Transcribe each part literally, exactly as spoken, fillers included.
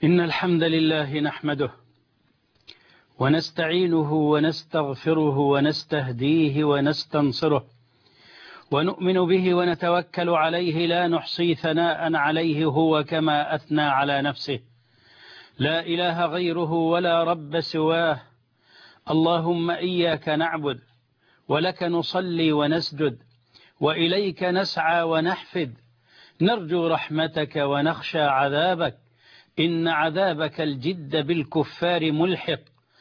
إن الحمد لله نحمده ونستعينه ونستغفره ونستهديه ونستنصره ونؤمن به ونتوكل عليه، لا نحصي ثناء عليه هو كما أثنى على نفسه. لا إله غيره ولا رب سواه. اللهم إياك نعبد ولك نصلي ونسجد وإليك نسعى ونحفد، نرجو رحمتك ونخشى عذابك، إن عذابك الجد بالكفار ملحق.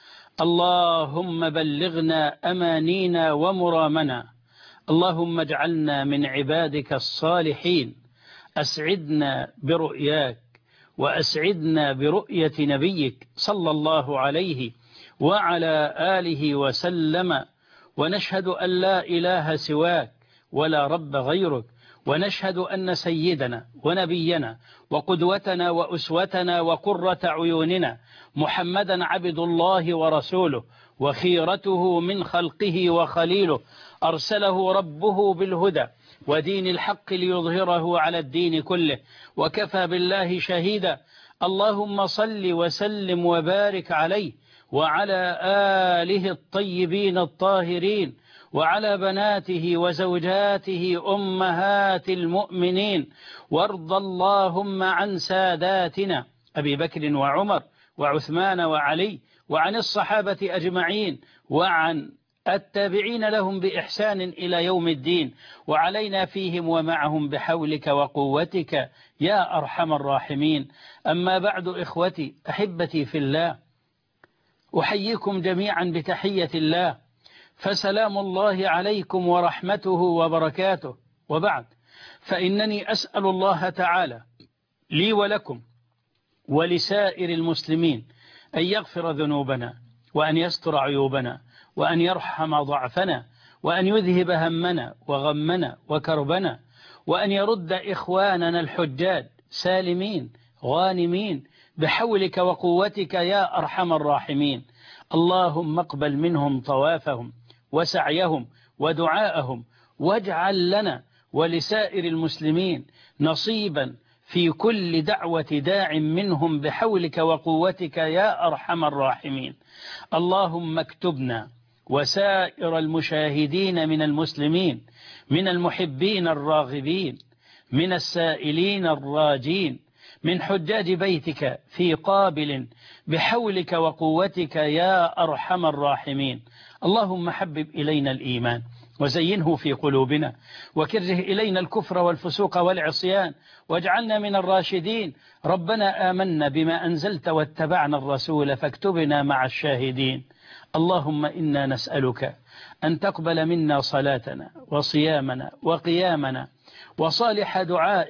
اللهم بلغنا أمانينا ومرامنا، اللهم اجعلنا من عبادك الصالحين. أسعدنا برؤياك وأسعدنا برؤية نبيك صلى الله عليه وعلى آله وسلم، ونشهد أن لا إله سواك ولا رب غيرك، ونشهد أن سيدنا ونبينا وقدوتنا وأسوتنا وقرة عيوننا محمدا عبد الله ورسوله وخيرته من خلقه وخليله، أرسله ربه بالهدى ودين الحق ليظهره على الدين كله، وكفى بالله شهيدا. اللهم صل وسلم وبارك عليه وعلى آله الطيبين الطاهرين وعلى بناته وزوجاته أمهات المؤمنين، وارض اللهم عن ساداتنا أبي بكر وعمر وعثمان وعلي، وعن الصحابة أجمعين، وعن التابعين لهم بإحسان إلى يوم الدين، وعلينا فيهم ومعهم بحولك وقوتك يا أرحم الراحمين. أما بعد، إخوتي أحبتي في الله، أحييكم جميعا بتحية الله، فسلام الله عليكم ورحمته وبركاته. وبعد، فإنني أسأل الله تعالى لي ولكم ولسائر المسلمين أن يغفر ذنوبنا، وأن يستر عيوبنا، وأن يرحم ضعفنا، وأن يذهب همنا وغمنا وكربنا، وأن يرد إخواننا الحجاج سالمين غانمين بحولك وقوتك يا أرحم الراحمين. اللهم اقبل منهم طوافهم وسعيهم ودعاءهم، واجعل لنا ولسائر المسلمين نصيبا في كل دعوة داع منهم بحولك وقوتك يا أرحم الراحمين. اللهم اكتبنا وسائر المشاهدين من المسلمين، من المحبين الراغبين، من السائلين الراجين، من حجاج بيتك في قابل بحولك وقوتك يا أرحم الراحمين. اللهم حبب إلينا الإيمان وزينه في قلوبنا، وكره إلينا الكفر والفسوق والعصيان، واجعلنا من الراشدين. ربنا آمنا بما أنزلت واتبعنا الرسول فاكتبنا مع الشاهدين. اللهم إنا نسألك أن تقبل منا صلاتنا وصيامنا وقيامنا وصالح دعاء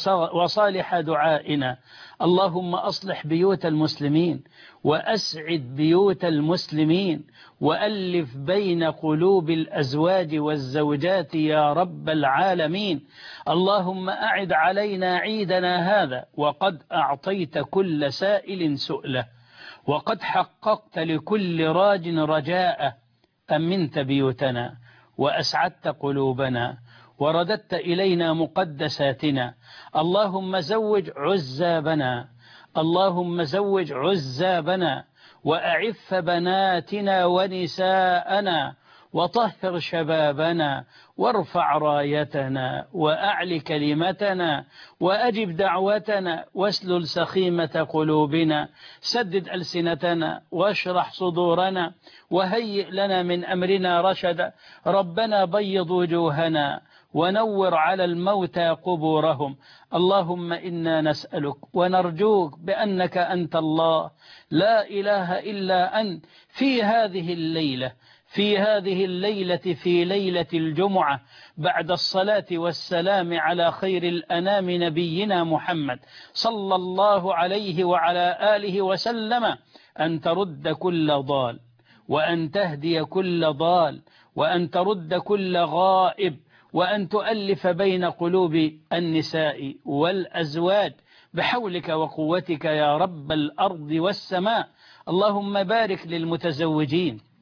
وصالح دعائنا. اللهم أصلح بيوت المسلمين وأسعد بيوت المسلمين، وألف بين قلوب الأزواج والزوجات يا رب العالمين. اللهم أعد علينا عيدنا هذا وقد أعطيت كل سائل سؤله، وقد حققت لكل راج رجاءه. أمنت بيوتنا وأسعدت قلوبنا ورددت إلينا مقدساتنا. اللهم زوج عزابنا، اللهم زوج عزابنا، وأعف بناتنا ونساءنا، وطهر شبابنا، وارفع رايتنا، وأعل كلمتنا، وأجب دعوتنا، واسلل سخيمة قلوبنا، سدد ألسنتنا، واشرح صدورنا، وهيئ لنا من أمرنا رشدا. ربنا بيض وجوهنا ونور على الموتى قبورهم. اللهم إنا نسألك ونرجوك بأنك أنت الله لا إله إلا أنت، في هذه الليلة في هذه الليلة في ليلة الجمعة بعد الصلاة والسلام على خير الأنام نبينا محمد صلى الله عليه وعلى آله وسلم، أن ترد كل ضال، وأن تهدي كل ضال، وأن ترد كل غائب، وأن تؤلف بين قلوب النساء والأزواج بحولك وقوتك يا رب الأرض والسماء. اللهم بارك للمتزوجين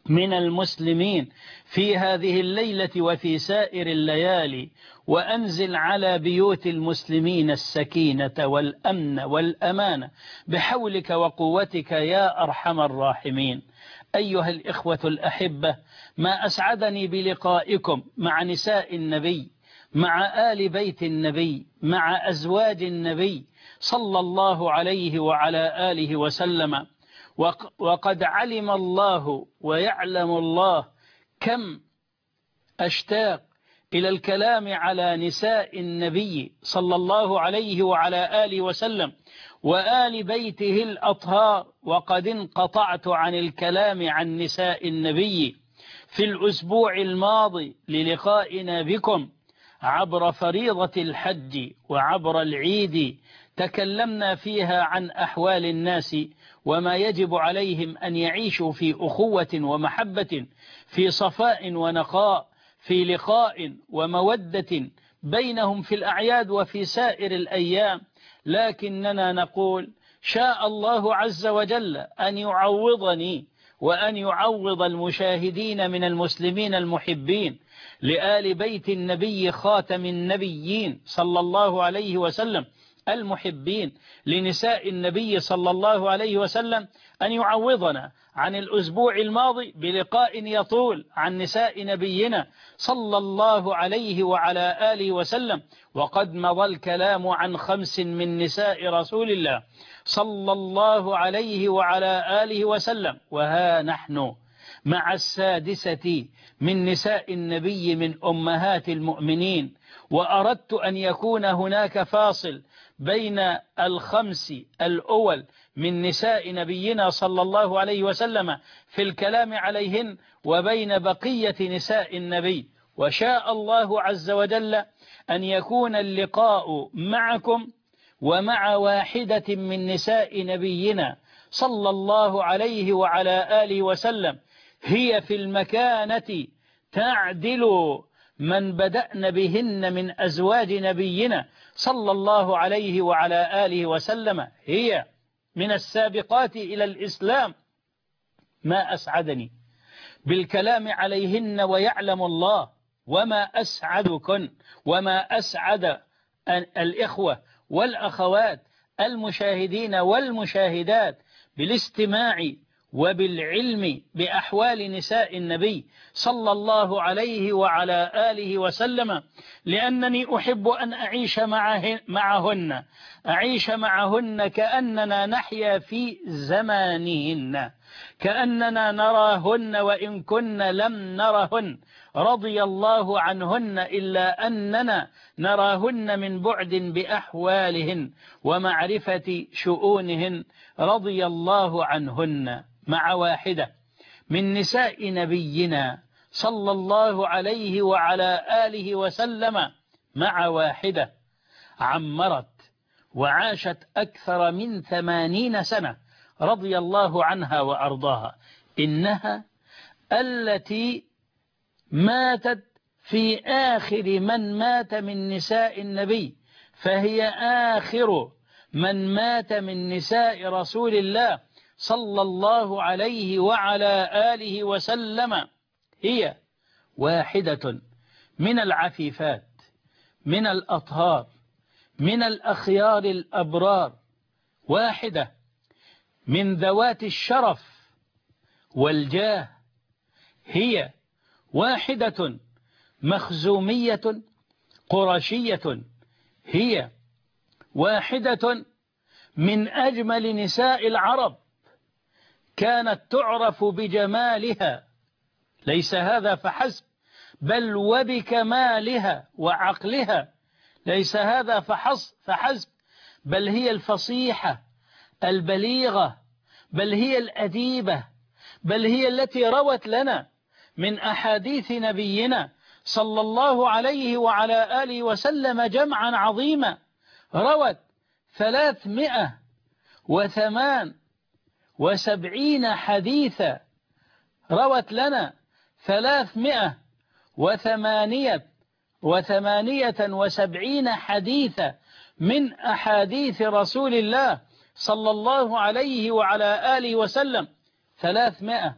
من المسلمين في هذه الليلة وفي سائر الليالي، وأنزل على بيوت المسلمين السكينة والأمن والأمان بحولك وقوتك يا أرحم الراحمين. أيها الإخوة الأحبة، ما أسعدني بلقائكم مع نساء النبي، مع آل بيت النبي، مع أزواج النبي صلى الله عليه وعلى آله وسلم. وقد علم الله ويعلم الله كم أشتاق إلى الكلام على نساء النبي صلى الله عليه وعلى آله وسلم وآل بيته الأطهار، وقد انقطعت عن الكلام عن نساء النبي في الأسبوع الماضي للقائنا بكم عبر فريضة الحج وعبر العيد. تكلمنا فيها عن أحوال الناس وما يجب عليهم أن يعيشوا في أخوة ومحبة، في صفاء ونقاء، في لقاء ومودة بينهم في الأعياد وفي سائر الأيام. لكننا نقول شاء الله عز وجل أن يعوضني وأن يعوض المشاهدين من المسلمين المحبين لآل بيت النبي خاتم النبيين صلى الله عليه وسلم، المحبين لنساء النبي صلى الله عليه وسلم، أن يعوضنا عن الأسبوع الماضي بلقاء يطول عن نساء نبينا صلى الله عليه وعلى آله وسلم. وقد مضى الكلام عن خمس من نساء رسول الله صلى الله عليه وعلى آله وسلم، وها نحن مع السادسة من نساء النبي من أمهات المؤمنين. وأردت أن يكون هناك فاصل بين الخمس الأول من نساء نبينا صلى الله عليه وسلم في الكلام عليهن وبين بقية نساء النبي. وشاء الله عز وجل أن يكون اللقاء معكم ومع واحدة من نساء نبينا صلى الله عليه وعلى آله وسلم هي في المكانة تعدل من بدأن بهن من أزواج نبينا صلى الله عليه وعلى آله وسلم، هي من السابقات إلى الإسلام. ما أسعدني بالكلام عليهن ويعلم الله، وما أسعدكن وما أسعد الإخوة والأخوات المشاهدين والمشاهدات بالاستماع وبالعلم بأحوال نساء النبي صلى الله عليه وعلى آله وسلم، لأنني أحب أن أعيش معهن أعيش معهن كأننا نحيا في زمانهن، كأننا نراهن وإن كنا لم نرهن رضي الله عنهن، إلا أننا نراهن من بعد بأحوالهن ومعرفة شؤونهن رضي الله عنهن. مع واحدة من نساء نبينا صلى الله عليه وعلى آله وسلم، مع واحدة عمرت وعاشت أكثر من ثمانين سنة رضي الله عنها وأرضاها، إنها التي ماتت في آخر من مات من نساء النبي، فهي آخر من مات من نساء رسول الله صلى الله عليه وعلى آله وسلم. هي واحدة من العفيفات، من الأطهار، من الأخيار الأبرار، واحدة من ذوات الشرف والجاه، هي واحدة مخزومية قرشية، هي واحدة من أجمل نساء العرب، كانت تعرف بجمالها، ليس هذا فحسب بل وبكمالها وعقلها، ليس هذا فحسب بل هي الفصيحة البليغة، بل هي الأديبة، بل هي التي روت لنا من أحاديث نبينا صلى الله عليه وعلى آله وسلم جمعا عظيما، روت ثلاثمائة وثمان وسبعين حديثا، روت لنا ثلاثمائة وثمانية وثمانية وسبعين حديثا من أحاديث رسول الله صلى الله عليه وعلى آله وسلم، ثلاثمائة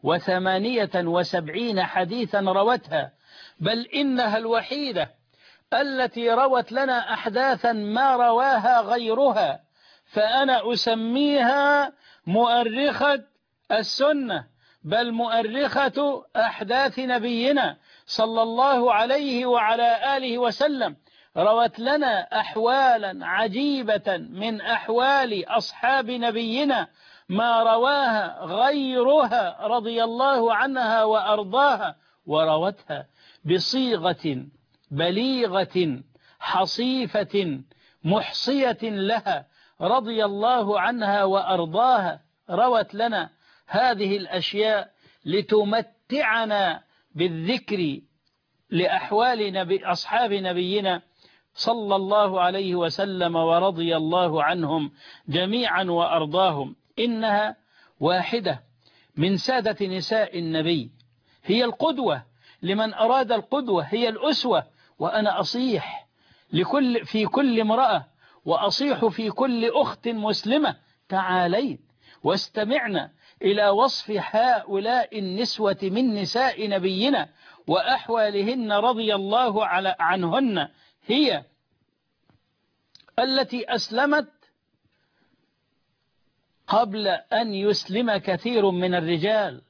وثمانية وسبعين حديثا روتها، بل إنها الوحيدة التي روت لنا أحداثا ما رواها غيرها، فأنا أسميها مؤرخة السنة، بل مؤرخة أحداث نبينا صلى الله عليه وعلى آله وسلم. روت لنا أحوالا عجيبة من أحوال أصحاب نبينا ما رواها غيرها رضي الله عنها وأرضاها، وروتها بصيغة بليغة حصيفة محصية لها رضي الله عنها وأرضاها. روت لنا هذه الأشياء لتمتعنا بالذكر لأحوال نبي أصحاب نبينا صلى الله عليه وسلم ورضي الله عنهم جميعا وأرضاهم. إنها واحدة من سادة نساء النبي، هي القدوة لمن أراد القدوة، هي الأسوة. وأنا أصيح لكل في كل امرأة، وأصيح في كل أخت مسلمة، تعالين واستمعنا إلى وصف هؤلاء النسوة من نساء نبينا وأحوالهن رضي الله عنهن. هي التي أسلمت قبل أن يسلم كثير من الرجال،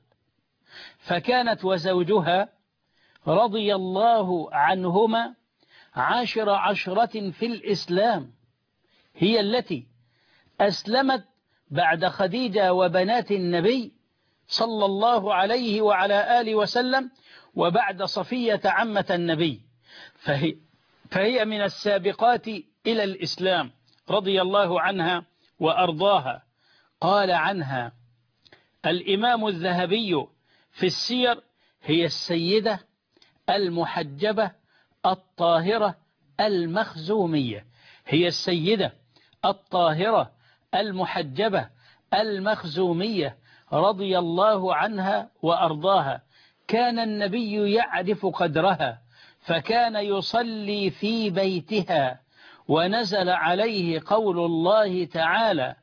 فكانت وزوجها رضي الله عنهما عاشر عشرة في الإسلام، هي التي أسلمت بعد خديجة وبنات النبي صلى الله عليه وعلى آله وسلم، وبعد صفية عمة النبي، فهي, فهي من السابقات إلى الإسلام رضي الله عنها وأرضاها. قال عنها الإمام الذهبي في السير: هي السيدة المحجبة الطاهرة المخزومية. هي السيدة الطاهرة المحجبة المخزومية رضي الله عنها وأرضاها. كان النبي يعرف قدرها، فكان يصلي في بيتها، ونزل عليه قول الله تعالى: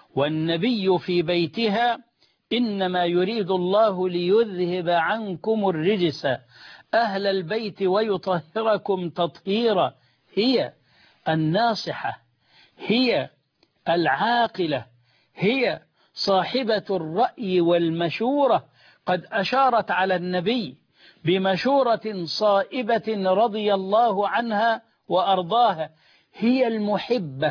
والنبي في بيتها إنما يريد الله ليذهب عنكم الرجس أهل البيت ويطهركم تطهيرا. هي الناصحة، هي العاقلة، هي صاحبة الرأي والمشورة، قد أشارت على النبي بمشورة صائبة رضي الله عنها وأرضاها. هي المحبة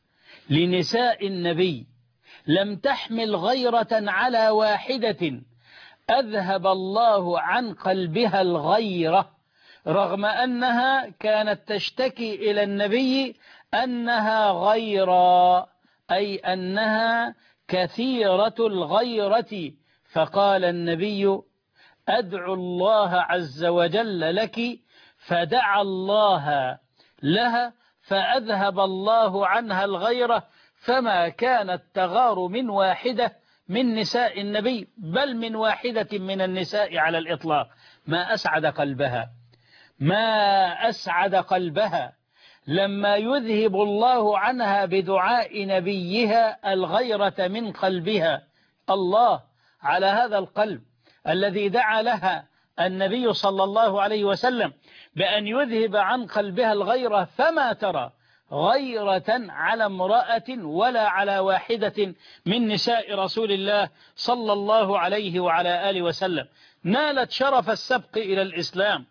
لنساء النبي، لم تحمل غيرة على واحدة أذهب الله عن قلبها الغيرة، رغم أنها كانت تشتكي إلى النبي أنها غيرة، أي أنها كثيرة الغيرة. فقال النبي: أدعو الله عز وجل لك، فدعا الله لها فأذهب الله عنها الغيرة، فما كانت تغار من واحدة من نساء النبي، بل من واحدة من النساء على الإطلاق. ما أسعد قلبها، ما أسعد قلبها لما يذهب الله عنها بدعاء نبيها الغيرة من قلبها. الله على هذا القلب الذي دعا لها النبي صلى الله عليه وسلم بأن يذهب عن قلبها الغيرة، فما ترى غيرة على امرأة ولا على واحدة من نساء رسول الله صلى الله عليه وعلى آله وسلم. نالت شرف السبق إلى الإسلام،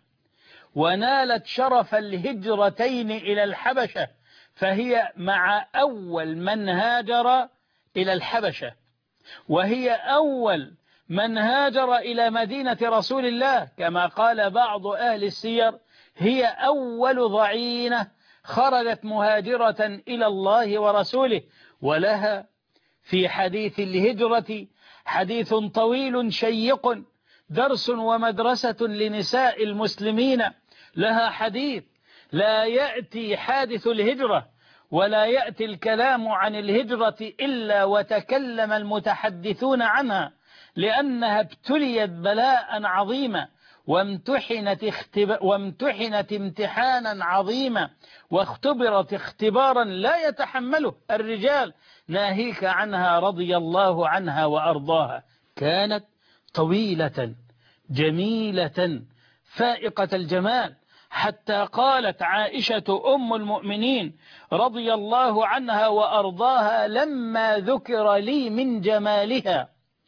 ونالت شرف الهجرتين إلى الحبشة، فهي مع أول من هاجر إلى الحبشة، وهي أول من هاجر إلى مدينة رسول الله، كما قال بعض أهل السير: هي أول ضعينة خرجت مهاجرة إلى الله ورسوله. ولها في حديث الهجرة حديث طويل شيق، درس ومدرسة لنساء المسلمين. لها حديث لا يأتي حادث الهجرة ولا يأتي الكلام عن الهجرة إلا وتكلم المتحدثون عنها، لأنها ابتليت بلاء عظيما، وامتحنت, اختب... وامتحنت امتحانا عظيما، واختبرت اختبارا لا يتحمله الرجال، ناهيك عنها رضي الله عنها وأرضاها. كانت طويلة جميلة فائقة الجمال، حتى قالت عائشة أم المؤمنين رضي الله عنها وأرضاها لما ذكر لي من جمالها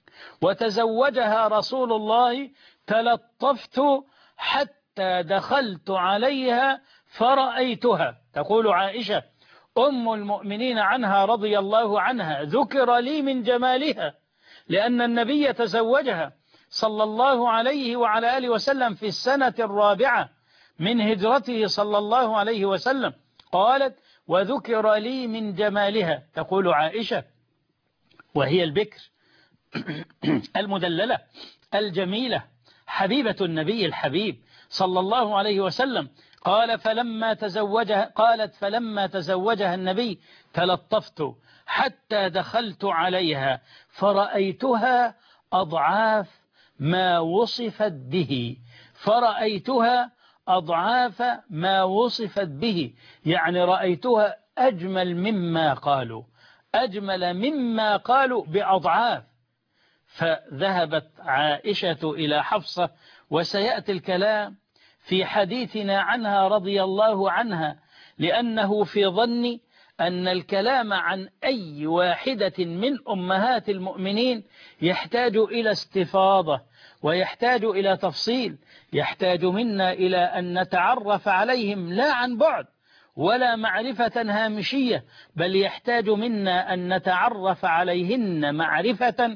وتزوجها رسول الله تلطفت حتى دخلت عليها فرأيتها. تقول عائشة أم المؤمنين عنها رضي الله عنها ذكر لي من جمالها لأن النبي تزوجها صلى الله عليه وعلى آله وسلم في السنة الرابعة من هجرته صلى الله عليه وسلم. قالت وذكر لي من جمالها. تقول عائشة وهي البكر المدللة الجميلة حبيبة النبي الحبيب صلى الله عليه وسلم. قال فلما تزوجها قالت فلما تزوجها النبي تلطفت حتى دخلت عليها فرأيتها أضعاف ما وصفت به. فرأيتها أضعاف ما وصفت به، يعني رأيتها أجمل مما قالوا، أجمل مما قالوا بأضعاف. فذهبت عائشة إلى حفصة، وسيأتي الكلام في حديثنا عنها رضي الله عنها، لأنه في ظني أن الكلام عن أي واحدة من أمهات المؤمنين يحتاج إلى استفاضة ويحتاج إلى تفصيل، يحتاج منا إلى أن نتعرف عليهم لا عن بعد ولا معرفة هامشية، بل يحتاج منا أن نتعرف عليهن معرفة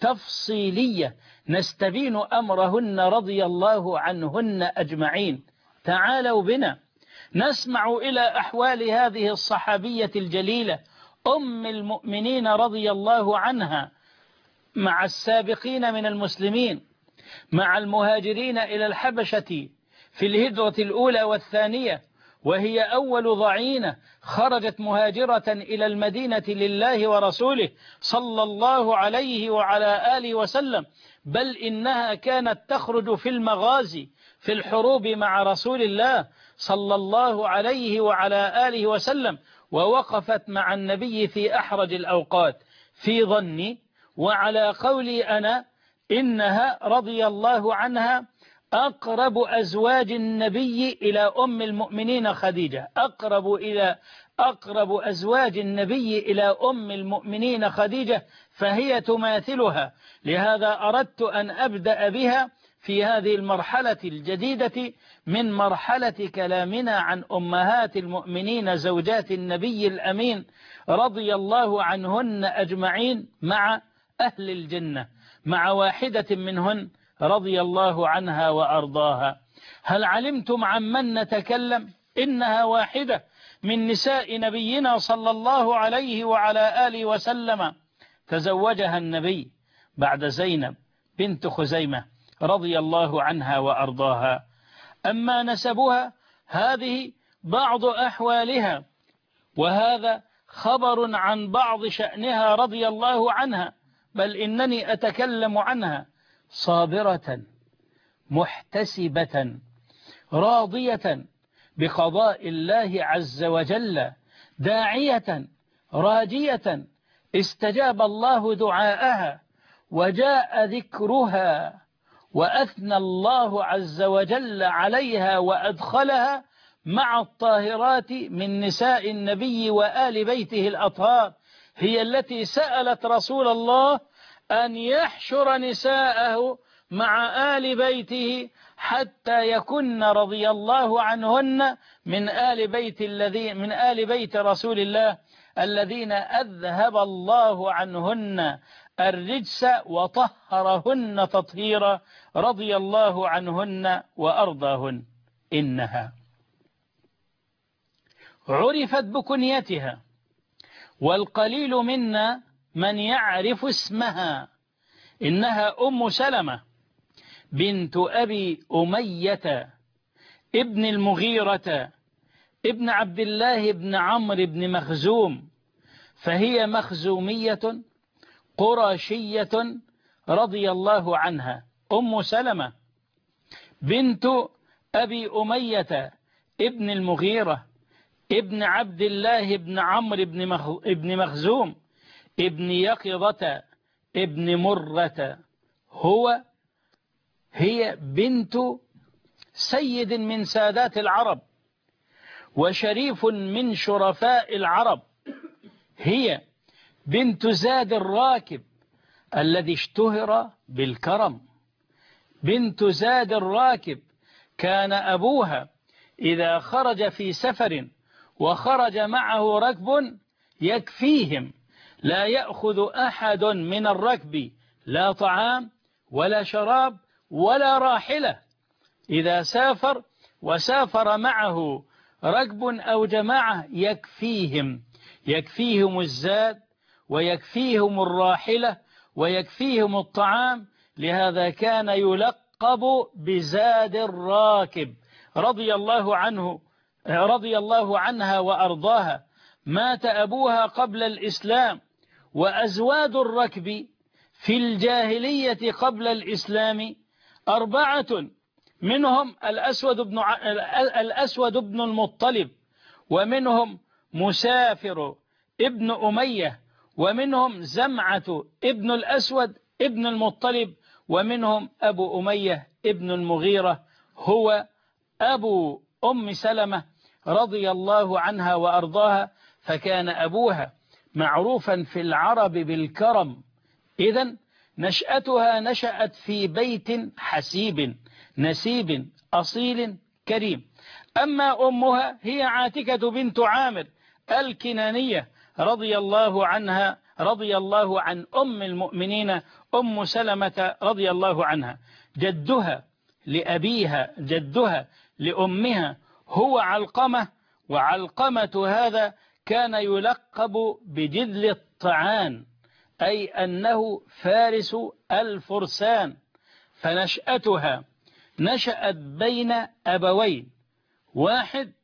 تفصيلية نستبين أمرهن رضي الله عنهن أجمعين. تعالوا بنا نسمع إلى أحوال هذه الصحابية الجليلة أم المؤمنين رضي الله عنها مع السابقين من المسلمين، مع المهاجرين إلى الحبشة في الهجرة الأولى والثانية، وهي أول ضعينة خرجت مهاجرة إلى المدينة لله ورسوله صلى الله عليه وعلى آله وسلم، بل إنها كانت تخرج في المغازي في الحروب مع رسول الله صلى الله عليه وعلى آله وسلم، ووقفت مع النبي في أحرج الأوقات. في ظني وعلى قولي أنا إنها رضي الله عنها أقرب أزواج النبي إلى أم المؤمنين خديجة، أقرب إلى أقرب أزواج النبي إلى أم المؤمنين خديجة، فهي تماثلها. لهذا أردت أن أبدأ بها في هذه المرحلة الجديدة من مرحلة كلامنا عن أمهات المؤمنين زوجات النبي الأمين رضي الله عنهن أجمعين مع أهل الجنة، مع واحدة منهن رضي الله عنها وأرضاها. هل علمتم عمن نتكلم؟ إنها واحدة من نساء نبينا صلى الله عليه وعلى آله وسلم، تزوجها النبي بعد زينب بنت خزيمة رضي الله عنها وأرضاها. أما نسبها هذه بعض أحوالها، وهذا خبر عن بعض شأنها رضي الله عنها، بل إنني أتكلم عنها صابرة محتسبة راضية بقضاء الله عز وجل، داعية راجية استجاب الله دعاءها وجاء ذكرها وأثنى الله عز وجل عليها وأدخلها مع الطاهرات من نساء النبي وآل بيته الأطهار. هي التي سألت رسول الله أن يحشر نساءه مع آل بيته حتى يكن رضي الله عنهن من آل بيت الذين من آل بيت رسول الله الذين أذهب الله عنهن الرجس وطهرهن تطهيرا رضي الله عنهن وأرضاهن. إنها عرفت بكنيتها، والقليل منا من يعرف اسمها. إنها أم سلمة بنت أبي أمية ابن المغيرة ابن عبد الله بن عمرو بن مخزوم، فهي مخزومية قرشية رضي الله عنها. أم سلمة بنت أبي أمية ابن المغيرة ابن عبد الله بن عمرو بن مخزوم ابن يقظة ابن مرة، هو هي بنت سيد من سادات العرب وشريف من شرفاء العرب، هي بنت زاد الراكب الذي اشتهر بالكرم، بنت زاد الراكب كان أبوها إذا خرج في سفر وخرج معه ركب يكفيهم، لا يأخذ أحد من الركب لا طعام ولا شراب ولا راحلة، إذا سافر وسافر معه ركب أو جماعة يكفيهم، يكفيهم الزاد ويكفيهم الراحلة ويكفيهم الطعام، لهذا كان يلقب بزاد الراكب رضي الله عنه رضي الله عنها وأرضاها. مات أبوها قبل الإسلام، وأزواد الركب في الجاهلية قبل الإسلام أربعة، منهم الأسود بن الأسود بن المطلب، ومنهم مسافر ابن أمية، ومنهم زمعة ابن الأسود ابن المطلب، ومنهم أبو أمية ابن المغيرة هو أبو أم سلمة رضي الله عنها وأرضاها. فكان أبوها معروفا في العرب بالكرم، إذن نشأتها نشأت في بيت حسيب نسيب أصيل كريم. أما أمها هي عاتكة بنت عامر الكنانية رضي الله عنها رضي الله عن أم المؤمنين أم سلمة رضي الله عنها. جدها لأبيها جدها لأمها هو علقمة، وعلقمة هذا كان يلقب بجذل الطعان، أي أنه فارس الفرسان. فنشأتها نشأت بين أبوين، واحد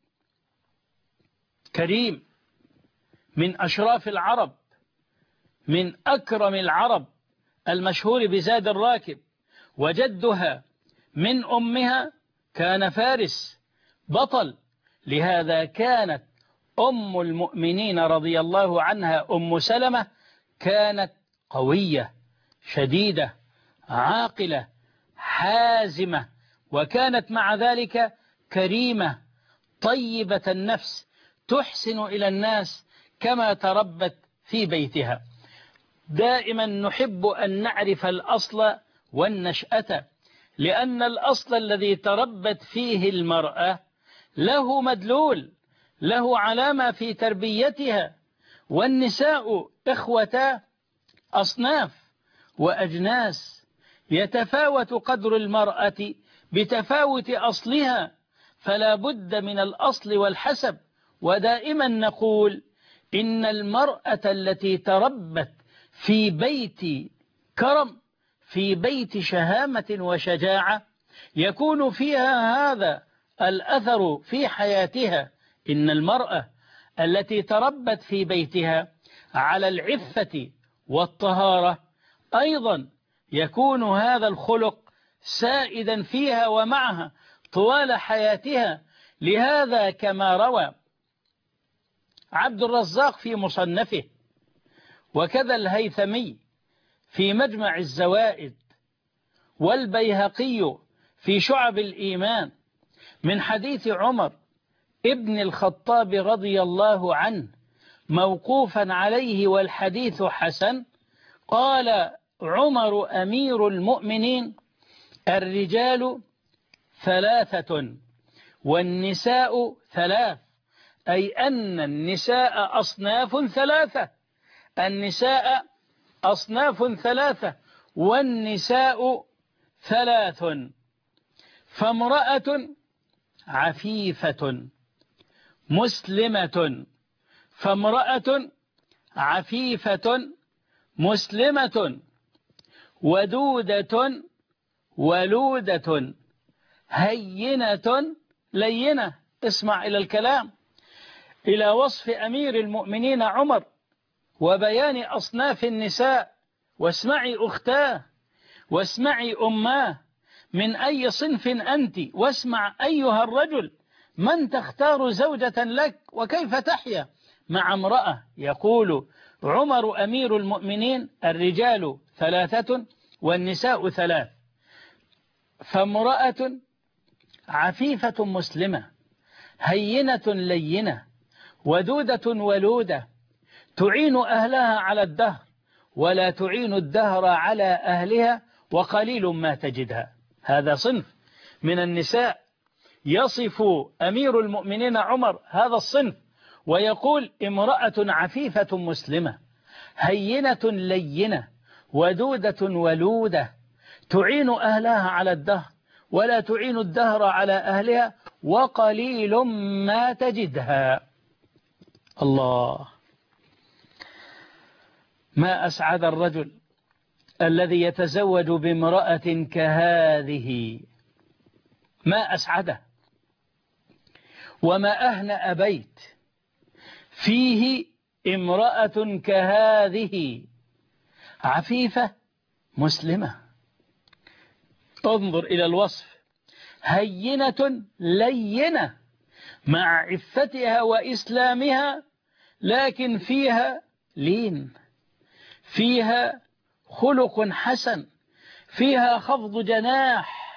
كريم من أشراف العرب من أكرم العرب المشهور بزاد الراكب، وجدها من أمها كان فارس بطل، لهذا كانت أم المؤمنين رضي الله عنها أم سلمة كانت قوية شديدة عاقلة حازمة، وكانت مع ذلك كريمة طيبة النفس تحسن إلى الناس كما تربت في بيتها. دائما نحب أن نعرف الأصل والنشأة، لأن الأصل الذي تربت فيه المرأة له مدلول، له علامة في تربيتها. والنساء إخوة أصناف وأجناس، يتفاوت قدر المرأة بتفاوت أصلها، فلا بد من الأصل والحسب. ودائما نقول إن المرأة التي تربت في بيت كرم في بيت شهامة وشجاعة يكون فيها هذا الأثر في حياتها. إن المرأة التي تربت في بيتها على العفة والطهارة أيضا يكون هذا الخلق سائدا فيها ومعها طوال حياتها. لهذا كما روى عبد الرزاق في مصنفه، وكذا الهيثمي في مجمع الزوائد، والبيهقي في شعب الإيمان، من حديث عمر ابن الخطاب رضي الله عنه موقوفا عليه والحديث حسن، قال عمر أمير المؤمنين: الرجال ثلاثة والنساء ثلاث، أي أن النساء أصناف ثلاثة، النساء أصناف ثلاثة والنساء ثلاث، فامرأة عفيفة مسلمة فامرأة عفيفة مسلمة ودودة ولودة هينة لينة. اسمع إلى الكلام، إلى وصف أمير المؤمنين عمر وبيان أصناف النساء. واسمعي أختاه واسمعي أماه، من أي صنف أنت، واسمع أيها الرجل من تختار زوجة لك وكيف تحيا مع امرأة. يقول عمر أمير المؤمنين: الرجال ثلاثة والنساء ثلاث. فامرأة عفيفة مسلمة هينة لينة ودودة ولودة تعين أهلها على الدهر ولا تعين الدهر على أهلها وقليل ما تجدها. هذا صنف من النساء يصف أمير المؤمنين عمر هذا الصنف ويقول امرأة عفيفة مسلمة هينة لينة ودودة ولودة تعين أهلها على الدهر ولا تعين الدهر على أهلها وقليل ما تجدها. الله، ما أسعد الرجل الذي يتزوج بامرأة كهذه، ما أسعده، وما أهنأ بيت فيه امرأة كهذه عفيفة مسلمة. انظر إلى الوصف، هينة لينة مع عفتها وإسلامها، لكن فيها لين، فيها خلق حسن، فيها خفض جناح،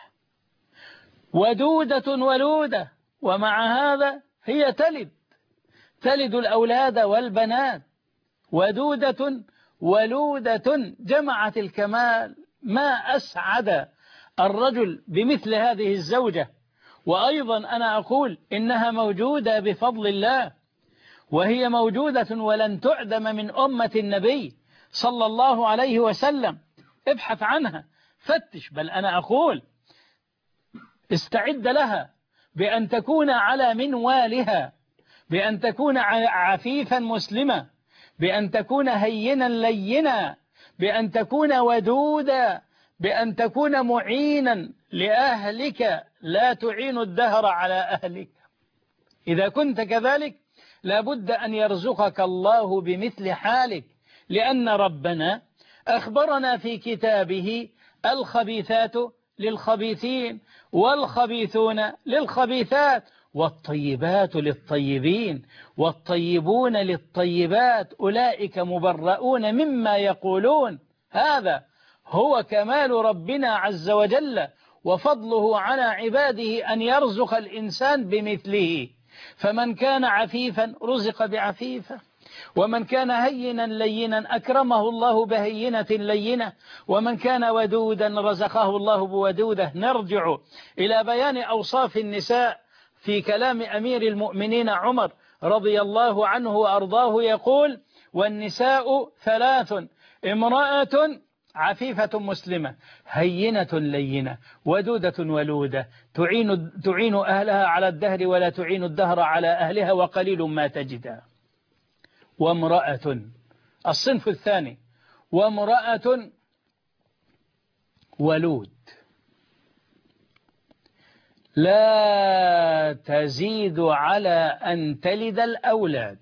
ودودة ولودة، ومع هذا هي تلد تلد الأولاد والبنات، ودودة ولودة جمعت الكمال. ما أسعد الرجل بمثل هذه الزوجة. وأيضا أنا أقول إنها موجودة بفضل الله، وهي موجودة ولن تعدم من أمة النبي صلى الله عليه وسلم. ابحث عنها، فتش، بل أنا أقول استعد لها بأن تكون على منوالها، بأن تكون عفيفا مسلمة، بأن تكون هينا لينا، بأن تكون ودودا، بأن تكون معينا لأهلك لا تعين الدهر على أهلك. إذا كنت كذلك لابد أن يرزقك الله بمثل حالك، لأن ربنا أخبرنا في كتابه الخبيثات للخبيثين والخبيثون للخبيثات والطيبات للطيبين والطيبون للطيبات أولئك مبرؤون مما يقولون. هذا هو كمال ربنا عز وجل وفضله على عباده أن يرزق الإنسان بمثله. فمن كان عفيفا رزق بعفيفة، ومن كان هينا لينا أكرمه الله بهينة لينة، ومن كان ودودا رزقه الله بودودة. نرجع إلى بيان أوصاف النساء في كلام أمير المؤمنين عمر رضي الله عنه وأرضاه، يقول: والنساء ثلاث: امرأة عفيفة مسلمة هينة لينة ودودة ولودة تعين, تعين أهلها على الدهر ولا تعين الدهر على أهلها وقليل ما تجدها. وامرأة، الصنف الثاني، وامرأة ولود لا تزيد على أن تلد الأولاد.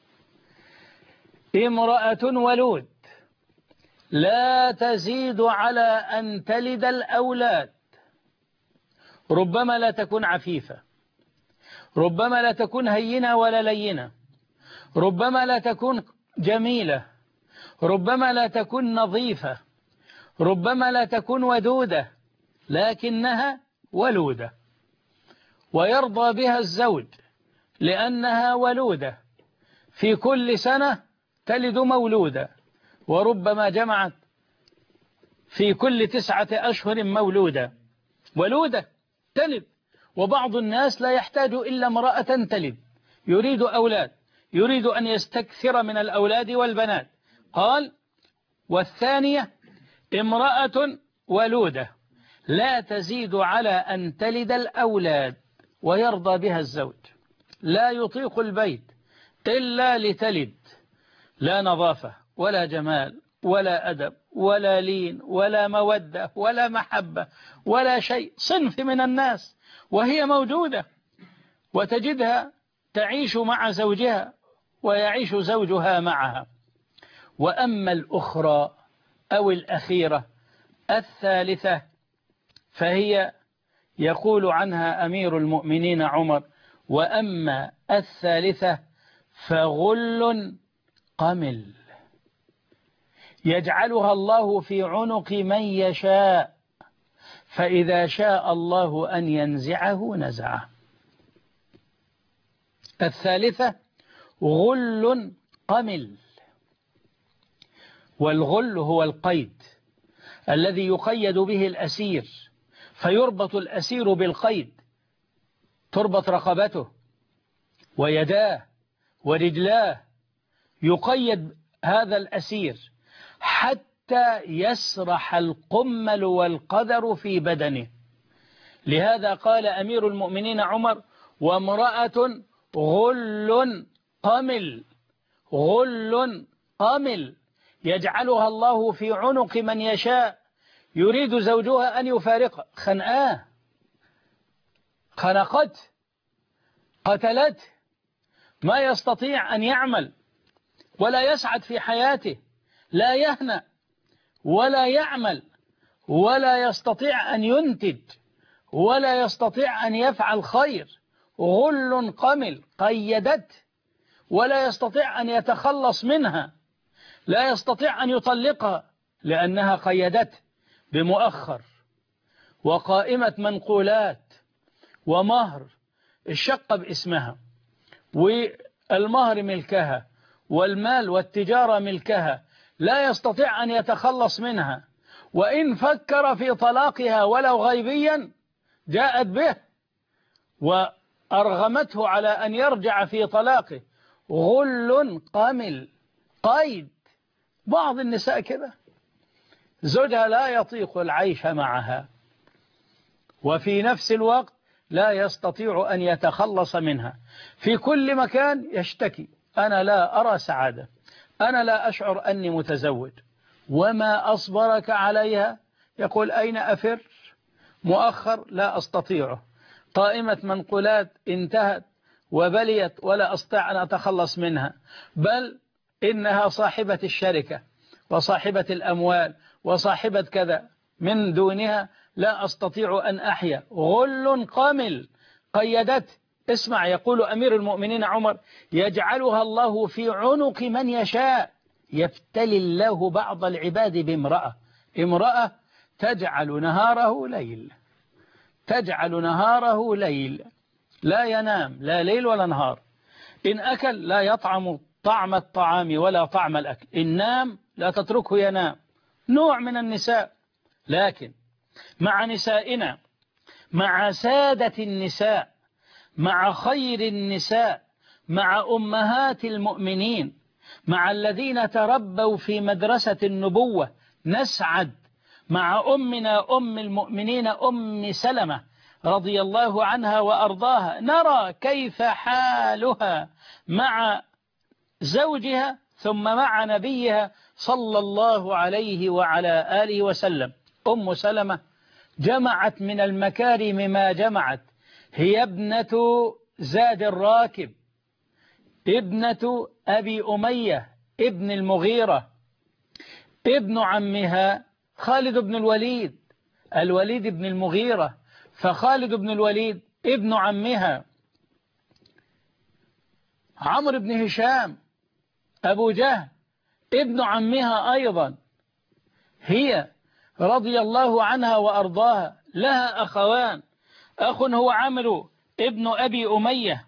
امرأة ولود لا تزيد على أن تلد الأولاد. ربما لا تكون عفيفة، ربما لا تكون هينة ولا لينة، ربما لا تكون جميلة، ربما لا تكون نظيفة، ربما لا تكون ودودة، لكنها ولودة ويرضى بها الزوج لأنها ولودة. في كل سنة تلد مولودة، وربما جمعت في كل تسعة أشهر مولودة. ولودة تلد، وبعض الناس لا يحتاج إلا امرأة تلد، يريد أولاد، يريد أن يستكثر من الأولاد والبنات. قال: والثانية امرأة ولودة لا تزيد على أن تلد الأولاد ويرضى بها الزوج، لا يطيق البيت إلا لتلد، لا نظافة ولا جمال ولا أدب ولا لين ولا مودة ولا محبة ولا شيء. صنف من الناس وهي موجودة، وتجدها تعيش مع زوجها ويعيش زوجها معها. وأما الأخرى أو الأخيرة الثالثة فهي يقول عنها أمير المؤمنين عمر: وأما الثالثة فغل قمل يجعلها الله في عنق من يشاء، فإذا شاء الله أن ينزعه نزعه. الثالثة غل قمل، والغل هو القيد الذي يقيد به الأسير، فيربط الأسير بالقيد، تربط رقبته ويداه ورجلاه، يقيد هذا الأسير حتى يسرح القمل والقدر في بدنه. لهذا قال أمير المؤمنين عمر: وامرأة غل قمل، غل قمل يجعلها الله في عنق من يشاء، يريد زوجها أن يفارقه، خنقاه، خنقته، قتلته، ما يستطيع أن يعمل ولا يسعد في حياته، لا يهنأ ولا يعمل ولا يستطيع أن ينتج ولا يستطيع أن يفعل خير. غل قمل قيدته ولا يستطيع أن يتخلص منها، لا يستطيع أن يطلقها لأنها قيدته بمؤخر وقائمة منقولات ومهر، الشقة باسمها والمهر ملكها والمال والتجارة ملكها، لا يستطيع أن يتخلص منها، وإن فكر في طلاقها ولو غيبيا جاءت به وأرغمته على أن يرجع في طلاقه. غل قمل قيد. بعض النساء كده زوجها لا يطيق العيش معها وفي نفس الوقت لا يستطيع أن يتخلص منها، في كل مكان يشتكي: أنا لا أرى سعادة، أنا لا أشعر أني متزوج. وما أصبرك عليها؟ يقول: أين أفر؟ مؤخر لا أستطيعه، قائمة منقولات انتهت وبليت ولا أستطيع أن أتخلص منها، بل إنها صاحبة الشركة وصاحبة الأموال وصاحبة كذا، من دونها لا أستطيع أن أحيا. غل قامل قيدت. اسمع، يقول أمير المؤمنين عمر: يجعلها الله في عنق من يشاء. يبتلي الله بعض العباد بامرأة، امرأة تجعل نهاره ليل، تجعل نهاره ليل، لا ينام لا ليل ولا نهار، إن أكل لا يطعم طعم الطعام ولا طعم الأكل، إن نام لا تتركه ينام. نوع من النساء. لكن مع نسائنا، مع سادة النساء، مع خير النساء، مع أمهات المؤمنين، مع الذين تربوا في مدرسة النبوة، نسعد مع أمنا أم المؤمنين أم سلمة رضي الله عنها وأرضاها، نرى كيف حالها مع زوجها ثم مع نبيها صلى الله عليه وعلى آله وسلم. أم سلمة جمعت من المكارم ما جمعت، هي ابنة زاد الراكب، ابنة أبي أمية ابن المغيرة، ابن عمها خالد بن الوليد، الوليد بن المغيرة، فخالد بن الوليد ابن عمها. عمرو بن هشام أبو جهل ابن عمها أيضا. هي رضي الله عنها وأرضاها لها أخوان، أخ هو عمرو ابن أبي أمية،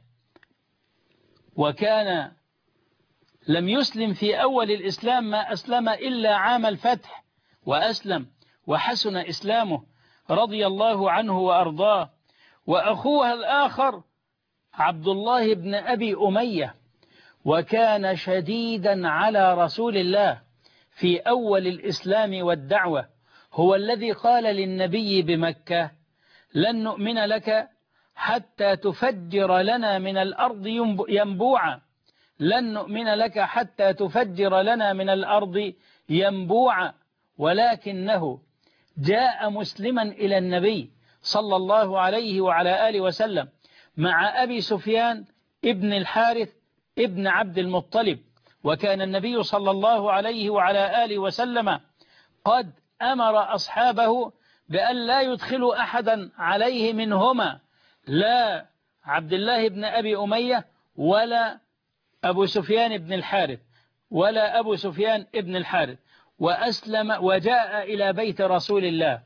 وكان لم يسلم في أول الإسلام، ما أسلم إلا عام الفتح وأسلم وحسن إسلامه رضي الله عنه وأرضاه. وأخوها الآخر عبد الله بن أبي أمية، وكان شديدا على رسول الله في أول الإسلام والدعوة، هو الذي قال للنبي بمكة: لن نؤمن لك حتى تفجر لنا من الأرض ينبوعا، لن نؤمن لك حتى تفجر لنا من الأرض ينبوعا. ولكنه جاء مسلما إلى النبي صلى الله عليه وعلى آله وسلم مع أبي سفيان ابن الحارث ابن عبد المطلب، وكان النبي صلى الله عليه وعلى آله وسلم قد أمر أصحابه بأن لا يدخلوا أحدا عليه منهما، لا عبد الله بن أبي أمية ولا أبو سفيان بن الحارث ولا أبو سفيان بن الحارث. وأسلم وجاء إلى بيت رسول الله،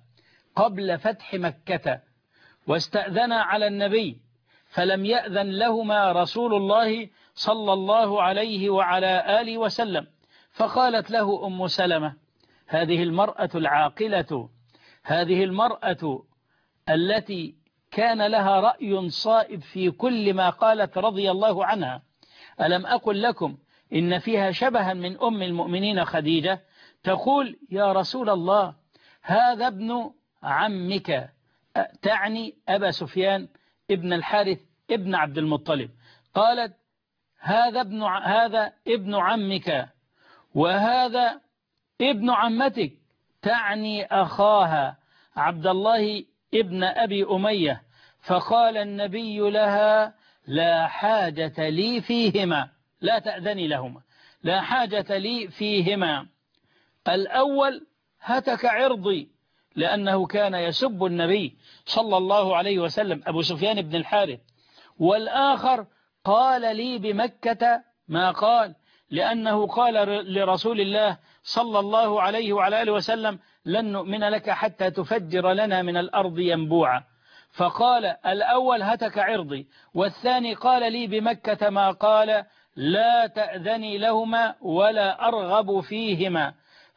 قبل فتح مكة واستأذنا على النبي فلم يأذن لهما رسول الله صلى الله عليه وعلى آله وسلم. فقالت له أم سلمة: هذه المرأة العاقلة، هذه المرأة التي كان لها رأي صائب في كل ما قالت رضي الله عنها، ألم أقل لكم إن فيها شبها من أم المؤمنين خديجة؟ تقول: يا رسول الله هذا ابن عمك، تعني أبا سفيان ابن الحارث ابن عبد المطلب. قالت: هذا ابن هذا ابن عمك وهذا ابن عمتك، تعني أخاها عبد الله ابن أبي أمية. فقال النبي لها: لا حاجة لي فيهما، لا تأذني لهما، لا حاجة لي فيهما. الأول هتك عرضي، لأنه كان يسب النبي صلى الله عليه وسلم أبو سفيان بن الحارث، والآخر قال لي بمكة ما قال، لأنه قال لرسول الله صلى الله عليه وعلى آله وسلم: لن نؤمن لك حتى تفجر لنا من الأرض ينبوعا. فقال الأول هتك عرضي، والثاني قال لي بمكة ما قال، لا تأذني لهما ولا أرغب فيهما.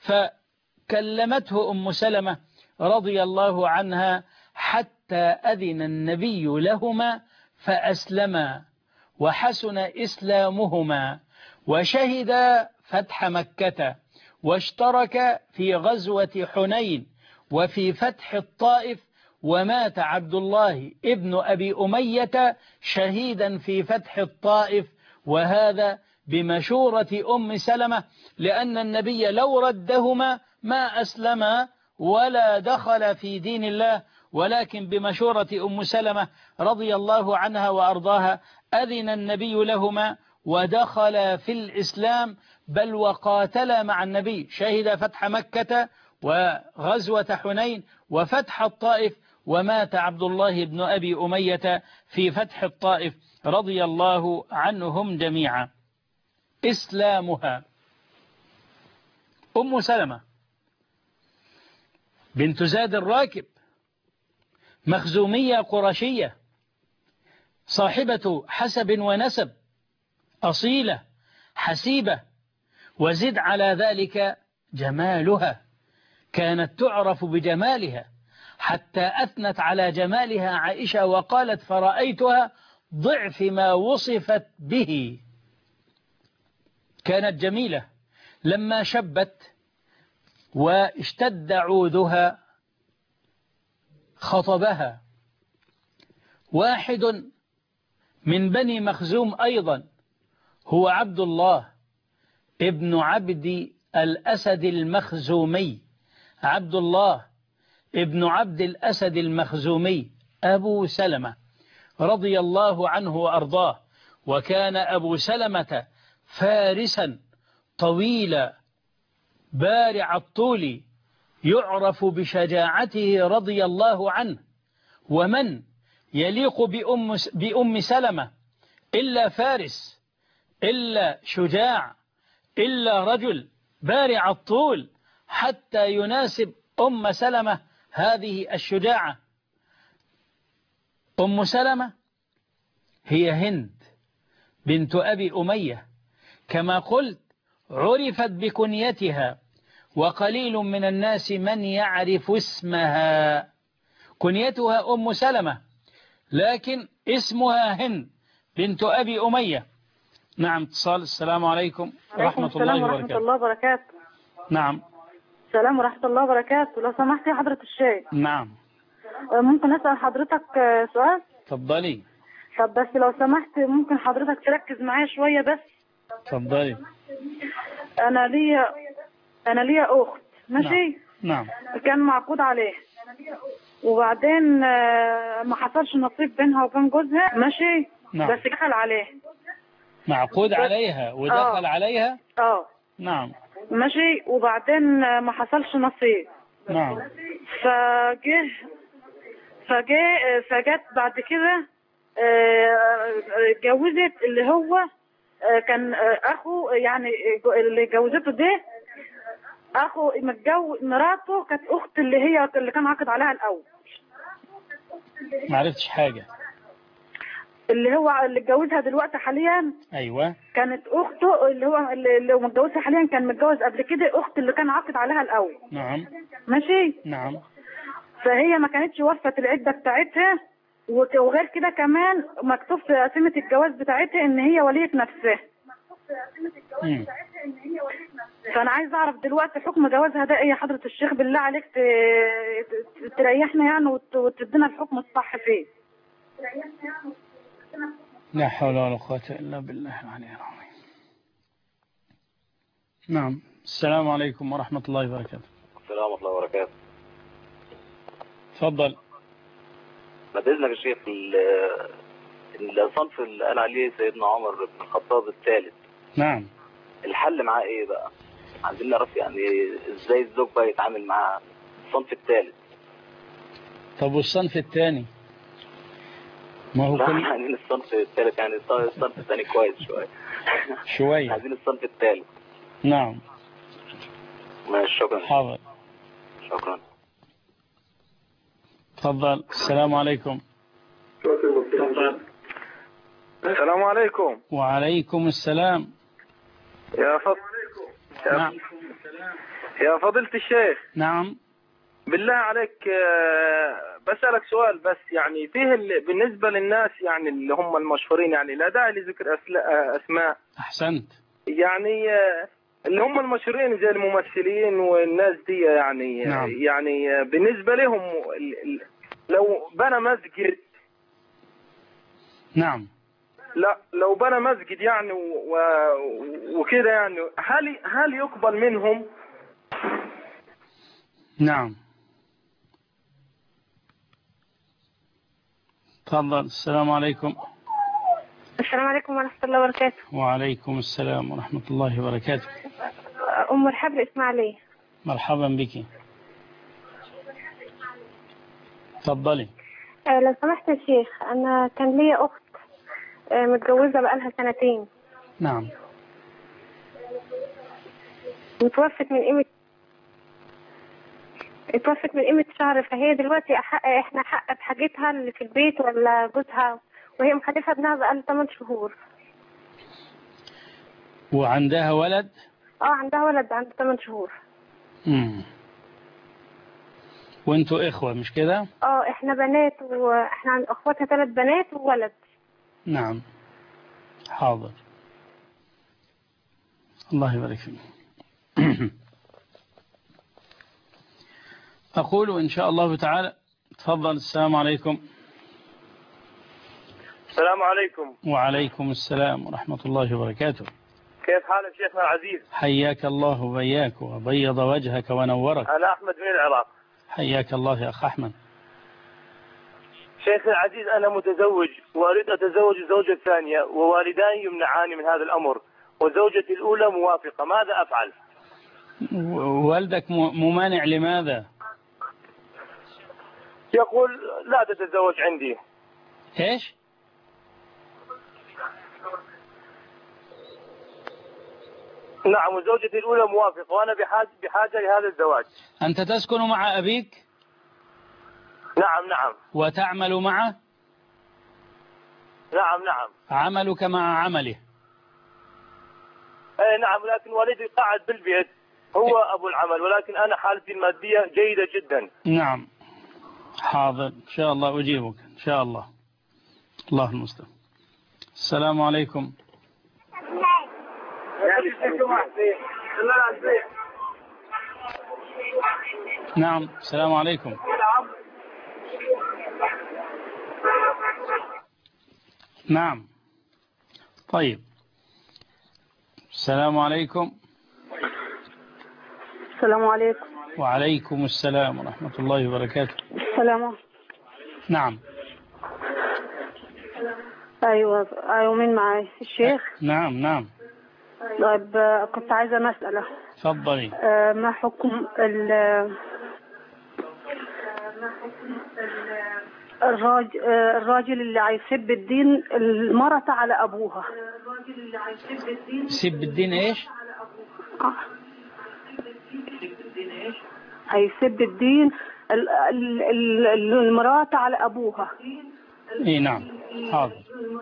فكلمته أم سلمة رضي الله عنها حتى أذن النبي لهما فأسلما وحسن إسلامهما وشهد فتح مكة واشترك في غزوة حنين وفي فتح الطائف، ومات عبد الله ابن أبي أمية شهيدا في فتح الطائف، وهذا بمشورة أم سلمة، لأن النبي لو ردهما ما أسلما ولا دخل في دين الله، ولكن بمشورة أم سلمة رضي الله عنها وأرضاها أذن النبي لهما ودخل في الإسلام، بل وقاتل مع النبي، شهد فتح مكة وغزوة حنين وفتح الطائف، ومات عبد الله بن أبي أمية في فتح الطائف رضي الله عنهم جميعا. إسلامها: أم سلمة بنت زاد الراكب، مخزومية قرشية، صاحبة حسب ونسب، أصيلة حسيبة، وزد على ذلك جمالها، كانت تعرف بجمالها، حتى أثنت على جمالها عائشة وقالت: فرأيتها ضعف ما وصفت به. كانت جميلة. لما شبت واشتد عودها خطبها واحد من بني مخزوم أيضا، هو عبد الله ابن عبد الأسد المخزومي، عبد الله ابن عبد الأسد المخزومي أبو سلمة رضي الله عنه وأرضاه. وكان أبو سلمة فارسا طويلا بارع الطول، يعرف بشجاعته رضي الله عنه. ومن يليق بأم, بأم سلمة إلا فارس، إلا شجاع، إلا رجل بارع الطول حتى يناسب أم سلمة هذه الشجاعة. أم سلمة هي هند بنت أبي أمية، كما قلت عرفت بكنيتها، وقليل من الناس من يعرف اسمها. كنيتها أم سلمة لكن اسمها هند بنت أبي أمية. نعم، اتصال. السلام عليكم ورحمة الله وبركاته. ورحمة الله وبركاته. نعم. السلام ورحمة الله وبركاته. لو سمحت يا حضرة الشيخ. نعم. ممكن أسأل حضرتك سؤال؟ تفضلي. طب بس لو سمحت ممكن حضرتك تركز معايا شوية بس. تفضلي. أنا ليا أنا ليا أخت، ماشي؟ نعم. كان معقود عليه، وبعدين ما حصلش نصيب بينها وبين جوزها، ماشي؟ نعم. بس دخل عليه. معقود عليها ودخل آه. عليها؟ اه نعم. ماشي. وبعدين ما حصلش نصيب. نعم. فجه فجه فجت بعد كده اتجوزت اللي هو كان اخو، يعني اللي جوزته ده اخو متجوز مراته كانت اخت اللي هي اللي كان عاقد عليها الاول. ما عرفتش حاجة. اللي هو اللي اتجوزها دلوقتي حاليا. ايوه. كانت اخته اللي هو اللي هو متجوزها حاليا كان متجوز قبل كده اخت اللي كان عاقد عليها الاول. نعم. ماشي. نعم. فهي ما كانتش وفت العده بتاعتها، وغير كده كمان مكتوب في قسيمه الجواز بتاعتها ان هي وليه نفسها. امم فانا عايز اعرف دلوقتي حكم جوازها ده ايه يا حضره الشيخ؟ بالله عليك تريحنا يعني وتدينا الحكم الصح فيه. لا حول ولا قوة إلا بالله العلي العظيم. نعم. السلام عليكم ورحمة الله وبركاته. السلام ورحمة الله وبركاته. تفضل. بعد إذنك يا شيخ، الصنف اللي قال عليه سيدنا عمر بن الخطاب الثالث. نعم. الحل معاه إيه بقى؟ عايزين نعرف يعني إزاي الزوج بقى يتعامل مع الصنف الثالث. طب والصنف الثاني؟ ما هو كل عايزين الصنف الثالث، يعني الصنف الثاني كويس شوية. شوية. عايزين الصنف الثالث. نعم. ماشي، شكرا. حاضر. شكرا. تفضل. السلام عليكم. السلام عليكم. وعليكم السلام. يا فضل نعم. يا فضيلة الشيخ. نعم. بالله عليك بسألك سؤال بس، يعني فيه بالنسبة للناس يعني اللي هم المشهورين، يعني لا داعي لذكر أسماء. أحسنت. يعني اللي هم المشهورين زي الممثلين والناس دي، يعني نعم. يعني بالنسبة لهم لو بنى مسجد. نعم. لا لو بنى مسجد يعني وكده، يعني هل هل يقبل منهم؟ نعم. تفضل. السلام عليكم. السلام عليكم ورحمة الله وبركاته. وعليكم السلام ورحمة الله وبركاته. أم الحبل إسماعيلية. مرحبا بك. تفضلي. أه لو سمحت يا شيخ، أنا كان لي أخت أه متجوزة بقالها سنتين. نعم. متوفت من قيمة اتوفت من قيمة شهر، فهي دلوقتي أحق احنا حق بحاجتها اللي في البيت ولا جوزها، وهي مخلفة ابنها بقالها ثمان شهور. وعندها ولد؟ اه عندها ولد عنده ثمان شهور. امم وانتوا اخوة مش كده؟ اه احنا بنات، واحنا عند اخواتها ثلاث بنات وولد. نعم. حاضر. الله يبارك فيك. أقول إن شاء الله تعالى. تفضل. السلام عليكم. السلام عليكم. وعليكم السلام ورحمة الله وبركاته. كيف حالك شيخنا العزيز؟ حياك الله وبياك وبيض وجهك ونورك. أنا أحمد من العراق. حياك الله يا أخ أحمد. شيخنا العزيز، أنا متزوج وأريد أتزوج زوجة ثانية، ووالداي يمنعاني من هذا الأمر، وزوجتي الأولى موافقة، ماذا أفعل؟ والدك ممانع لماذا؟ يقول لا تتزوج عندي. إيش؟ نعم، وزوجتي الأولى موافقة، وأنا بحاجة, بحاجة لهذا الزواج. أنت تسكن مع أبيك؟ نعم نعم. وتعمل معه؟ نعم نعم. عملك مع عمله؟ اي نعم، لكن والدي قاعد بالبيت، هو أبو العمل، ولكن أنا حالتي المادية جيدة جدا. نعم. حاضر إن شاء الله أجيبك إن شاء الله. الله المستعان. السلام عليكم. نعم. السلام عليكم. نعم. طيب. السلام عليكم. السلام عليكم. وعليكم السلام ورحمة الله وبركاته. السلام. نعم. أيوة أيوة، مين معاي؟ الشيخ؟ نعم نعم. طيب كنت عايزة مسألة. تفضلي. آه ما حكم ال الراجل الراجل اللي هيسب الدين المرأة على أبوها؟ سب الدين إيش؟ هيسب الدين ال- ال- ال- المرأة على أبوها. اي نعم حاضر.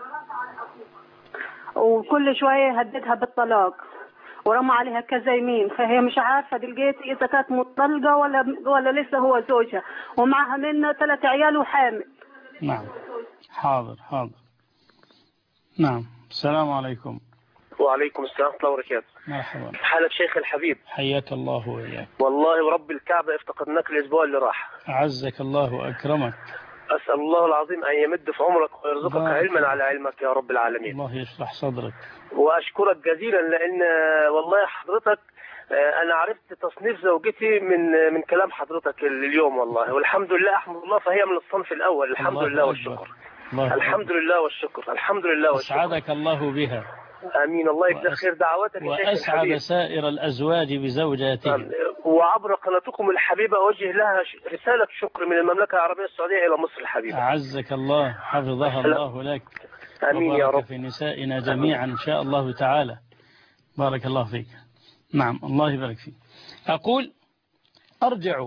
وكل شوية يهددها بالطلاق ورمى عليها كذا يمين، فهي مش عارفة دلقيتي إذا كانت مطلقة ولا ولا لسه هو زوجها، ومعها منها ثلاث عيال وحامل. نعم حاضر حاضر. نعم السلام عليكم. وعليكم السلام ورحمة الله وبركاته. مرحبا. حالك شيخ الحبيب؟ حياك الله وإياك. والله ورب الكعبة افتقدناك الأسبوع اللي راح. أعزك الله وأكرمك. أسأل الله العظيم أن يمد في عمرك ويرزقك علما على علمك يا رب العالمين. الله يشرح صدرك. وأشكرك جزيلا لأن والله حضرتك أنا عرفت تصنيف زوجتي من من كلام حضرتك اليوم والله، والحمد لله أحمد الله، فهي من الصنف الأول. الحمد لله والشكر. الحمد لله والشكر. الحمد لله والشكر. أسعدك الله بها. امين. الله يجزاك خير. دعواتك واسعد سائر الازواج بزوجاتهم. وعبر قناتكم الحبيبه اوجه لها رساله شكر من المملكه العربيه السعوديه الى مصر الحبيبه. اعزك الله حفظها الله لك. امين يا رب. في نسائنا جميعا ان شاء الله تعالى. بارك الله فيك. نعم الله يبارك فيك. اقول ارجع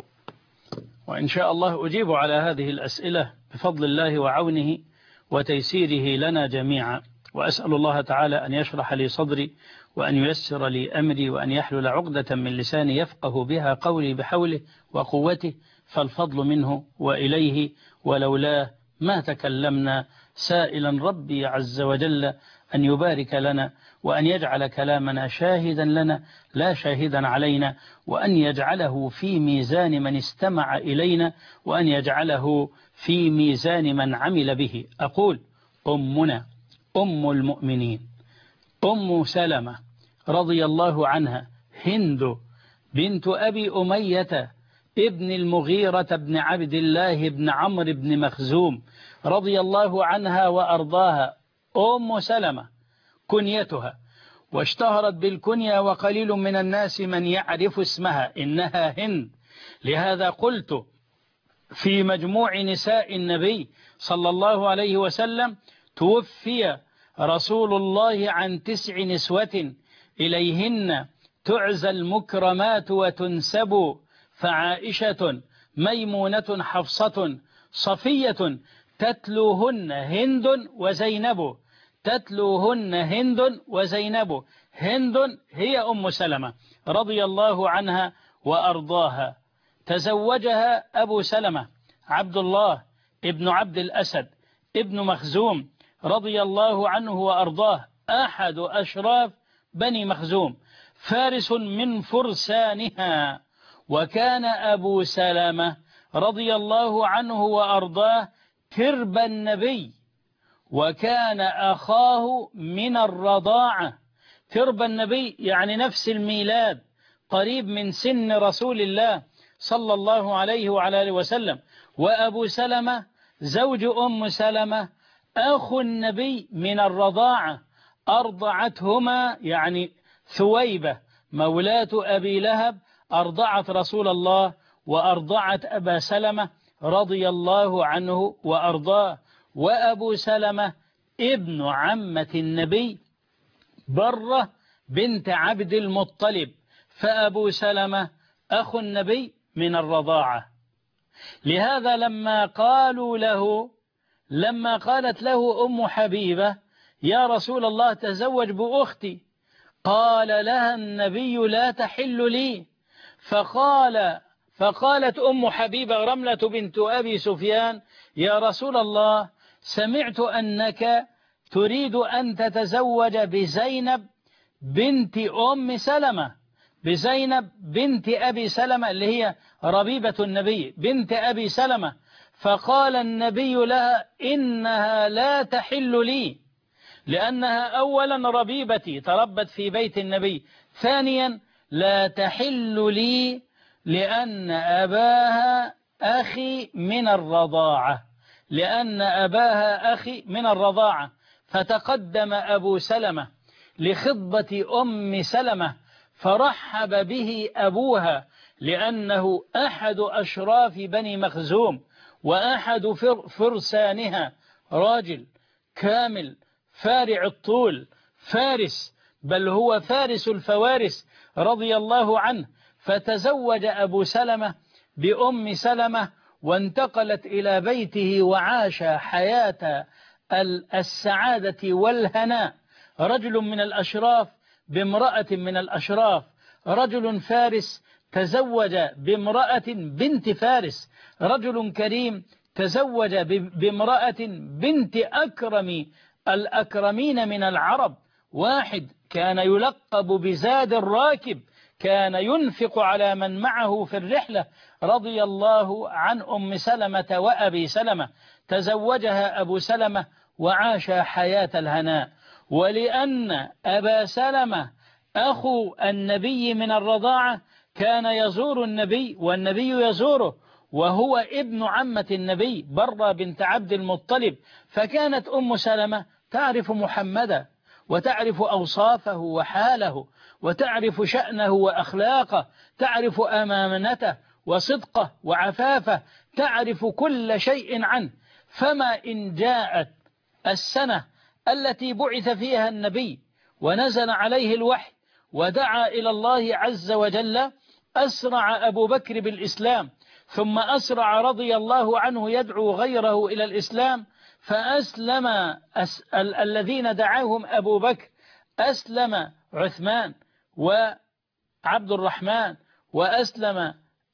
وان شاء الله اجيب على هذه الاسئله بفضل الله وعونه وتيسيره لنا جميعا. وأسأل الله تعالى أن يشرح لي صدري وأن ييسر لي أمري وأن يحلل عقدة من لساني يفقه بها قولي بحوله وقوته، فالفضل منه وإليه، ولولاه ما تكلمنا، سائلا ربي عز وجل أن يبارك لنا وأن يجعل كلامنا شاهدا لنا لا شاهدا علينا، وأن يجعله في ميزان من استمع إلينا، وأن يجعله في ميزان من عمل به. أقول أمنا أم المؤمنين أم سلمة رضي الله عنها هند بنت أبي أمية ابن المغيرة بن عبد الله بن عمرو بن مخزوم رضي الله عنها وأرضاها. أم سلمة كنيتها، واشتهرت بالكنية وقليل من الناس من يعرف اسمها، إنها هند. لهذا قلت في مجموع نساء النبي صلى الله عليه وسلم توفي رسول الله عن تسع نسوة إليهن تعزى المكرمات وتنسب، فعائشة ميمونة حفصة صفية تتلوهن هند وزينب تتلوهن هند وزينب. هند هي أم سلمة رضي الله عنها وأرضاها. تزوجها أبو سلمة عبد الله ابن عبد الأسد ابن مخزوم رضي الله عنه وأرضاه، أحد أشراف بني مخزوم، فارس من فرسانها. وكان أبو سلمة رضي الله عنه وأرضاه ترب النبي، وكان أخاه من الرضاعة. ترب النبي يعني نفس الميلاد، قريب من سن رسول الله صلى الله عليه وعلى آله وسلم. وأبو سلمة زوج أم سلمة أخو النبي من الرضاعة، أرضعتهما يعني ثويبة مولاة أبي لهب أرضعت رسول الله وأرضعت أبا سلمة رضي الله عنه وأرضاه. وأبو سلمة ابن عمة النبي برة بنت عبد المطلب، فأبو سلمة أخو النبي من الرضاعة. لهذا لما قالوا له لما قالت له أم حبيبة يا رسول الله تزوج بأختي، قال لها النبي لا تحل لي. فقال فقالت أم حبيبة رملة بنت أبي سفيان يا رسول الله سمعت أنك تريد أن تتزوج بزينب بنت أم سلمة، بزينب بنت أبي سلمة اللي هي ربيبة النبي بنت أبي سلمة. فقال النبي لها إنها لا تحل لي، لأنها أولا ربيبتي تربت في بيت النبي، ثانيا لا تحل لي لأن أباها أخي من الرضاعة، لأن أباها أخي من الرضاعة. فتقدم أبو سلمة لخطبة أم سلمة فرحب به أبوها، لأنه أحد أشراف بني مخزوم وأحد فرسانها، راجل كامل فارع الطول، فارس، بل هو فارس الفوارس رضي الله عنه. فتزوج أبو سلمة بأم سلمة وانتقلت إلى بيته وعاش حياة السعادة والهناء. رجل من الأشراف بامرأة من الأشراف، رجل فارس تزوج بامرأة بنت فارس، رجل كريم تزوج بامرأة بنت أكرم الأكرمين من العرب. واحد كان يلقب بزاد الراكب، كان ينفق على من معه في الرحلة، رضي الله عن أم سلمة وأبي سلمة. تزوجها أبو سلمة وعاش حياة الهناء. ولأن أبا سلمة أخو النبي من الرضاعة كان يزور النبي والنبي يزوره، وهو ابن عمة النبي برة بنت عبد المطلب، فكانت أم سلمة تعرف محمدا وتعرف أوصافه وحاله وتعرف شأنه وأخلاقه، تعرف أمانته وصدقه وعفافه، تعرف كل شيء عنه. فما إن جاءت السنة التي بعث فيها النبي ونزل عليه الوحي ودعا إلى الله عز وجل، أسرع أبو بكر بالإسلام، ثم أسرع رضي الله عنه يدعو غيره إلى الإسلام، فأسلم أس... ال... الذين دعاهم أبو بكر، أسلم عثمان وعبد الرحمن، وأسلم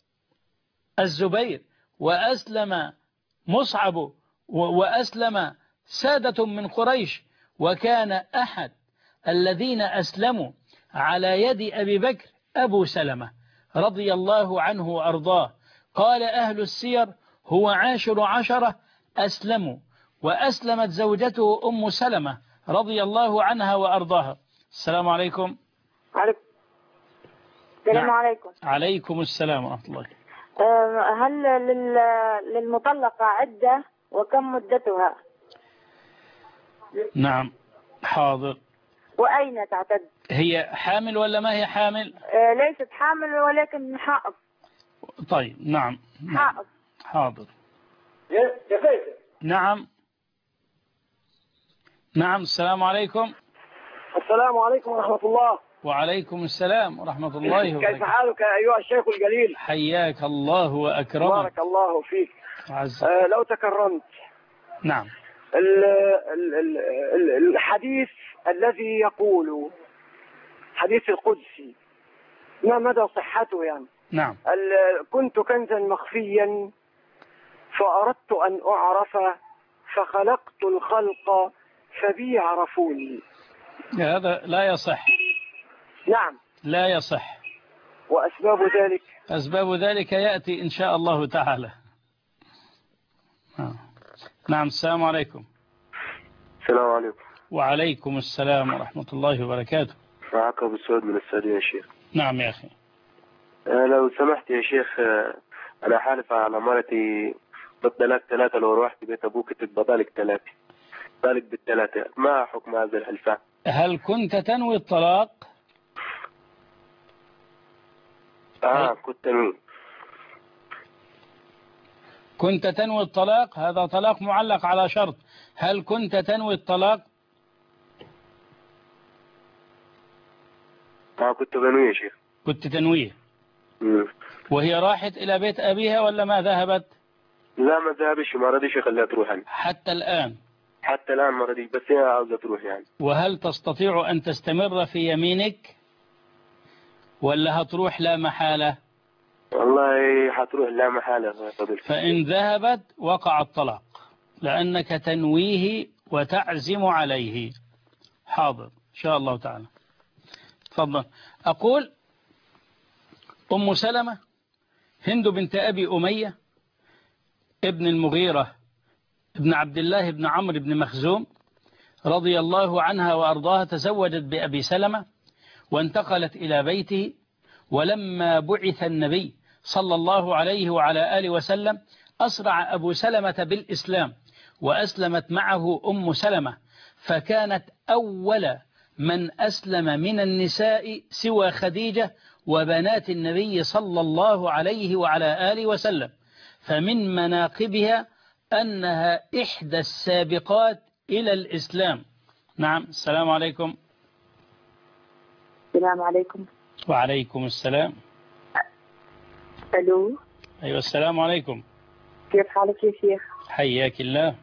الزبير، وأسلم مصعب، و... وأسلم سادة من قريش. وكان أحد الذين أسلموا على يد أبي بكر أبو سلمة رضي الله عنه وأرضاه. قال أهل السير هو عاشر عشرة أسلموا، وأسلمت زوجته أم سلمة رضي الله عنها وأرضاها. السلام عليكم. عليكم السلام. نعم. عليكم. عليكم السلام ورحمة الله. هل للمطلقة عدة وكم مدتها؟ نعم حاضر. وأين تعتد؟ هي حامل ولا ما هي حامل؟ آه ليست حامل ولكن حائض. طيب نعم. حائض. حاضر. نعم نعم. السلام عليكم. السلام عليكم ورحمة الله. وعليكم السلام ورحمة الله وبركاته. كيف حالك أيها الشيخ الجليل؟ حياك الله وأكرمك. بارك الله فيك. عز. آه لو تكرمت. نعم. ال ال ال الحديث الذي يقول حديث القدسي ما مدى صحته يعني؟ نعم. كنت كنزا مخفيا فأردت أن أعرف فخلقت الخلق فبي عرفوني. هذا لا يصح. نعم لا يصح. وأسباب ذلك؟ أسباب ذلك يأتي إن شاء الله تعالى. نعم. السلام عليكم. السلام عليكم. وعليكم السلام ورحمة الله وبركاته. معك أبو سعود من السعودية يا شيخ. نعم يا أخي. أه لو سمحت يا شيخ، أه أنا حالف على مرتي بطلق ثلاثة، لو روحت بيت أبوك تبطلق ثلاثة، طالق بالثلاثة، ما حكم هذا الحلفان؟ هل كنت تنوي الطلاق؟ آه كنت تنوي. كنت تنوي الطلاق؟ هذا طلاق معلق على شرط. هل كنت تنوي الطلاق؟ آه كنت بنوي يا شيخ. كنت تنويه. مم. وهي راحت إلى بيت أبيها ولا ما ذهبت؟ لا ما ذهبش، ما رضيش يخليها تروح يعني. حتى الآن؟ حتى الآن ما رضيش، بس هي عاوزة تروح يعني. وهل تستطيع أن تستمر في يمينك ولا هتروح لا محالة؟ والله حتروح لا محالة. فإن ذهبت وقع الطلاق لأنك تنويه وتعزم عليه. حاضر إن شاء الله تعالى. تفضل. أقول أم سلمة هند بنت أبي أمية ابن المغيرة ابن عبد الله ابن عمرو بن مخزوم رضي الله عنها وأرضاها، تزوجت بأبي سلمة وانتقلت إلى بيته. ولما بعث النبي صلى الله عليه وعلى آله وسلم أسرع أبو سلمة بالإسلام، وأسلمت معه أم سلمة، فكانت أول من أسلم من النساء سوى خديجة وبنات النبي صلى الله عليه وعلى آله وسلم. فمن مناقبها أنها إحدى السابقات إلى الإسلام. نعم. السلام عليكم. السلام عليكم. وعليكم السلام. الو. ايوه السلام عليكم. كيف حالك يا شيخ؟ حياك الله.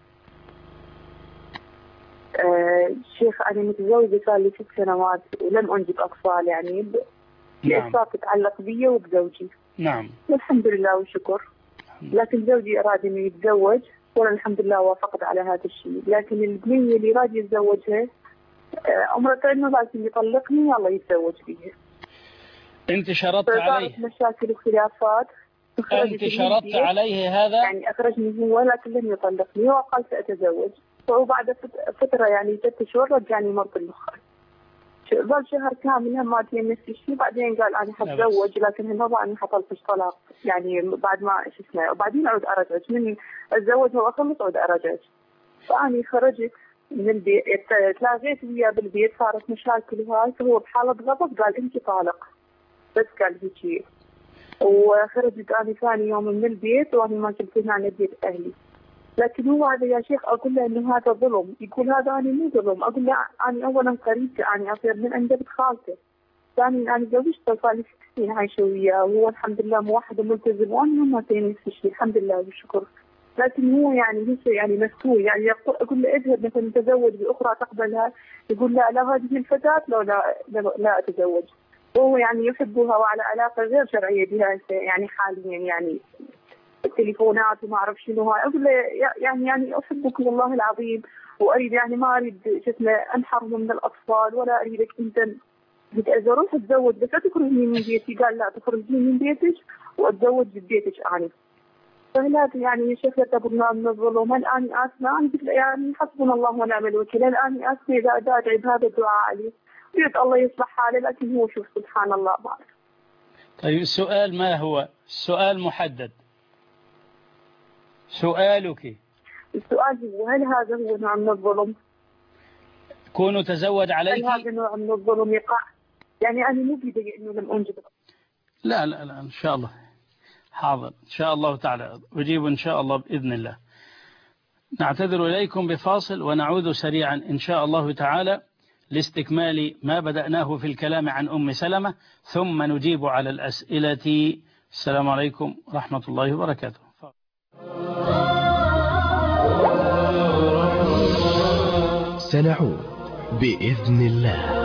آه شيخ انا متزوجه صار لي ست سنوات ولم انجب اطفال يعني بأسباب تتعلق بي وبزوجي. نعم. والحمد لله والشكر. لكن زوجي اراد انه يتزوج وانا الحمد لله وافقت على هذا الشيء، لكن البنيه اللي راد يتزوجها امرت انه لازم يطلقني يلا يتزوج بيها. انت شرطت عليه مشاكل وخلافات. انت شرطت عليه هذا؟ يعني اخرجني هو لكن لم يطلقني وقال ساتزوج، وبعد فتره يعني ست شهور رجعني مرض المخ. ظل شهر كامل هم مادين نفس الشيء، بعدين قال انا حتزوج لكن هالمره انا حطلقش طلاق يعني بعد ما شو اسمه، وبعدين اعود ارجع من اتزوج واخلص اعود ارجع. فاني خرجت من البيت تلاقيت وياه بالبيت صارت مشاكل وهاي، فهو بحاله غضب قال انت طالق بس قال هيك. وخرجت انا ثاني يوم من البيت وانا ما كنت هنا عند بيت اهلي. لكن هو هذا يا شيخ اقول له انه هذا ظلم، يقول هذا انا مو ظلم، اقول له انا اولا قريبتي انا اصير من عند بنت خالته. ثانيا انا زوجته صار لي ست سنين عايشه وياه وهو الحمد لله موحد وملتزم وانا ما تاني نفس الشيء الحمد لله والشكر. لكن هو يعني ليس يعني مسؤول، يعني اقول له اذهب مثلا تزوج باخرى تقبلها، يقول لا لا هذه الفتاه لا لا لا, لا اتزوج. وهو يعني يحبها وعلى علاقه غير شرعيه بها يعني حاليا يعني التليفونات وما اعرف شنو هاي. اقول له يعني يعني احبك والله العظيم واريد يعني ما اريد شو اسمه انحرم من الاطفال ولا اريدك انت اذا روح اتزوج بس لا تخرجني من بيتي. قال لا تخرجني من بيتك واتزوج ببيتك انا. فلا يعني يا شيخ لا تبرنا من الظلم. الان اسمع انا قلت يعني حسبنا الله ونعم الوكيل. الان اسمع اذا ادعي بهذا الدعاء عليه يريد الله يصلح حاله، لكن هو شوف سبحان الله بعرف. طيب السؤال ما هو؟ السؤال محدد. سؤالك السؤال هو هل هذا هو نوع من الظلم؟ كونه تزوج عليك؟ هل هذا نوع من الظلم يقع؟ يعني أنا مو بيدي إنه لم أنجب. لا لا لا إن شاء الله حاضر إن شاء الله تعالى أجيب إن شاء الله بإذن الله. نعتذر إليكم بفاصل ونعود سريعا إن شاء الله تعالى لاستكمال ما بدأناه في الكلام عن أم سلمة ثم نجيب على الأسئلة. السلام عليكم ورحمة الله وبركاته. سنعود بإذن الله.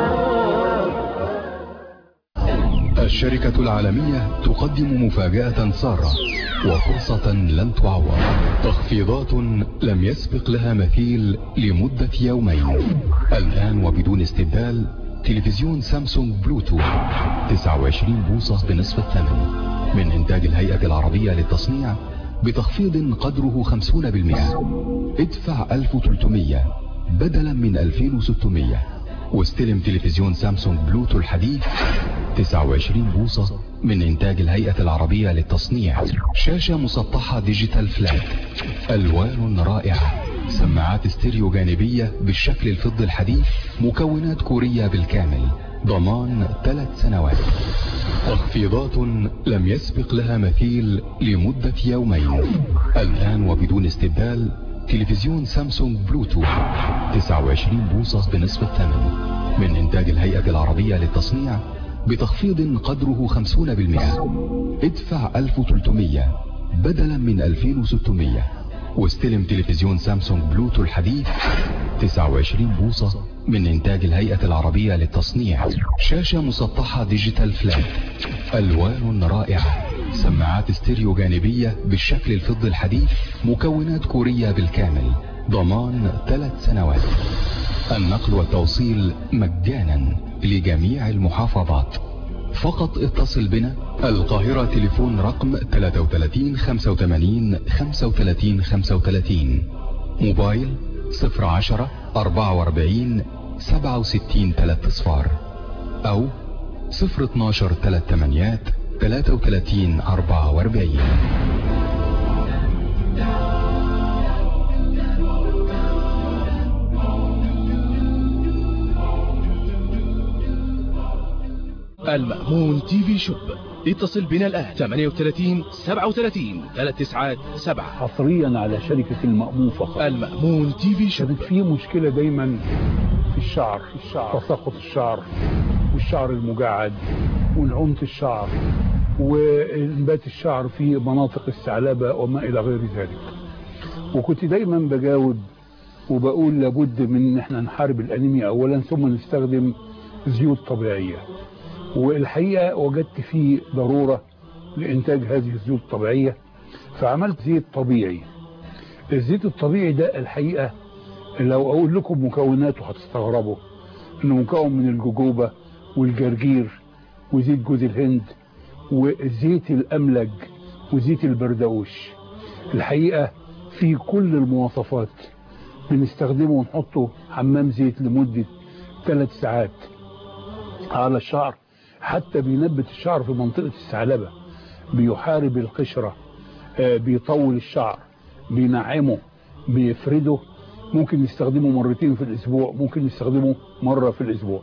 الشركة العالمية تقدم مفاجأة سارة وفرصة لن تعوض، تخفيضات لم يسبق لها مثيل لمدة يومين. الآن وبدون استبدال تلفزيون سامسونج بلوتوث تسعة وعشرين بوصة بنصف الثمن من إنتاج الهيئة العربية للتصنيع بتخفيض قدره خمسين بالمئة. ادفع ألف وثلاثمئة بدلا من ألفين وستمئة واستلم تلفزيون سامسونج بلوتوث الحديث تسعة وعشرين بوصة من إنتاج الهيئة العربية للتصنيع. شاشة مسطحة ديجيتال فلات، ألوان رائعة، سماعات استيريو جانبية بالشكل الفضي الحديث، مكونات كورية بالكامل، ضمان ثلاث سنوات. تخفيضات لم يسبق لها مثيل لمدة يومين. الآن وبدون استبدال تلفزيون سامسونج بلوتوث تسعة وعشرين بوصة بنصف الثمن من إنتاج الهيئة العربية للتصنيع بتخفيض قدره خمسين بالمئة. ادفع ألف وثلاثمئة بدلا من ألفين وستمئة واستلم تلفزيون سامسونج بلوتوث الحديث تسعة وعشرين بوصة من إنتاج الهيئة العربية للتصنيع. شاشة مسطحة ديجيتال فلات، ألوان رائعة، سماعات استيريو جانبية بالشكل الفضي الحديث، مكونات كورية بالكامل، ضمان ثلاث سنوات. النقل والتوصيل مجانا لجميع المحافظات. فقط اتصل بنا القاهرة تليفون رقم ثلاثة وثلاثين خمسة وثمانين خمسة وثلاثين خمسة وثلاثين، موبايل صفر عشرة أربعة وأربعين سبعة وستين ثلاثة صفار أو صفر اتناشر ثلاث ثمانيات ثلاثة وثلاثين أربعة وأربعين. المأمون تي في شوب. اتصل بنا الآن ثمانية وثلاثين سبعة وثلاثين ثلاث تسعات سبعة. حصريا على شركة المأمون فقط. المأمون تي في شوب. كانت فيه مشكلة دايما في الشعر، في الشعر تساقط الشعر والشعر المجعد ونعومة الشعر وانبات الشعر في مناطق الثعلبة وما إلى غير ذلك. وكنت دايما بجاوب وبقول لابد من ان احنا نحارب الانيميا اولا ثم نستخدم زيوت طبيعية. والحقيقة وجدت فيه ضرورة لانتاج هذه الزيوت الطبيعية، فعملت زيت طبيعي. الزيت الطبيعي ده الحقيقة لو اقول لكم مكوناته هتستغربوا انه مكون من الجوجوبا والجرجير وزيت جوز الهند وزيت الاملج وزيت البردقوش. الحقيقة في كل المواصفات. بنستخدمه ونحطه حمام زيت لمدة ثلاث ساعات على الشعر، حتى بينبت الشعر في منطقة الثعلبة، بيحارب القشرة، بيطول الشعر، بينعمه، بيفرده. ممكن نستخدمه مرتين في الأسبوع، ممكن نستخدمه مرة في الأسبوع.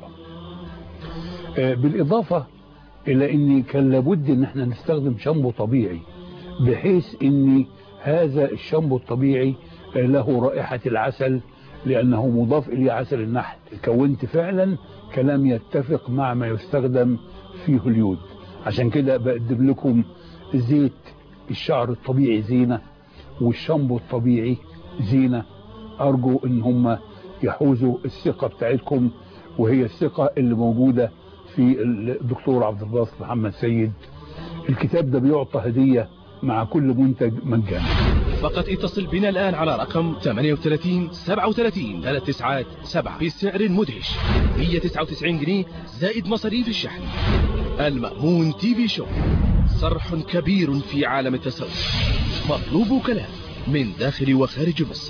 بالإضافة إلى أن كان لابد أن احنا نستخدم شامبو طبيعي، بحيث أن هذا الشامبو الطبيعي له رائحة العسل لأنه مضاف إليه عسل النحل. كونت فعلا كلام يتفق مع ما يستخدم في هوليود. عشان كده بقدم لكم زيت الشعر الطبيعي زينة والشامبو الطبيعي زينة. أرجو إن هم يحوزوا الثقة بتاعتكم، وهي الثقة اللي موجودة في الدكتور عبد الباسط محمد سيد. الكتاب ده بيعطى هدية مع كل منتج مجانا. فقط اتصل بنا الآن على رقم ثمانية وثلاثين سبعة وثلاثين ثلاثة تسعة سبعة بسعر مدهش مئة وتسعة وتسعين جنيه زائد مصاريف الشحن. المأمون تي في شو، صرح كبير في عالم التسوق، مطلوب كلام من داخل وخارج مصر.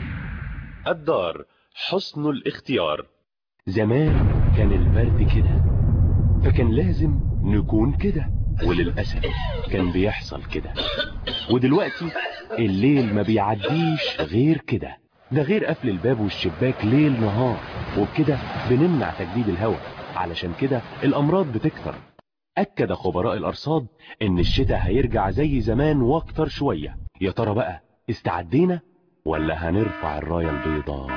الدار حسن الاختيار. زمان كان البرد كده، فكان لازم نكون كده، وللأسف كان بيحصل كده. ودلوقتي الليل ما بيعديش غير كده، ده غير قفل الباب والشباك ليل نهار، وبكده بنمنع تجديد الهواء. علشان كده الأمراض بتكتر. أكد خبراء الأرصاد إن الشتاء هيرجع زي زمان واكتر شوية. يا ترى بقى استعدينا ولا هنرفع الراية البيضاء؟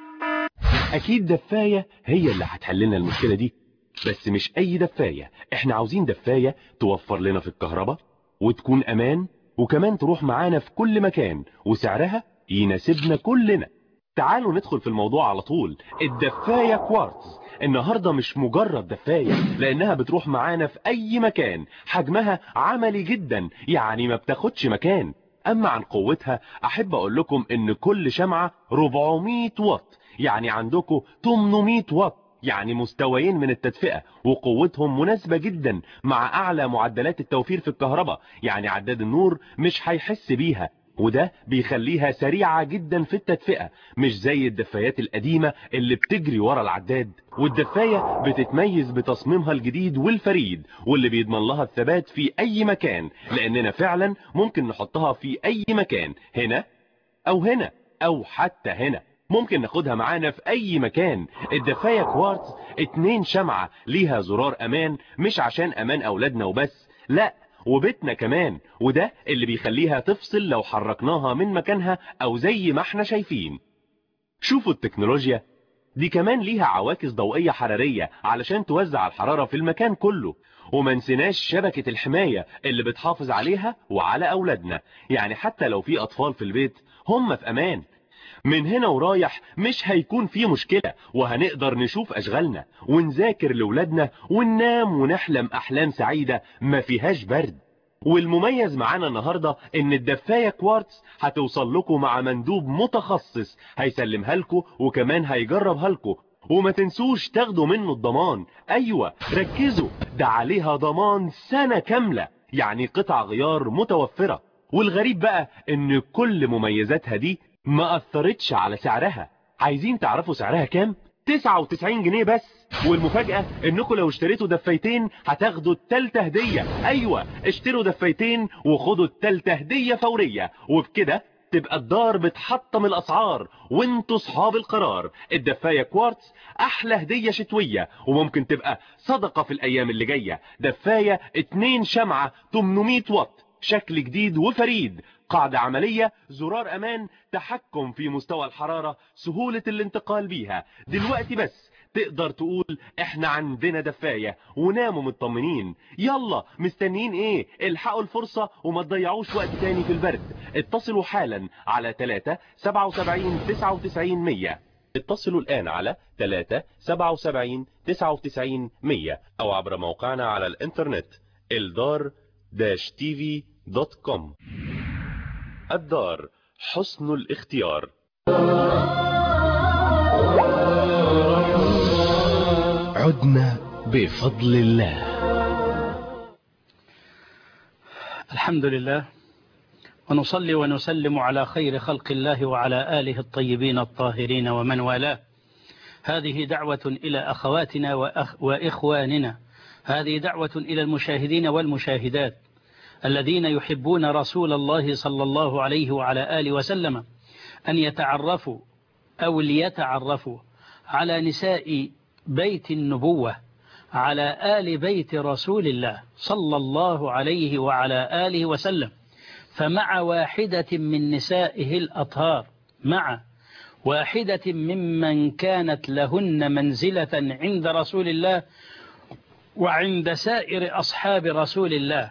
أكيد دفاية هي اللي هتحللنا المشكلة دي، بس مش أي دفاية. احنا عاوزين دفاية توفر لنا في الكهرباء وتكون أمان، وكمان تروح معانا في كل مكان، وسعرها يناسبنا كلنا. تعالوا ندخل في الموضوع على طول. الدفاية كوارتز النهاردة مش مجرد دفاية، لأنها بتروح معانا في أي مكان. حجمها عملي جدا، يعني ما بتاخدش مكان. أما عن قوتها أحب أقول لكم إن كل شمعة أربعمائة واط، يعني عندكم ثمانمائة واط، يعني مستويين من التدفئة، وقوتهم مناسبة جدا مع أعلى معدلات التوفير في الكهرباء. يعني عداد النور مش هيحس بيها، وده بيخليها سريعة جدا في التدفئة، مش زي الدفايات القديمة اللي بتجري ورا العداد. والدفاية بتتميز بتصميمها الجديد والفريد، واللي بيضمن لها الثبات في أي مكان، لأننا فعلا ممكن نحطها في أي مكان، هنا أو هنا أو حتى هنا. ممكن ناخدها معانا في أي مكان. الدفاية كوارتز اتنين شمعة، ليها زرار أمان، مش عشان أمان أولادنا وبس، لا، وبيتنا كمان. وده اللي بيخليها تفصل لو حركناها من مكانها أو زي ما احنا شايفين. شوفوا التكنولوجيا دي، كمان ليها عواكس ضوئية حرارية علشان توزع الحرارة في المكان كله. وما نسيناش شبكة الحماية اللي بتحافظ عليها وعلى أولادنا، يعني حتى لو في أطفال في البيت هم في أمان. من هنا ورايح مش هيكون في مشكلة، وهنقدر نشوف أشغالنا ونذاكر لولادنا وننام ونحلم أحلام سعيدة ما فيهاش برد. والمميز معانا النهاردة ان الدفاية كوارتز هتوصل لكم مع مندوب متخصص هيسلمها لكم وكمان هيجربها لكم. وما تنسوش تاخدوا منه الضمان. ايوه ركزوا، ده عليها ضمان سنة كاملة، يعني قطع غيار متوفرة. والغريب بقى ان كل مميزاتها دي ما اثرتش على سعرها. عايزين تعرفوا سعرها كام؟ تسعة وتسعين جنيه بس. والمفاجأة انكم لو اشتريتوا دفايتين هتاخدوا التالتة هدية. ايوه اشتروا دفايتين وخدوا التالتة هدية فورية، وبكده تبقى الدار بتحطم الاسعار وانتوا صحاب القرار. الدفاية كوارتز احلى هدية شتوية، وممكن تبقى صدقة في الايام اللي جاية. دفاية اتنين شمعة ثمانمائة واط، شكل جديد وفريد، قاعدة عملية، زرار امان، تحكم في مستوى الحرارة، سهولة الانتقال بيها. دلوقتي بس تقدر تقول احنا عندنا دفاية وناموا مطمنين. يلا مستنيين ايه؟ الحقوا الفرصة وما تضيعوش وقت تاني في البرد. اتصلوا حالا على ثلاثة سبعة سبعة تسعة وتسعين مية. اتصلوا الآن على ثلاثة سبعة سبعة تسعة وتسعين مية أو عبر موقعنا على الإنترنت الدار تي في دوت كوم. الدار، حسن الاختيار. عدنا بفضل الله. الحمد لله، ونصلي ونسلم على خير خلق الله وعلى آله الطيبين الطاهرين ومن والاه. هذه دعوة إلى أخواتنا وأخ وإخواننا، هذه دعوة إلى المشاهدين والمشاهدات الذين يحبون رسول الله صلى الله عليه وعلى آله وسلم أن يتعرفوا أو ليتعرفوا على نساء بيت النبوة، على آل بيت رسول الله صلى الله عليه وعلى آله وسلم. فمع واحدة من نسائه الأطهار، مع واحدة ممن كانت لهن منزلة عند رسول الله وعند سائر أصحاب رسول الله،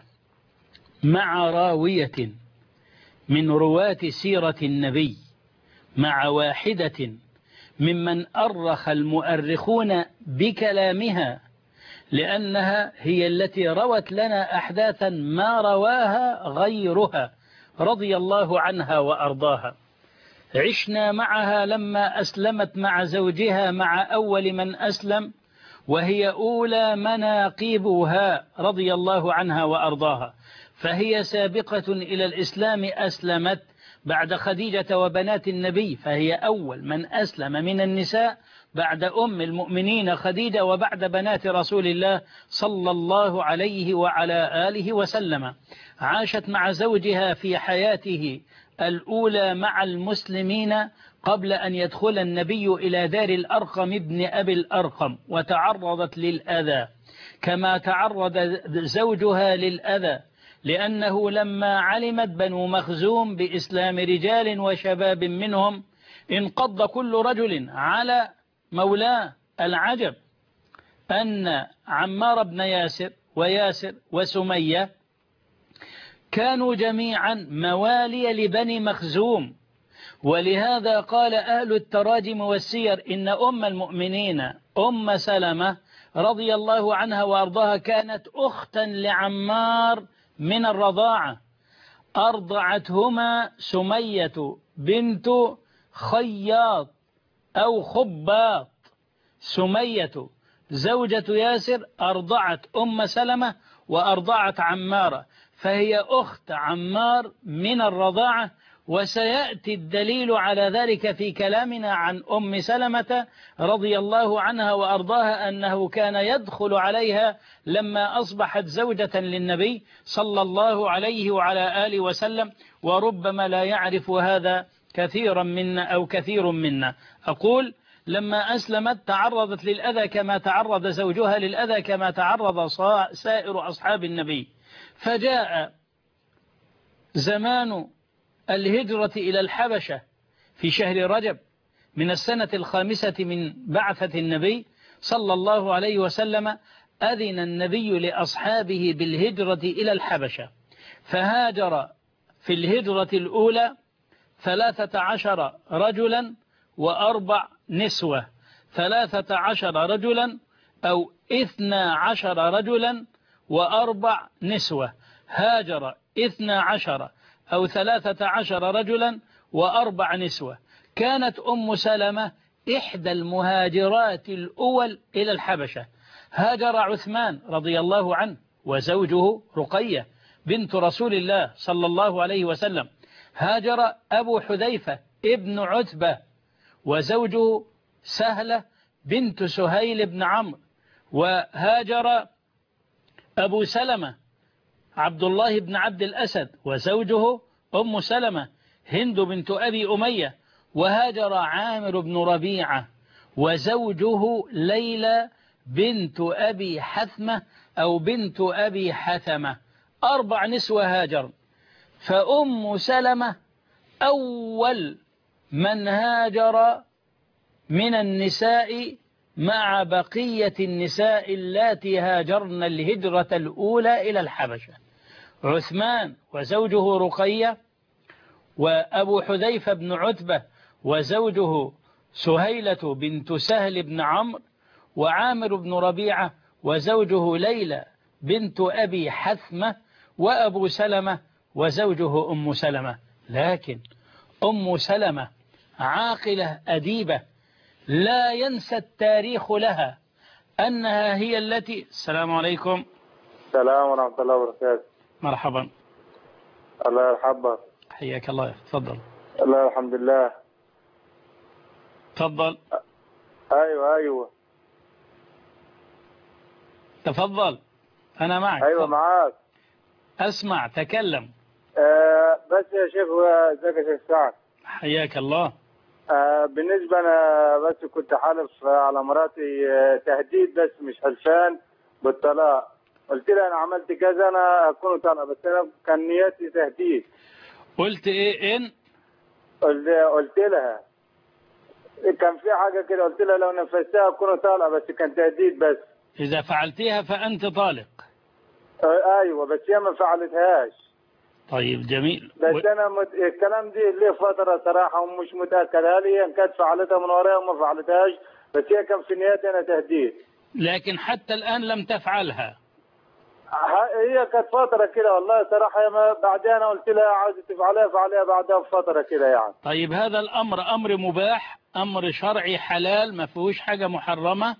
مع راوية من رواة سيرة النبي، مع واحدة ممن أرخ المؤرخون بكلامها، لأنها هي التي روت لنا أحداثا ما رواها غيرها رضي الله عنها وأرضاها. عشنا معها لما أسلمت مع زوجها، مع أول من أسلم، وهي أولى مناقبها رضي الله عنها وأرضاها، فهي سابقة إلى الإسلام، أسلمت بعد خديجة وبنات النبي، فهي أول من أسلم من النساء بعد أم المؤمنين خديجة وبعد بنات رسول الله صلى الله عليه وعلى آله وسلم. عاشت مع زوجها في حياته الأولى مع المسلمين قبل أن يدخل النبي إلى دار الأرقم ابن أبي الأرقم، وتعرضت للأذى كما تعرض زوجها للأذى، لأنه لما علمت بنو مخزوم بإسلام رجال وشباب منهم انقض كل رجل على مولاه. العجب أن عمار بن ياسر وياسر وسمية كانوا جميعا موالي لبني مخزوم، ولهذا قال أهل التراجم والسير إن أم المؤمنين أم سلمة رضي الله عنها وأرضاها كانت أختا لعمار من الرضاعة، أرضعتهما سمية بنت خياط أو خباط. سمية زوجة ياسر أرضعت أم سلمة وأرضعت عمارة، فهي أخت عمار من الرضاعة. وسيأتي الدليل على ذلك في كلامنا عن أم سلمة رضي الله عنها وأرضاها، أنه كان يدخل عليها لما أصبحت زوجة للنبي صلى الله عليه وعلى آله وسلم، وربما لا يعرف هذا كثيرا منا أو كثير منا. أقول لما أسلمت تعرضت للأذى كما تعرض زوجها للأذى، كما تعرض سائر أصحاب النبي. فجاء زمان الهجرة إلى الحبشة في شهر رجب من السنة الخامسة من بعثة النبي صلى الله عليه وسلم، أذن النبي لأصحابه بالهجرة إلى الحبشة، فهاجر في الهجرة الأولى ثلاثة عشر رجلا وأربع نسوة، ثلاثة عشر رجلا أو اثنا عشر رجلا وأربع نسوة. هاجر اثنا عشر أو ثلاثة عشر رجلا وأربع نسوة. كانت أم سلمة إحدى المهاجرات الأول إلى الحبشة. هاجر عثمان رضي الله عنه وزوجه رقية بنت رسول الله صلى الله عليه وسلم. هاجر أبو حذيفة ابن عتبة وزوجه سهلة بنت سهيل بن عمرو. وهاجر أبو سلمة عبد الله بن عبد الأسد وزوجه أم سلمة هند بنت أبي أمية. وهاجر عامر بن ربيعة وزوجه ليلى بنت أبي حثمة أو بنت أبي حثمة. أربع نسوة هاجر. فأم سلمة أول من هاجر من النساء مع بقية النساء اللاتي هاجرن الهجرة الأولى إلى الحبشة. عثمان وزوجه رقية، وأبو حذيفة بن عتبة وزوجه سهيلة بنت سهل بن عمرو، وعامر بن ربيعة وزوجه ليلى بنت أبي حثمة، وأبو سلمة وزوجه أم سلمة. لكن أم سلمة عاقلة أديبة لا ينسى التاريخ لها أنها هي التي. السلام عليكم. السلام ورحمة الله وبركاته. مرحبا. الله يرحبك. حياك الله. تفضل. الله الحمد لله. تفضل. أيوة أيوة تفضل أنا معك. أيوة تفضل. معاك. أسمع تكلم. آه بس يا شيخ، ازيك يا شيخ سعد؟ حياك الله. آه بالنسبة أنا بس كنت حالف على مراتي آه تهديد، بس مش حلفان بالطلاق. قلت لها أنا عملت كذا أنا أكون طالع، بس أنا كان نيتي تهديد. قلت إيه إن؟ قلت, قلت لها كان في حاجة كده، قلت لها لو نفذتها أكون طالع، بس كان تهديد بس. إذا فعلتها فأنت طالق. آه أيوة، بس هي ما فعلتهاش. طيب جميل. بس و... أنا مت... الكلام دي ليه فترة صراحة ومش متأكد هل هي كانت فعلتها من ورايا وما فعلتهاش، بس هي كان في نيتي أنا تهديد. لكن حتى الآن لم تفعلها. هي كانت فترة كده والله صراحة، ما بعدين أنا قلت لها عاوزة تفعلها فعلها بعدها بفترة كده يعني. طيب هذا الأمر أمر مباح، أمر شرعي حلال، ما فيهوش حاجة محرمة؟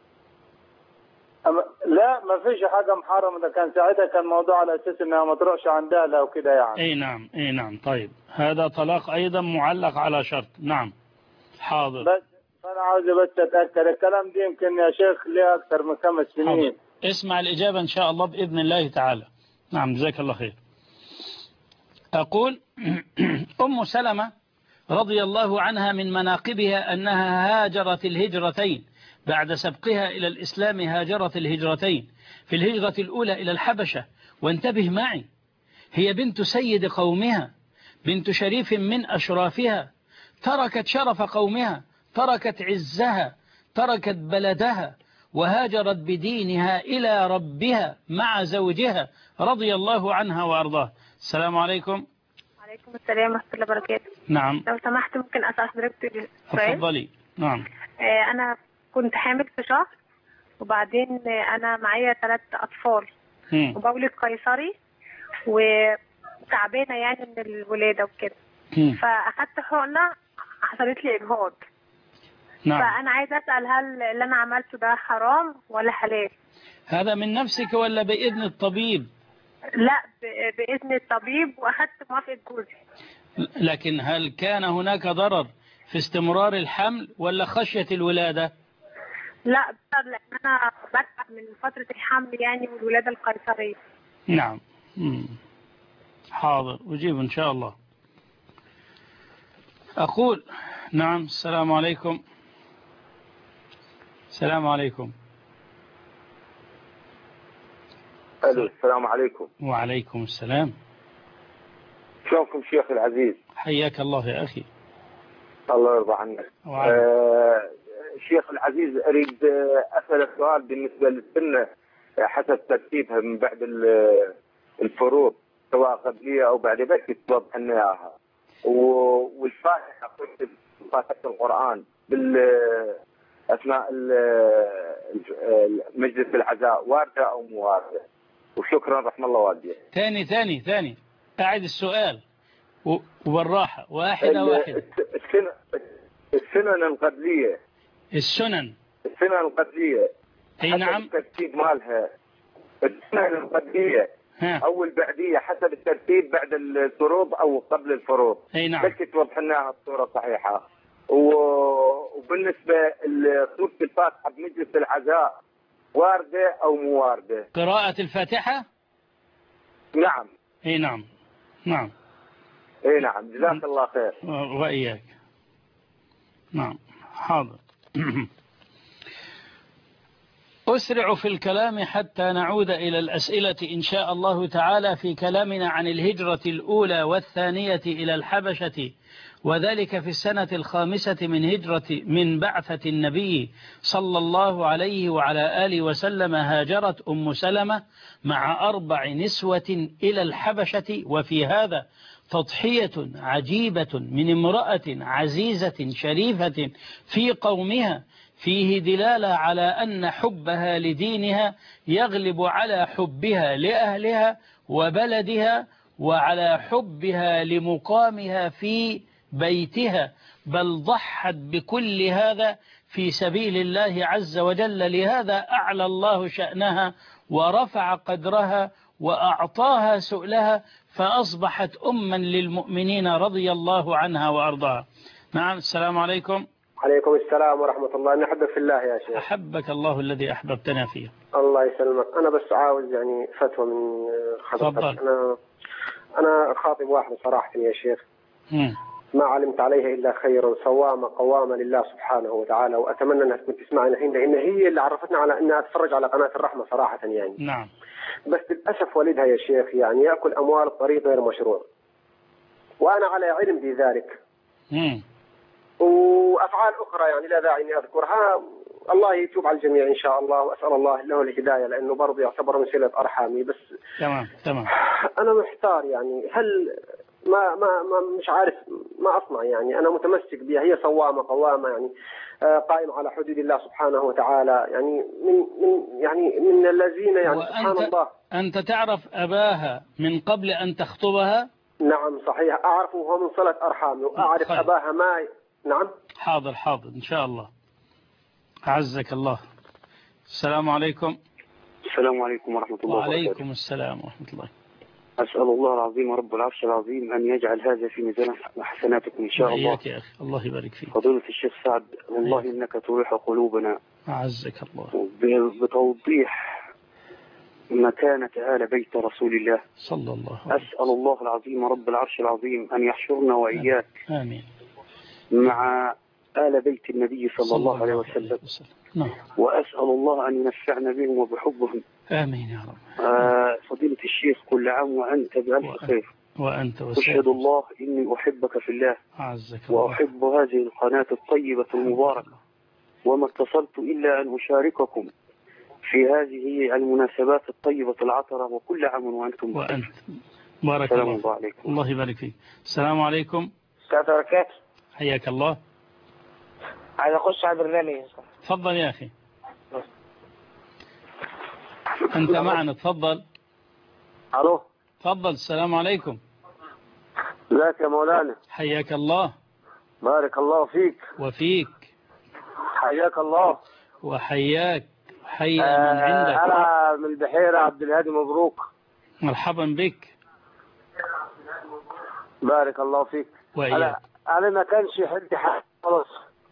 أما لا، ما فيش حاجة محرمة، ده كان ساعتها كان موضوع على أساس إنها ما تروحش عندها لا وكده يعني. أي نعم أي نعم. طيب هذا طلاق أيضا معلق على شرط. نعم حاضر. بس فأنا عاوز بس أتأكد الكلام دي يمكن يا شيخ ليه أكثر من خمس سنين. حاضر. اسمع الإجابة إن شاء الله بإذن الله تعالى. نعم جزاك الله خير. أقول أم سلمة رضي الله عنها من مناقبها أنها هاجرت الهجرتين بعد سبقها إلى الإسلام، هاجرت الهجرتين في الهجرة الأولى إلى الحبشة. وانتبه معي، هي بنت سيد قومها، بنت شريف من أشرافها، تركت شرف قومها، تركت عزها، تركت بلدها، وهاجرت بدينها إلى ربها مع زوجها رضي الله عنها وأرضاه. السلام عليكم. وعليكم السلام ورحمة الله وبركاته. نعم. لو سمحت ممكن أسأل حضرتك سؤال؟ اتفضلي. نعم. آه أنا كنت حامل في شهر، وبعدين أنا معايا ثلاث أطفال مم. وبولد قيصري وتعبانة يعني من الولادة وكده، فأخدت حقنة حصلت لي إجهاض. نعم. فأنا عايزة أسأل هل اللي أنا عملته ده حرام ولا حلال؟ هذا من نفسك ولا بإذن الطبيب؟ لا بإذن الطبيب، وأخدت موافقة جوزي. لكن هل كان هناك ضرر في استمرار الحمل ولا خشية الولادة؟ لا ضرر، لأن أنا بتعب من فترة الحمل يعني والولادة القيصرية. نعم. مم. حاضر أجيب إن شاء الله. أقول نعم. السلام عليكم. السلام عليكم. ألو السلام عليكم. وعليكم السلام. شلونكم شيخ العزيز؟ حياك الله يا أخي. الله يرضى عنك. آه شيخ العزيز أريد أسألك سؤال بالنسبة للسنة حسب ترتيبها من بعد الفروض سواء قبلية أو بعد ذلك توضح لنا إياها. والفاتحة فاتحة القرآن بال أثناء مجلس العزاء واردة أو مو واردة؟ وشكرا رحم الله والديك. ثاني ثاني ثاني أعد السؤال وبالراحة واحدة واحدة. السنن السنن القبلية. السنن السنن القبلية. أي نعم. الترتيب مالها السنن القبلية أو البعدية حسب الترتيب بعد الفروض أو قبل الفروض. أي نعم. بس توضح لنا الصورة صحيحة. وبالنسبة لسورة الفاتحة بمجلس العزاء واردة أو مو واردة؟ قراءة الفاتحة؟ نعم. اي نعم. نعم. اي نعم جزاك الله خير. وإياك. نعم حاضر. أسرع في الكلام حتى نعود إلى الأسئلة إن شاء الله تعالى في كلامنا عن الهجرة الأولى والثانية إلى الحبشة وذلك في السنة الخامسة من هجرة من بعثة النبي صلى الله عليه وعلى آله وسلم هاجرت أم سلمة مع أربع نسوة إلى الحبشة. وفي هذا تضحية عجيبة من امرأة عزيزة شريفة في قومها، فيه دلالة على أن حبها لدينها يغلب على حبها لأهلها وبلدها وعلى حبها لمقامها في بيتها، بل ضحت بكل هذا في سبيل الله عز وجل. لهذا أعلى الله شأنها ورفع قدرها وأعطاها سؤلها، فأصبحت أما للمؤمنين رضي الله عنها وأرضاها. نعم. السلام عليكم. عليكم السلام ورحمة الله. نحبك في الله يا شيخ. أحبك الله الذي أحببتنا فيه. الله يسلمك. أنا بس عاوز يعني فتوى من حضرتك. أنا أنا خاطب واحدة صراحة يا شيخ، م. ما علمت عليها إلا خيرا، صوامة قوامة لله سبحانه وتعالى، وأتمنى أنها تكون تسمعنا الحين، لأن هي اللي عرفتنا على أنها تتفرج على قناة الرحمة صراحة يعني. نعم. بس للأسف والدها يا شيخ يعني يأكل أموال بطريق غير مشروع، وأنا على علم بذلك. م. وأفعال أخرى يعني لا داعي أني أذكرها. الله يتوب على الجميع إن شاء الله، وأسأل الله له الهداية، لأنه برضه يعتبر من صلة أرحامي. بس تمام تمام. أنا محتار يعني، هل ما ما ما مش عارف ما أصنع يعني. أنا متمسك بها، هي صوامة قوامة يعني، قائم على حدود الله سبحانه وتعالى يعني، من من يعني من الذين يعني سبحان الله. أنت تعرف أباها من قبل أن تخطبها؟ نعم صحيح أعرفه، وهو من صلة أرحامي، وأعرف خير. أباها ما نعم. حاضر حاضر إن شاء الله. أعزك الله. السلام عليكم. السلام عليكم ورحمة الله وبركاته. وعليكم السلام ورحمة الله. أسأل الله العظيم رب العرش العظيم أن يجعل هذا في ميزان حسناتكم إن شاء الله. وإياك يا أخي، الله يبارك فيك. فضيلة الشيخ سعد، والله أيوة. إنك تريح قلوبنا. أعزك الله. بتوضيح مكانة آل بيت رسول الله صلى الله عليه وسلم. أسأل الله العظيم رب العرش العظيم أن يحشرنا وإياك آمين مع آل بيت النبي صلى, صلى الله عليه وسلم, وسلم. نعم. وأسأل الله أن ينفعنا بهم وبحبهم. آمين يا رب. آه فضيلة الشيخ، كل عام وأنت بألف خير. وأنت أشهد الله إني أحبك في الله، أعزك الله. وأحب هذه القناة الطيبة المباركة، وما اتصلت إلا أن أشارككم في هذه المناسبات الطيبة العطرة، وكل عام وأنتم بخير. وأنت بارك الله. الله عليكم. الله يبارك فيك. السلام عليكم. السلام عليكم. حياك الله. عايز أخش على البرنامج. تفضل يا أخي. أنت معنا، تفضل. ألو. تفضل. السلام عليكم. ازيك يا مولانا؟ حياك الله. بارك الله فيك. وفيك. حياك الله. وحياك. حيا آه من عندك. أنا من البحيرة عبد الهادي، مبروك. مرحبا بك. بارك الله فيك. وإياك. أنا أنا ما كانش حد حاجة خلاص،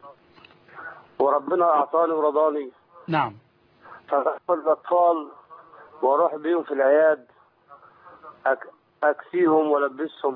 وربنا أعطاني ورضاني. نعم. فأخذ الأطفال وأروح بيهم في العياد، أك... أكسيهم ولبسهم.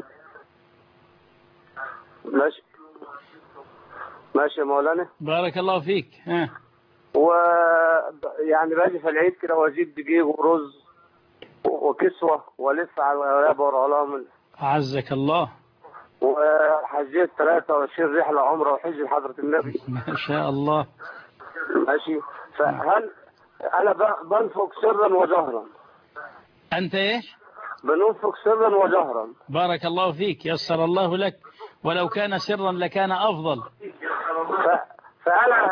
ماشي ماشي يا مولانا. بارك الله فيك. ها. و يعني باجي في العيد كده وأجيب دقيق ورز وكسوة وألف على الغلابة والعلامل. أعزك الله. وحجيت ثلاثة وعشرين رحلة عمرة وحج لحضرة النبي. ما شاء الله. ماشي. فهل أنا بنفق سرا وجهرا؟ أنت إيش؟ بننفق سرا وجهرا. بارك الله فيك، يسر الله لك، ولو كان سرا لكان أفضل. ف... فأنا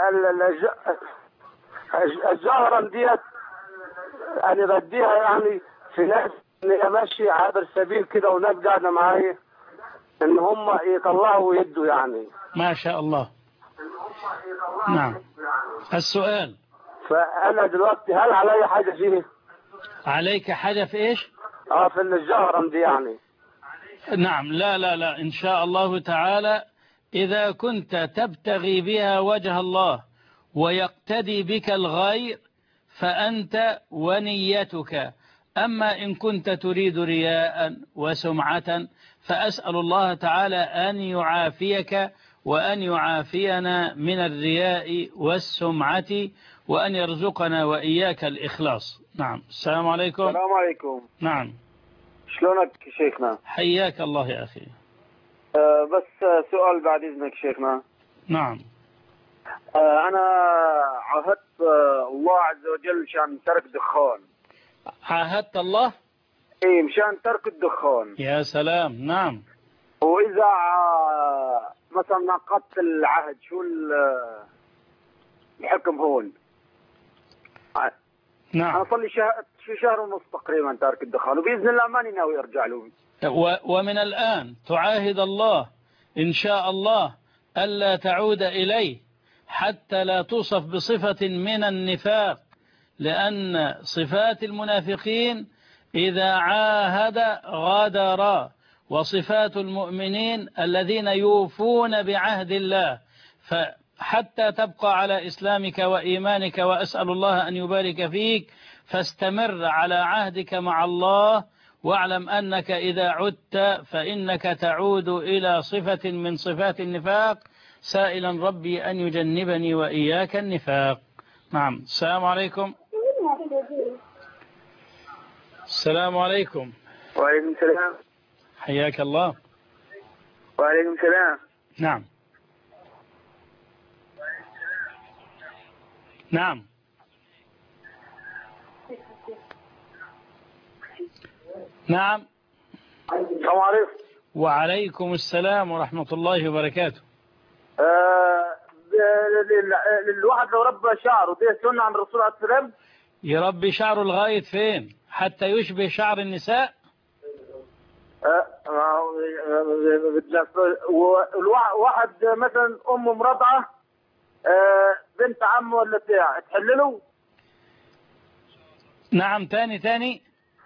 الجهرا ديت أنا بديها يعني في ناس اللي ماشي عابر سبيل كده، وناس قاعدة معايا إن هم يطلعوا ويدوا يعني. ما شاء الله. نعم. السؤال. فأنا دلوقتي هل علي حاجة فيه؟ عليك حاجة في إيش؟ اه في الجهرم دي يعني. نعم. لا لا لا إن شاء الله تعالى، إذا كنت تبتغي بها وجه الله ويقتدي بك الغير فأنت ونيتك. أما إن كنت تريد رياء وسمعة فأسأل الله تعالى أن يعافيك وأن يعافينا من الرياء والسمعة، وأن يرزقنا وإياك الإخلاص. نعم. السلام عليكم. السلام عليكم. نعم. شلونك شيخنا؟ حياك الله يا أخي. آه بس سؤال بعد إذنك شيخنا. نعم. آه أنا عهدت آه الله عز وجل مشان ترك دخان. عاهدت الله؟ إيه مشان ترك الدخان. يا سلام. نعم. وإذا آه مثلا نقضت العهد شو الحكم هون؟ نعم. أنا صار لي شهر شو شهر ونص تقريبا تارك الدخان، وبإذن الله ماني ناوي أرجع له. ومن الآن تعاهد الله إن شاء الله ألا تعود إليه حتى لا توصف بصفة من النفاق، لأن صفات المنافقين إذا عاهد غادر، وصفات المؤمنين الذين يوفون بعهد الله. فحتى تبقى على إسلامك وإيمانك، وأسأل الله أن يبارك فيك، فاستمر على عهدك مع الله، واعلم أنك إذا عدت فإنك تعود إلى صفة من صفات النفاق، سائلا ربي أن يجنبني وإياك النفاق. نعم. السلام عليكم. السلام عليكم. وعليكم السلام. حياك الله. وعليكم السلام. نعم. نعم. نعم. السلام عليكم. وعليكم السلام ورحمة الله وبركاته. آه الواحد لو ربى شعره دي سنة عن الرسول عليه السلام؟ يربي شعره لغاية فين؟ حتى يشبه شعر النساء؟ الواحد مثلا أم مرضعة بنت عمه ولا بتاع تحلله؟ نعم. تاني تاني.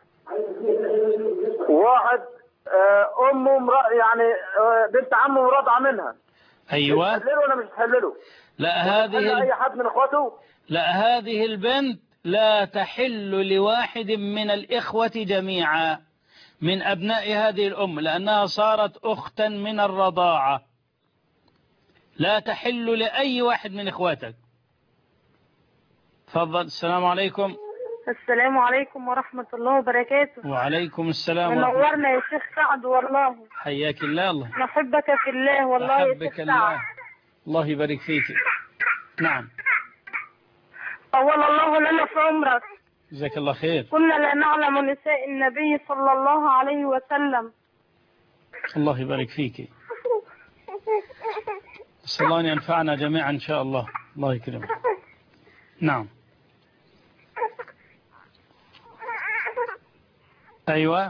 واحد أمه يعني بنت عمه مرضعة منها. أيوة. تحلله ولا مش تحلله؟ لا هذه أي حد من إخواته؟ لا هذه البنت لا تحل لواحد من الإخوة جميعا من أبناء هذه الأم، لأنها صارت أختا من الرضاعة، لا تحل لأي واحد من إخواتك. تفضل. السلام عليكم. السلام عليكم ورحمة الله وبركاته. وعليكم السلام ورحمة الله. منورنا يا شيخ سعد والله. حياك الله. الله نحبك في الله والله يا شيخ سعد. الله. الله يبارك فيك. نعم. طول الله لنا في عمرك. جزاك الله خير. كنا لا نعلم نساء النبي صلى الله عليه وسلم. الله يبارك فيك. أسأل الله أن ينفعنا جميعا إن شاء الله. الله يكرمك. نعم. أيوة.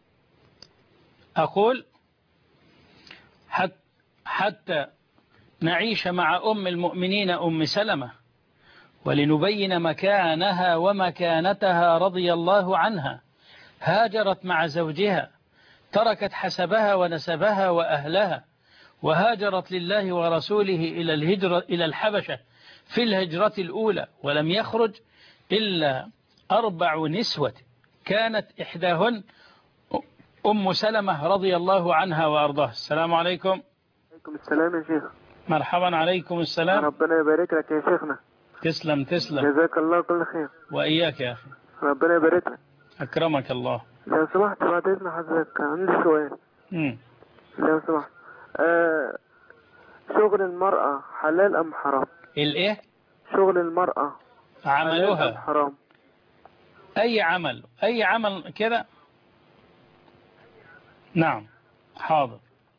أقول حتى, حتى نعيش مع أم المؤمنين أم سلمة، ولنبين مكانها ومكانتها رضي الله عنها. هاجرت مع زوجها، تركت حسبها ونسبها وأهلها، وهاجرت لله ورسوله إلى الهجرة إلى الحبشة في الهجرة الأولى، ولم يخرج إلا أربع نسوة، كانت إحداهن أم سلمة رضي الله عنها وأرضاها. السلام عليكم. عليكم السلام يا شيخ. مرحبا. عليكم السلام. ربنا يبارك لك يا شيخنا. تسلم تسلم. جزاك الله كل خير. وإياك يا أخي. ربنا يبارك لك. أكرمك الله. لو سمحت بعد إذن حضرتك عندي سؤال. امم لو سمحت آه شغل المرأة حلال أم حرام؟ الإيه؟ شغل المرأة عملها حلال أم حرام؟ أي عمل أي عمل كده. نعم. حاضر.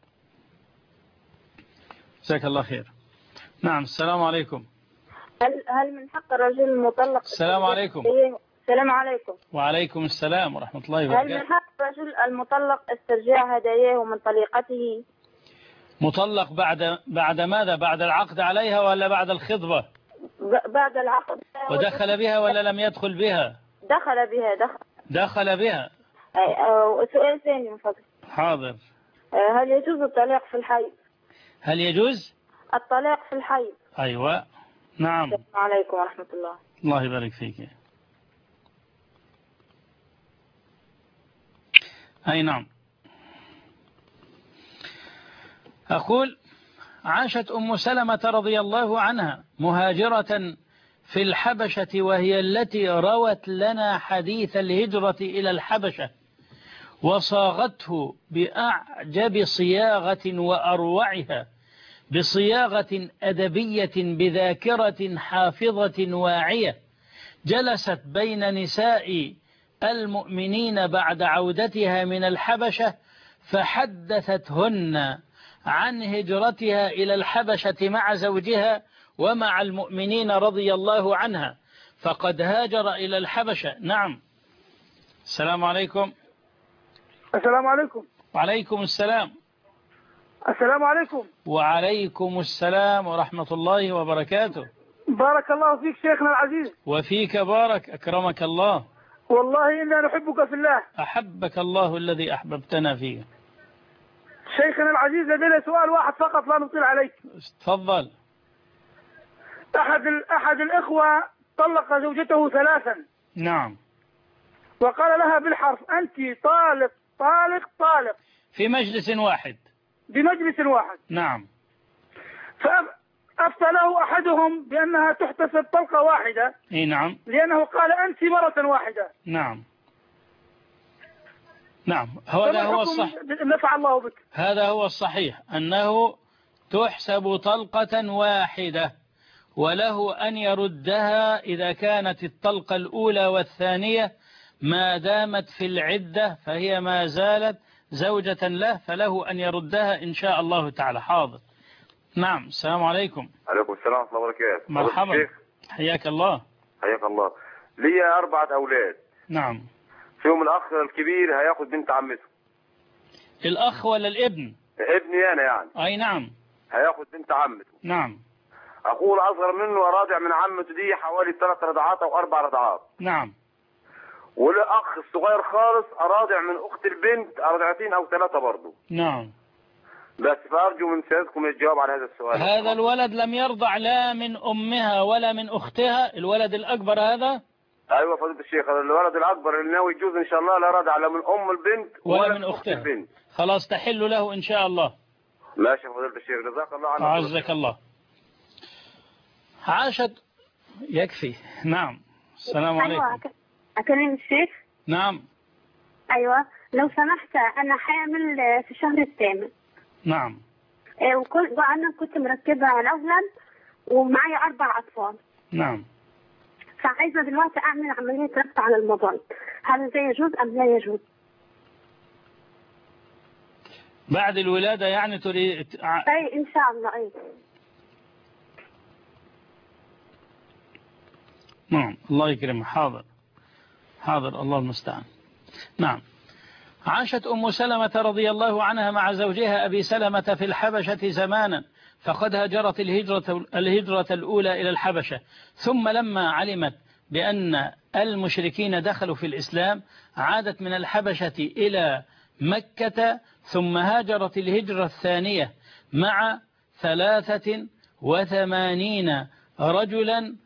جزاك الله خير. نعم. السلام عليكم. هل هل من حق الرجل المطلق؟ السلام عليكم. السلام عليكم. وعليكم السلام ورحمة الله هل وبركاته. من حق الرجل المطلق استرجاع هداياه من طليقته؟ مطلق بعد بعد ماذا؟ بعد العقد عليها ولا بعد الخطبة؟ بعد العقد. ودخل بها ولا لم يدخل بها؟ دخل بها. دخل دخل بها. سؤال ثاني من فضلك. حاضر. هل يجوز الطلاق في الحيض؟ هل يجوز الطلاق في الحيض؟ أيوة. نعم. السلام عليكم ورحمة الله. الله يبارك فيك. أي نعم. أقول عاشت أم سلمة رضي الله عنها مهاجرة في الحبشة، وهي التي روت لنا حديث الهجرة إلى الحبشة، وصاغته بأعجب صياغة وأروعها، بصياغة أدبية بذاكرة حافظة واعية، جلست بين نساء المؤمنين بعد عودتها من الحبشة فحدثتهن عن هجرتها إلى الحبشة مع زوجها ومع المؤمنين رضي الله عنها، فقد هاجر إلى الحبشة. نعم. السلام عليكم. السلام عليكم. وعليكم السلام. السلام عليكم. وعليكم السلام ورحمة الله وبركاته. بارك الله فيك شيخنا العزيز. وفيك بارك، أكرمك الله. والله إنا نحبك في الله. أحبك الله الذي أحببتنا فيه. شيخنا العزيز لدينا سؤال واحد فقط لا نطيل عليك. تفضل. أحد أحد الإخوة طلق زوجته ثلاثا. نعم. وقال لها بالحرف أنت طالق طالق طالق في مجلس واحد. بمجلس واحد. نعم. فأفتى له أحدهم بأنها تحتسب طلقة واحدة. اي نعم. لأنه قال أنت مرة واحدة. نعم. نعم، هذا هو الصح. نفع الله بك. هذا هو الصحيح، أنه تحسب طلقة واحدة، وله أن يردها إذا كانت الطلقة الأولى والثانية ما دامت في العدة فهي ما زالت زوجة له، فله أن يردها إن شاء الله تعالى. حاضر. نعم. السلام عليكم. عليكم السلام ورحمة الله وبركاته. مرحبا. حياك الله. حياك الله. لي أربعة أولاد. نعم. فيهم الأخ الكبير هياخد بنت عمته. الأخ ولا الابن؟ ابني أنا يعني. أي نعم. هياخد بنت عمته. نعم. أخوه الأصغر منه راضع من عمته دي حوالي ثلاث رضعات أو أربع رضعات. نعم. والأخ الصغير خالص أراضع من أخت البنت رضعتين أو ثلاثة برضه. نعم. بس فأرجو من سيادتكم الجواب على هذا السؤال. هذا الولد لم يرضع لا من أمها ولا من أختها، الولد الأكبر هذا؟ أيوة فضيلة الشيخ، الولد الأكبر اللي ناوي يجوز إن شاء الله لا رضع لا من أم البنت ولا, ولا من أختها. البنت. خلاص تحل له إن شاء الله. ماشي فضيلة الشيخ، جزاك الله عنك. أعزك الله. عاشت. يكفي. نعم. السلام عليكم. أيوة. أكلم الشيخ. نعم. أيوة لو سمحت، أنا حامل في الشهر الثامن. نعم. وكل وأنا كنت مركبة الأولاد ومعي أربع أطفال. نعم. فعايزة دلوقتي أعمل عملية ربط على المبيض، هل ده يجوز أم لا يجوز؟ بعد الولادة يعني تريد؟ أي إن شاء الله. أي نعم. الله يكرمك. حاضر حاضر، الله المستعان. نعم. عاشت أم سلمة رضي الله عنها مع زوجها أبي سلمة في الحبشة زمانا، فقد هاجرت الهجرة, الهجرة الأولى إلى الحبشة، ثم لما علمت بأن المشركين دخلوا في الإسلام عادت من الحبشة إلى مكة، ثم هاجرت الهجرة الثانية مع ثلاثة وثمانين رجلا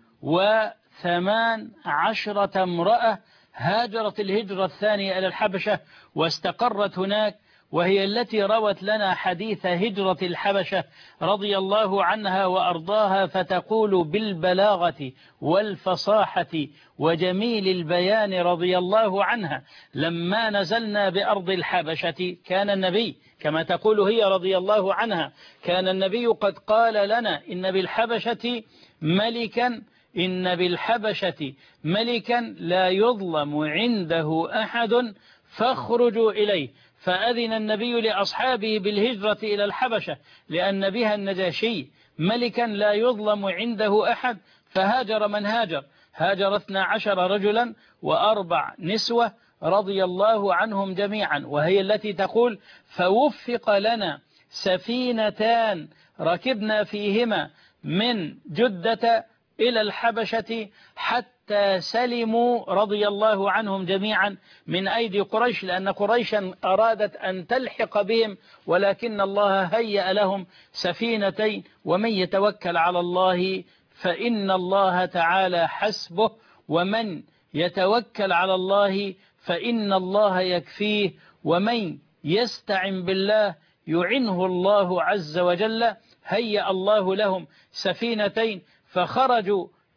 وثمان عشرة امرأة. هاجرت الهجرة الثانية إلى الحبشة واستقرت هناك، وهي التي روت لنا حديث هجرة الحبشة رضي الله عنها وأرضاها، فتقول بالبلاغة والفصاحة وجميل البيان رضي الله عنها: لما نزلنا بأرض الحبشة كان النبي، كما تقول هي رضي الله عنها، كان النبي قد قال لنا إن بالحبشة ملكا إن بالحبشة ملكا لا يظلم عنده أحد فاخرجوا إليه. فأذن النبي لأصحابه بالهجرة إلى الحبشة لأن بها النجاشي ملكا لا يظلم عنده أحد، فهاجر من هاجر. هاجر اثنا عشر رجلا وأربع نسوة رضي الله عنهم جميعا، وهي التي تقول: فوفق لنا سفينتان ركبنا فيهما من جدة إلى الحبشة حتى سلموا رضي الله عنهم جميعا من أيدي قريش، لأن قريشا أرادت أن تلحق بهم، ولكن الله هيأ لهم سفينتين، ومن يتوكل على الله فإن الله تعالى حسبه، ومن يتوكل على الله فإن الله يكفيه، ومن يستعن بالله يعنه الله عز وجل. هيأ الله لهم سفينتين فخرجوا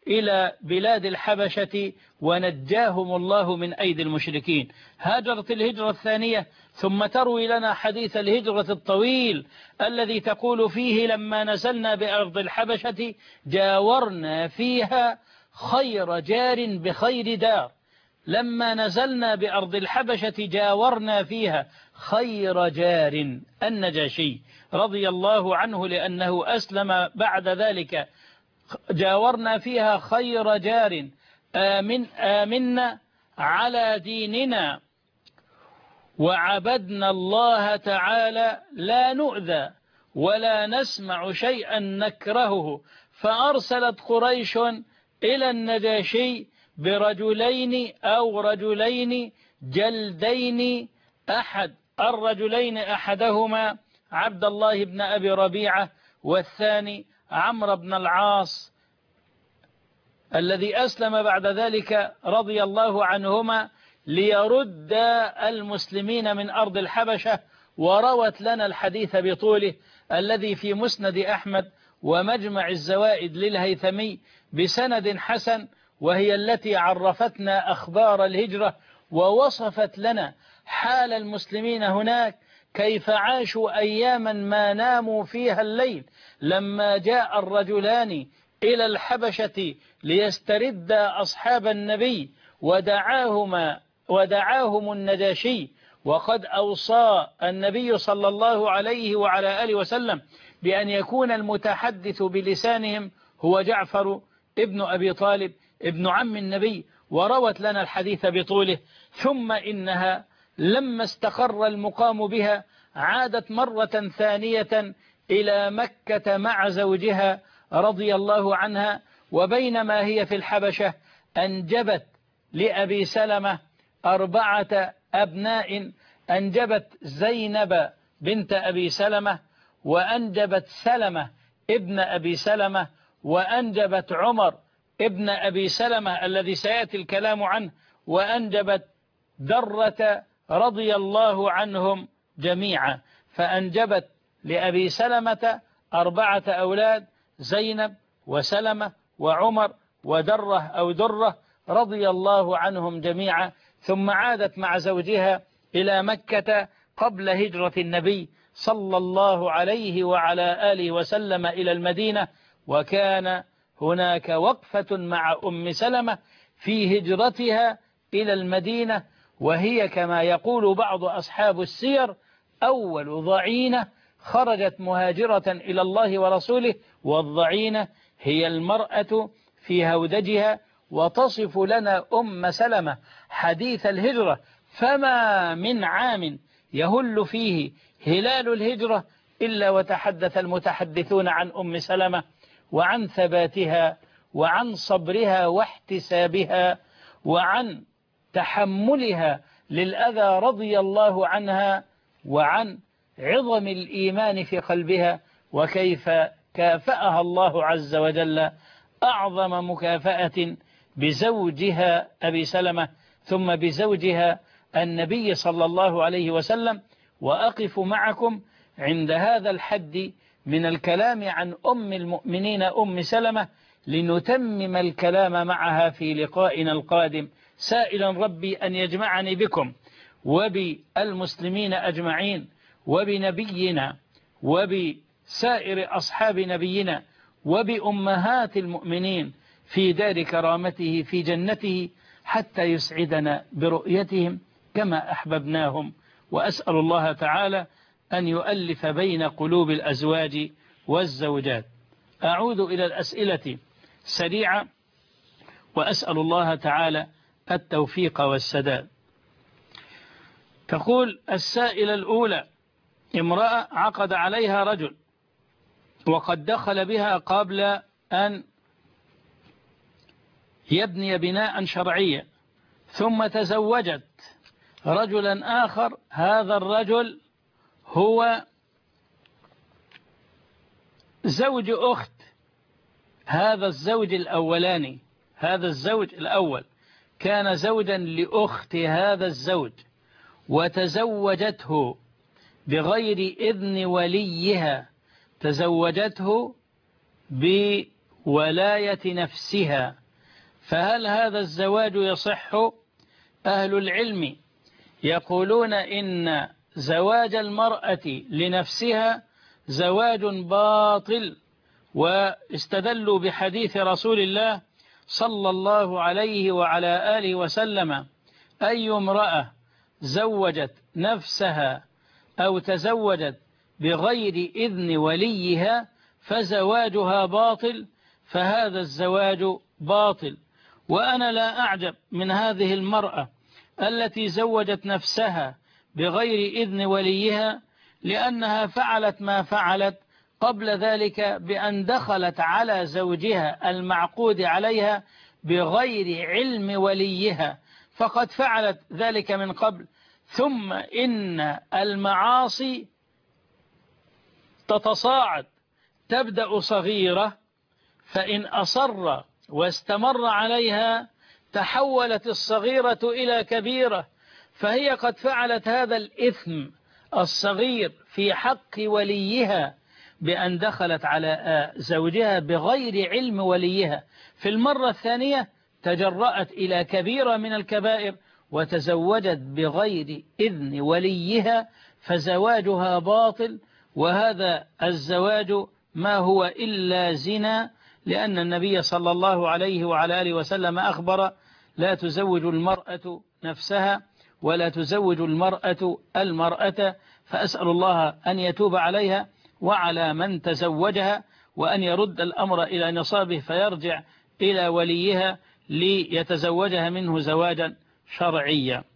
إلى بلاد الحبشة ونجاهم الله من أيدي المشركين. هاجرت الهجرة الثانية ثم تروي لنا حديث الهجرة الطويل الذي تقول فيه لما نزلنا بأرض الحبشة جاورنا فيها خير جار بخير دار. لما نزلنا بأرض الحبشة جاورنا فيها خير جار النجاشي رضي الله عنه لأنه أسلم بعد ذلك. جاورنا فيها خير جار آمن آمنا على ديننا وعبدنا الله تعالى لا نؤذى ولا نسمع شيئا نكرهه. فأرسلت قريش إلى النجاشي برجلين أو رجلين جلدين. أحد الرجلين أحدهما عبد الله بن أبي ربيعة والثاني عمرو بن العاص الذي أسلم بعد ذلك رضي الله عنهما ليرد المسلمين من أرض الحبشة. وروت لنا الحديث بطوله الذي في مسند أحمد ومجمع الزوائد للهيثمي بسند حسن، وهي التي عرفتنا أخبار الهجرة ووصفت لنا حال المسلمين هناك كيف عاشوا أياما ما ناموا فيها الليل لما جاء الرجلان إلى الحبشة ليسترد أصحاب النبي ودعاهما ودعاهم النجاشي. وقد أوصى النبي صلى الله عليه وعلى آله وسلم بأن يكون المتحدث بلسانهم هو جعفر ابن أبي طالب ابن عم النبي، وروت لنا الحديث بطوله. ثم إنها لما استقر المقام بها عادت مرة ثانية إلى مكة مع زوجها رضي الله عنها. وبينما هي في الحبشة أنجبت لأبي سلمة أربعة أبناء، أنجبت زينب بنت أبي سلمة، وأنجبت سلمة ابن أبي سلمة، وأنجبت عمر ابن أبي سلمة الذي سيأتي الكلام عنه، وأنجبت درة رضي الله عنهم جميعا. فأنجبت لأبي سلمة أربعة أولاد، زينب وسلمة وعمر ودرة أو درة رضي الله عنهم جميعا. ثم عادت مع زوجها إلى مكة قبل هجرة النبي صلى الله عليه وعلى آله وسلم إلى المدينة. وكان هناك وقفة مع أم سلمة في هجرتها إلى المدينة، وهي كما يقول بعض أصحاب السير أول ضعينة خرجت مهاجرة إلى الله ورسوله، والضعينة هي المرأة في هودجها. وتصف لنا أم سلمة حديث الهجرة فما من عام يهل فيه هلال الهجرة إلا وتحدث المتحدثون عن أم سلمة وعن ثباتها وعن صبرها واحتسابها وعن تحملها للأذى رضي الله عنها، وعن عظم الإيمان في قلبها، وكيف كافأها الله عز وجل أعظم مكافأة بزوجها أبي سلمة ثم بزوجها النبي صلى الله عليه وسلم. وأقف معكم عند هذا الحد من الكلام عن أم المؤمنين أم سلمة لنتمم الكلام معها في لقائنا القادم، سائلا ربي أن يجمعني بكم وبالمسلمين أجمعين وبنبينا وبسائر أصحاب نبينا وبأمهات المؤمنين في دار كرامته في جنته حتى يسعدنا برؤيتهم كما أحببناهم. وأسأل الله تعالى أن يؤلف بين قلوب الأزواج والزوجات. أعود إلى الأسئلة سريعة، وأسأل الله تعالى التوفيق والسداد. تقول السائلة الأولى: امرأة عقد عليها رجل وقد دخل بها قبل أن يبني بناء شرعيا، ثم تزوجت رجلا آخر، هذا الرجل هو زوج أخت هذا الزوج الأولاني. هذا الزوج الأول كان زوجا لأخت هذا الزوج وتزوجته بغير إذن وليها، تزوجته ولاية نفسها. فهل هذا الزواج يصح؟ أهل العلم يقولون إن زواج المرأة لنفسها زواج باطل، واستدلوا بحديث رسول الله صلى الله عليه وعلى آله وسلم: أي امرأة زوجت نفسها أو تزوجت بغير إذن وليها فزواجها باطل، فهذا الزواج باطل. وأنا لا أعجب من هذه المرأة التي زوجت نفسها بغير إذن وليها، لأنها فعلت ما فعلت قبل ذلك بأن دخلت على زوجها المعقود عليها بغير علم وليها، فقد فعلت ذلك من قبل. ثم إن المعاصي تتصاعد، تبدأ صغيرة، فإن أصر واستمر عليها تحولت الصغيرة إلى كبيرة، فهي قد فعلت هذا الإثم الصغير في حق وليها بأن دخلت على زوجها بغير علم وليها. في المرة الثانية تجرأت إلى كبيرة من الكبائر وتزوجت بغير إذن وليها، فزواجها باطل، وهذا الزواج ما هو إلا زنا، لأن النبي صلى الله عليه وعلى آله وسلم أخبر: لا تزوج المرأة نفسها ولا تزوج المرأة المرأة. فأسأل الله أن يتوب عليها وعلى من تزوجها، وأن يرد الأمر إلى نصابه فيرجع إلى وليها ليتزوجها منه زواجا شرعيا.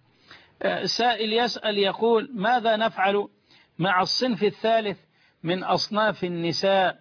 سائل يسأل يقول: ماذا نفعل مع الصنف الثالث من أصناف النساء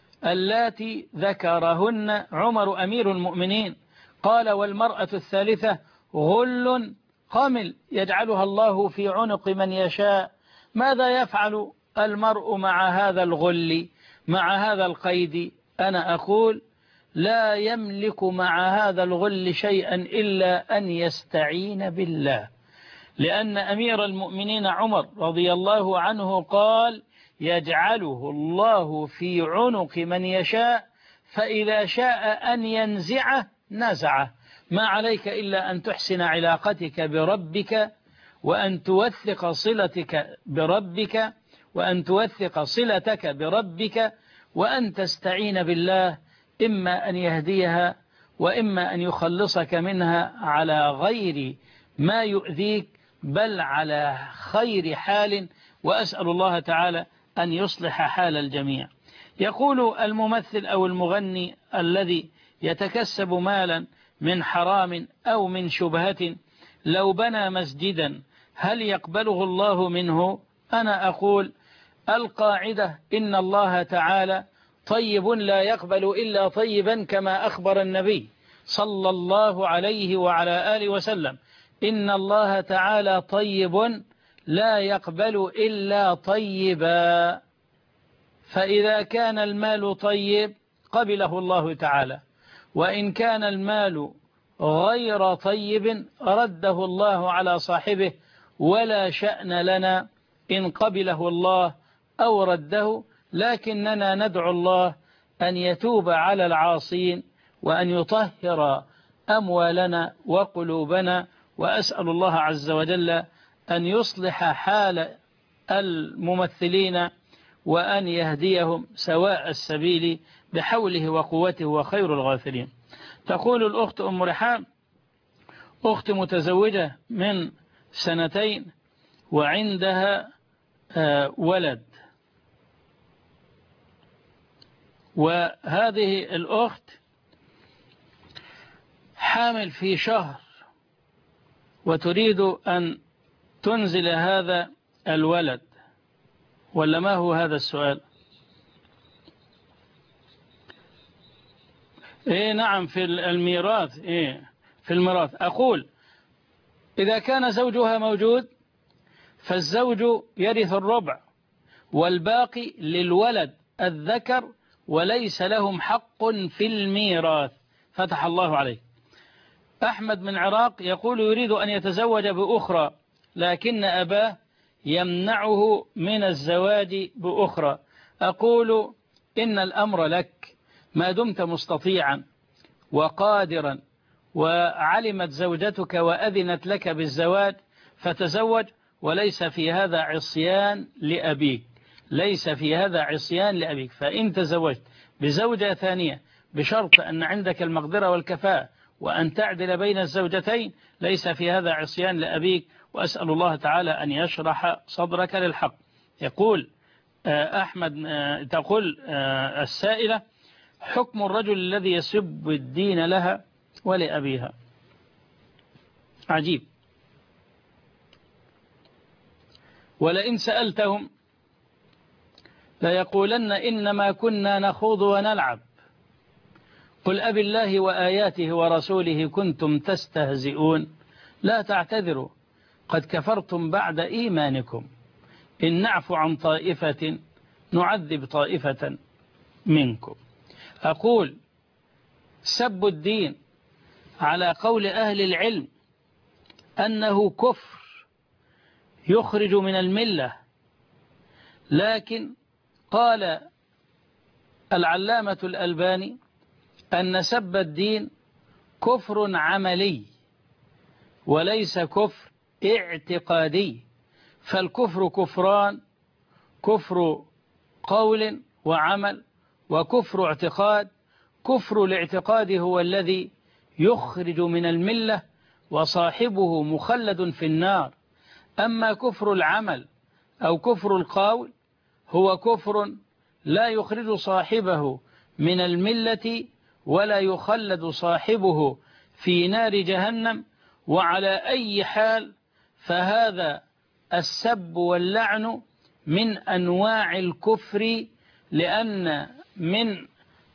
اللاتي ذكرهن عمر أمير المؤمنين؟ قال: والمرأة الثالثة غل قمل يجعلها الله في عنق من يشاء. ماذا يفعل المرء مع هذا الغل، مع هذا القيد؟ أنا أقول: لا يملك مع هذا الغل شيئا إلا أن يستعين بالله، لأن أمير المؤمنين عمر رضي الله عنه قال: يجعله الله في عنق من يشاء، فإذا شاء أن ينزعه نزعه. ما عليك إلا أن تحسن علاقتك بربك، وأن توثق صلتك بربك، وأن توثق صلتك بربك، وأن تستعين بالله، إما أن يهديها وإما أن يخلصك منها على غير ما يؤذيك، بل على خير حال. وأسأل الله تعالى أن يصلح حال الجميع. يقول الممثل أو المغني الذي يتكسب مالا من حرام أو من شبهة: لو بنى مسجدا هل يقبله الله منه؟ أنا أقول: القاعدة إن الله تعالى طيب لا يقبل إلا طيبا، كما أخبر النبي صلى الله عليه وعلى آله وسلم: إن الله تعالى طيب لا يقبل إلا طيبا. فإذا كان المال طيب قبله الله تعالى، وإن كان المال غير طيب رده الله على صاحبه، ولا شأن لنا إن قبله الله أو رده، لكننا ندعو الله أن يتوب على العاصين وأن يطهر أموالنا وقلوبنا. وأسأل الله عز وجل أن يصلح حال الممثلين وأن يهديهم سواء السبيل بحوله وقوته وخير الغافلين. تقول الأخت أم رحام: أخت متزوجة من سنتين وعندها ولد، وهذه الأخت حامل في شهر وتريد أن تنزل هذا الولد، ولا ما هو هذا السؤال؟ إيه نعم، في الميراث. إيه في الميراث. أقول: إذا كان زوجها موجود فالزوج يرث الربع، والباقي للولد الذكر، وليس لهم حق في الميراث. فتح الله عليه. أحمد من العراق يقول: يريد أن يتزوج بأخرى، لكن أباه يمنعه من الزواج بأخرى. أقول: إن الأمر لك، ما دمت مستطيعا وقادرا وعلمت زوجتك وأذنت لك بالزواج فتزوج، وليس في هذا عصيان لأبيك، ليس في هذا عصيان لأبيك. فإن تزوجت بزوجة ثانية بشرط أن عندك المقدرة والكفاءة وأن تعدل بين الزوجتين ليس في هذا عصيان لأبيك، وأسأل الله تعالى أن يشرح صدرك للحق. يقول أحمد، تقول السائلة: حكم الرجل الذي يسب الدين لها ولأبيها. عجيب. ولئن سألتهم ليقولن إنما كنا نخوض ونلعب، قل أبي الله وآياته ورسوله كنتم تستهزئون لا تعتذروا قد كفرتم بعد إيمانكم إن نعفو عن طائفة نعذب طائفة منكم. أقول: سب الدين على قول أهل العلم أنه كفر يخرج من الملة، لكن قال العلامة الألباني أن سب الدين كفر عملي وليس كفر اعتقادي، فالكفر كفران: كفر قول وعمل، وكفر اعتقاد. كفر الاعتقاد هو الذي يخرج من الملة وصاحبه مخلد في النار، أما كفر العمل أو كفر القول هو كفر لا يخرج صاحبه من الملة ولا يخلد صاحبه في نار جهنم. وعلى أي حال فهذا السب واللعن من أنواع الكفر، لأن من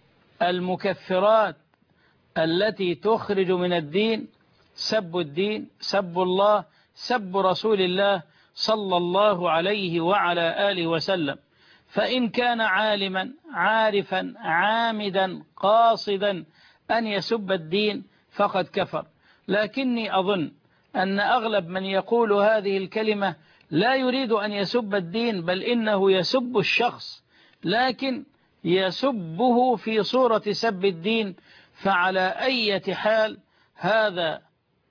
المكفرات التي تخرج من الدين سب الدين، سب الله، سب رسول الله صلى الله عليه وعلى آله وسلم. فإن كان عالما عارفا عامدا قاصدا أن يسب الدين فقد كفر. لكني أظن أن أغلب من يقول هذه الكلمة لا يريد أن يسب الدين، بل إنه يسب الشخص، لكن يسبه في صورة سب الدين. فعلى أي حال هذا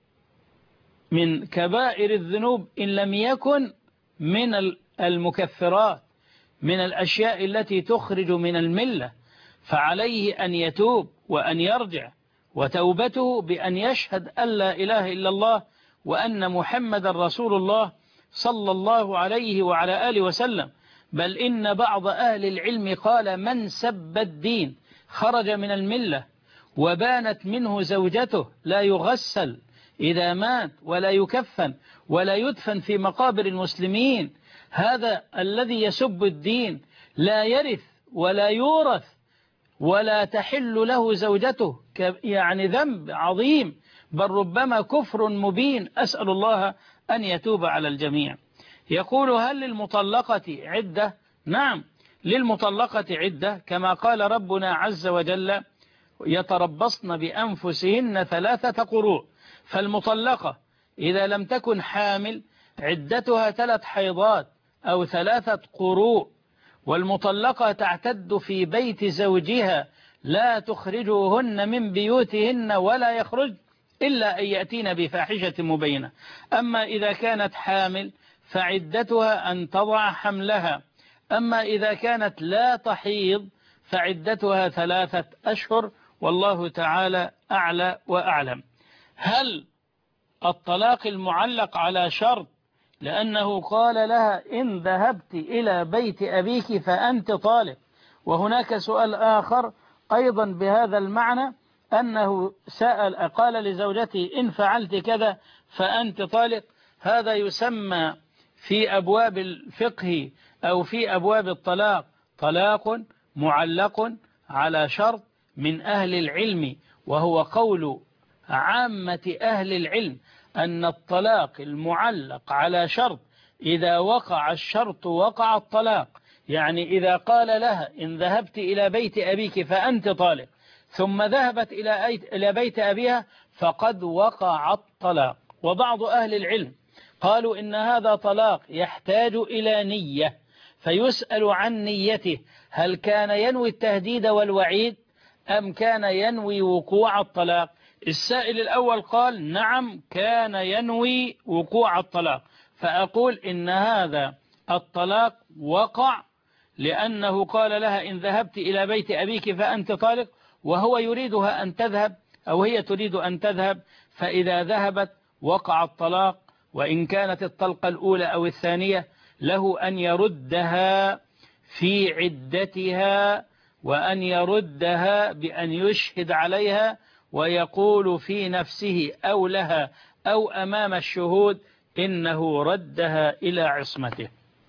من كبائر الذنوب إن لم يكن من المكفرات، من الأشياء التي تخرج من الملة، فعليه أن يتوب وأن يرجع، وتوبته بأن يشهد أن لا إله إلا الله وأن محمد رسول الله صلى الله عليه وعلى آله وسلم. بل إن بعض أهل العلم قال: من سب الدين خرج من الملة وبانت منه زوجته لا يغسل إذا مات ولا يكفن ولا يدفن في مقابر المسلمين. هذا الذي يسب الدين لا يرث ولا يورث ولا تحل له زوجته، يعني ذنب عظيم، بل ربما كفر مبين. أسأل الله أن يتوب على الجميع. يقول: هل للمطلقة عدة؟ نعم، للمطلقة عدة، كما قال ربنا عز وجل: يتربصن بأنفسهن ثلاثة قروء. فالمطلقة إذا لم تكن حامل عدتها ثلاث حيضات أو ثلاثة قروء. والمطلقة تعتد في بيت زوجها لا تخرجوهن من بيوتهن ولا يخرج إلا أن يأتين بفاحشة مبينة. أما إذا كانت حامل فعدتها أن تضع حملها. أما إذا كانت لا تحيض فعدتها ثلاثة أشهر، والله تعالى أعلى وأعلم. هل الطلاق المعلق على شرط؟ لأنه قال لها: إن ذهبت إلى بيت أبيك فأنت طالق. وهناك سؤال آخر أيضا بهذا المعنى، أنه سأل قال لزوجتي: إن فعلت كذا فأنت طالق. هذا يسمى في أبواب الفقه أو في أبواب الطلاق طلاق معلق على شرط من أهل العلم، وهو قول عامة أهل العلم أن الطلاق المعلق على شرط إذا وقع الشرط وقع الطلاق. يعني إذا قال لها: إن ذهبت إلى بيت أبيك فأنت طالق، ثم ذهبت إلى بيت أبيها فقد وقع الطلاق. وبعض أهل العلم قالوا إن هذا طلاق يحتاج إلى نية، فيسأل عن نيته: هل كان ينوي التهديد والوعيد أم كان ينوي وقوع الطلاق؟ السائل الأول قال نعم كان ينوي وقوع الطلاق، فأقول إن هذا الطلاق وقع لأنه قال لها إن ذهبت إلى بيت أبيك فأنت طالق، وهو يريدها أن تذهب أو هي تريد أن تذهب، فإذا ذهبت وقع الطلاق. وإن كانت الطلقة الأولى أو الثانية له أن يردها في عدتها، وأن يردها بأن يشهد عليها ويقول في نفسه أو لها أو أمام الشهود إنه ردها إلى عصمته.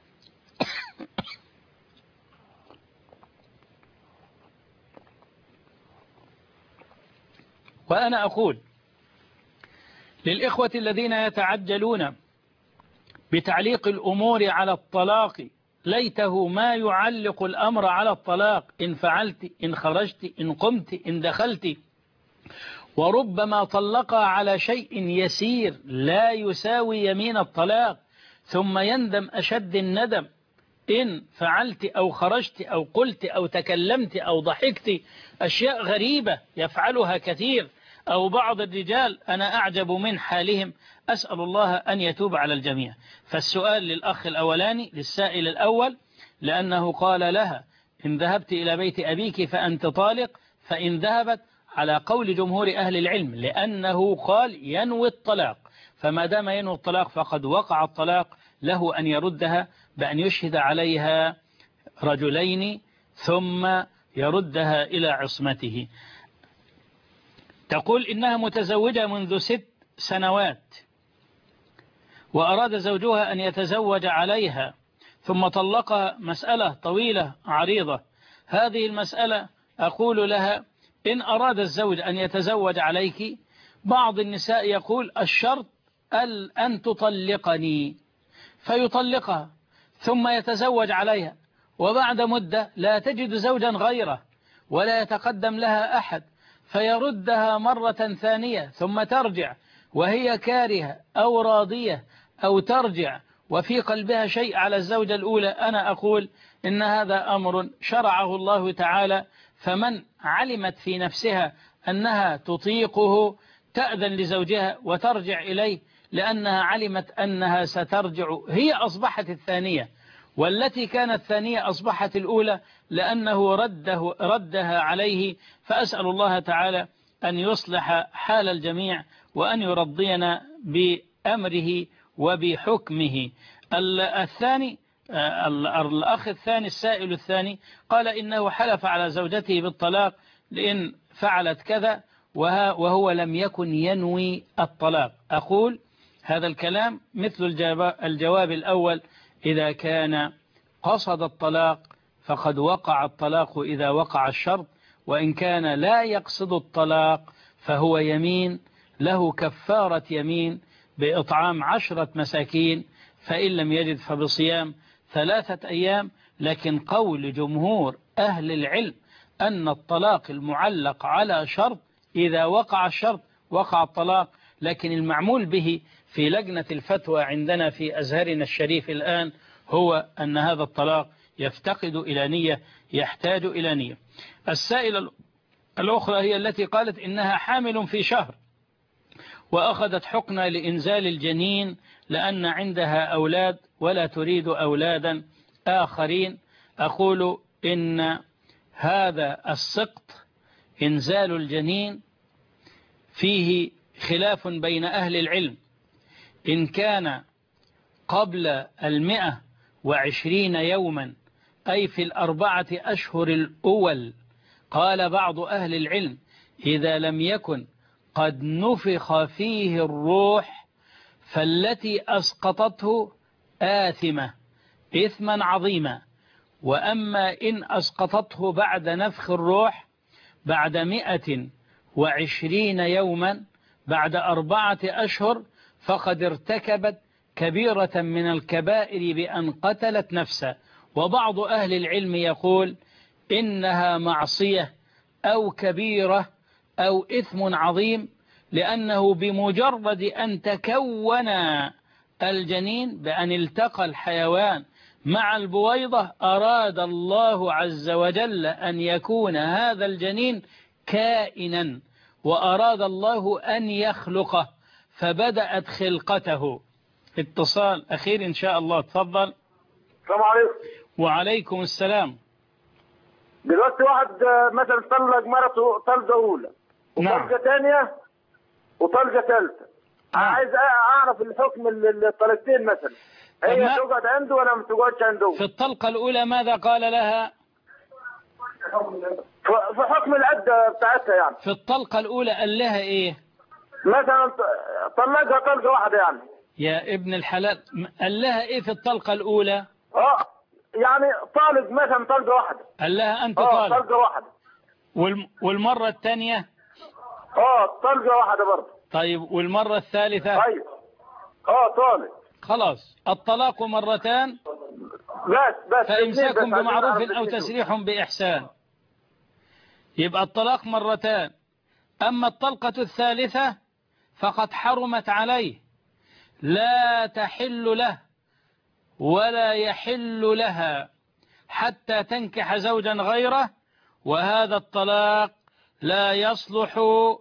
وأنا أقول للإخوة الذين يتعجلون بتعليق الأمور على الطلاق، ليته ما يعلق الأمر على الطلاق، إن فعلت، إن خرجت، إن قمت، إن دخلت. وربما طلق على شيء يسير لا يساوي يمين الطلاق، ثم يندم أشد الندم إن فعلت أو خرجت أو قلت أو تكلمت أو ضحكت، أشياء غريبة يفعلها كثير، أو بعض الرجال أنا أعجب من حالهم، أسأل الله أن يتوب على الجميع. فالسؤال للأخ الأولاني، للسائل الأول، لأنه قال لها إن ذهبت إلى بيت أبيك فأنت طالق، فإن ذهبت على قول جمهور أهل العلم لأنه قال ينوي الطلاق، فما دام ينوي الطلاق فقد وقع الطلاق، له أن يردها بأن يشهد عليها رجلين ثم يردها إلى عصمته. تقول إنها متزوجة منذ ست سنوات وأراد زوجها أن يتزوج عليها ثم طلقها، مسألة طويلة عريضة. هذه المسألة أقول لها إن أراد الزوج أن يتزوج عليك، بعض النساء يقول الشرط أن تطلقني، فيطلقها ثم يتزوج عليها، وبعد مدة لا تجد زوجا غيره ولا يتقدم لها أحد، فيردها مرة ثانية ثم ترجع وهي كارهة أو راضية، أو ترجع وفي قلبها شيء على الزوجة الأولى. أنا أقول إن هذا أمر شرعه الله تعالى، فمن علمت في نفسها أنها تطيقه تأذن لزوجها وترجع إليه، لأنها علمت أنها سترجع، هي أصبحت الثانية، والتي كانت ثانية أصبحت الأولى لأنه رده ردها عليه. فأسأل الله تعالى أن يصلح حال الجميع وأن يرضينا بأمره وبحكمه. الثاني الأخ الثاني السائل الثاني قال إنه حلف على زوجته بالطلاق لأن فعلت كذا وهو لم يكن ينوي الطلاق. أقول هذا الكلام مثل الجواب الأول، إذا كان قصد الطلاق فقد وقع الطلاق إذا وقع الشرط، وإن كان لا يقصد الطلاق فهو يمين له كفارة يمين بإطعام عشرة مساكين، فإن لم يجد فبصيام ثلاثة أيام. لكن قول جمهور أهل العلم أن الطلاق المعلق على شرط إذا وقع الشرط وقع الطلاق، لكن المعمول به في لجنة الفتوى عندنا في أزهرنا الشريف الآن هو أن هذا الطلاق يفتقد إلى نية، يحتاج إلى نية. السائلة الأخرى هي التي قالت إنها حامل في شهر وأخذت حقنة لإنزال الجنين لأن عندها أولاد ولا تريد أولادا آخرين. أقول إن هذا السقط إنزال الجنين فيه خلاف بين أهل العلم، إن كان قبل المئة وعشرين يوما أي في الأربعة أشهر الأول، قال بعض أهل العلم إذا لم يكن قد نفخ فيه الروح فالتي أسقطته آثمة إثما عظيما، وأما إن أسقطته بعد نفخ الروح بعد مئة وعشرين يوما بعد أربعة أشهر فقد ارتكبت كبيرة من الكبائر بأن قتلت نفسه. وبعض أهل العلم يقول إنها معصية أو كبيرة أو إثم عظيم، لأنه بمجرد أن تكون الجنين بأن التقى الحيوان مع البويضة أراد الله عز وجل أن يكون هذا الجنين كائنا وأراد الله أن يخلقه فبدأت خلقته. اتصال أخير إن شاء الله. تفضل. السلام عليكم. وعليكم السلام. دلوقتي واحد مثلا طلق مرته طلقة أولى وطلقة ثانية وطلقة ثالثة. نعم. عايز أعرف الحكم الطلقتين مثلا، هي تقعد عنده ولا ما تقعدش عنده؟ في الطلقة الأولى ماذا قال لها؟ في حكم العدة بتاعتها يعني. في الطلقة الأولى قال لها إيه؟ مثلا طلقها طلقة واحدة يعني. يا ابن الحلال، قال لها إيه في الطلقة الأولى؟ اه يعني طالق مثلا طلقة واحدة. قال لها أنت اه طالق. طلقة واحدة. والم... والمرة الثانية؟ اه طلقة واحدة برضه. طيب والمرة الثالثة؟ أيوه اه طالق. خلاص الطلاق مرتان بس بس فإمساك بمعروف أو تسريح بإحسان. يبقى الطلاق مرتان. أما الطلقة الثالثة فقد حرمت عليه، لا تحل له ولا يحل لها حتى تنكح زوجا غيره، وهذا الطلاق لا يصلح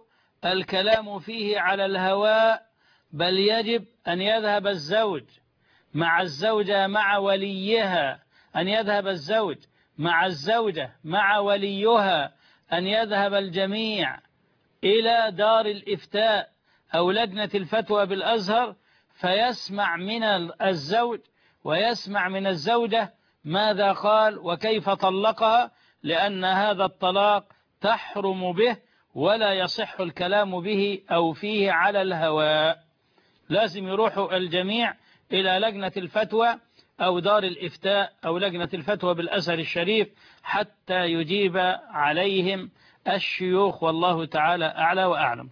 الكلام فيه على الهواء، بل يجب أن يذهب الزوج مع الزوجة مع وليها، أن يذهب الزوج مع الزوجة مع وليها، أن يذهب الجميع إلى دار الإفتاء أو لجنة الفتوى بالأزهر فيسمع من الزوج ويسمع من الزوجة ماذا قال وكيف طلقها، لأن هذا الطلاق تحرم به ولا يصح الكلام به أو فيه على الهواء. لازم يروحوا الجميع إلى لجنة الفتوى أو دار الإفتاء أو لجنة الفتوى بالأزهر الشريف حتى يجيب عليهم الشيوخ، والله تعالى أعلى وأعلم.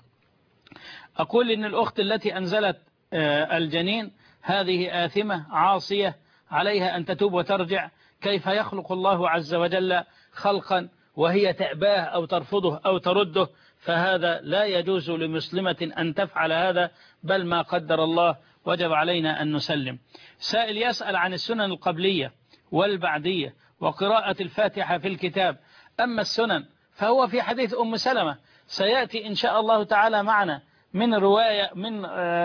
أقول إن الأخت التي أنزلت الجنين هذه آثمة عاصية، عليها أن تتوب وترجع. كيف يخلق الله عز وجل خلقا وهي تأباه أو ترفضه أو ترده؟ فهذا لا يجوز لمسلمة أن تفعل هذا، بل ما قدر الله وجب علينا أن نسلم. سائل يسأل عن السنن القبلية والبعدية وقراءة الفاتحة في الكتاب. أما السنن فهو في حديث أم سلمة سيأتي إن شاء الله تعالى معنا من رواية من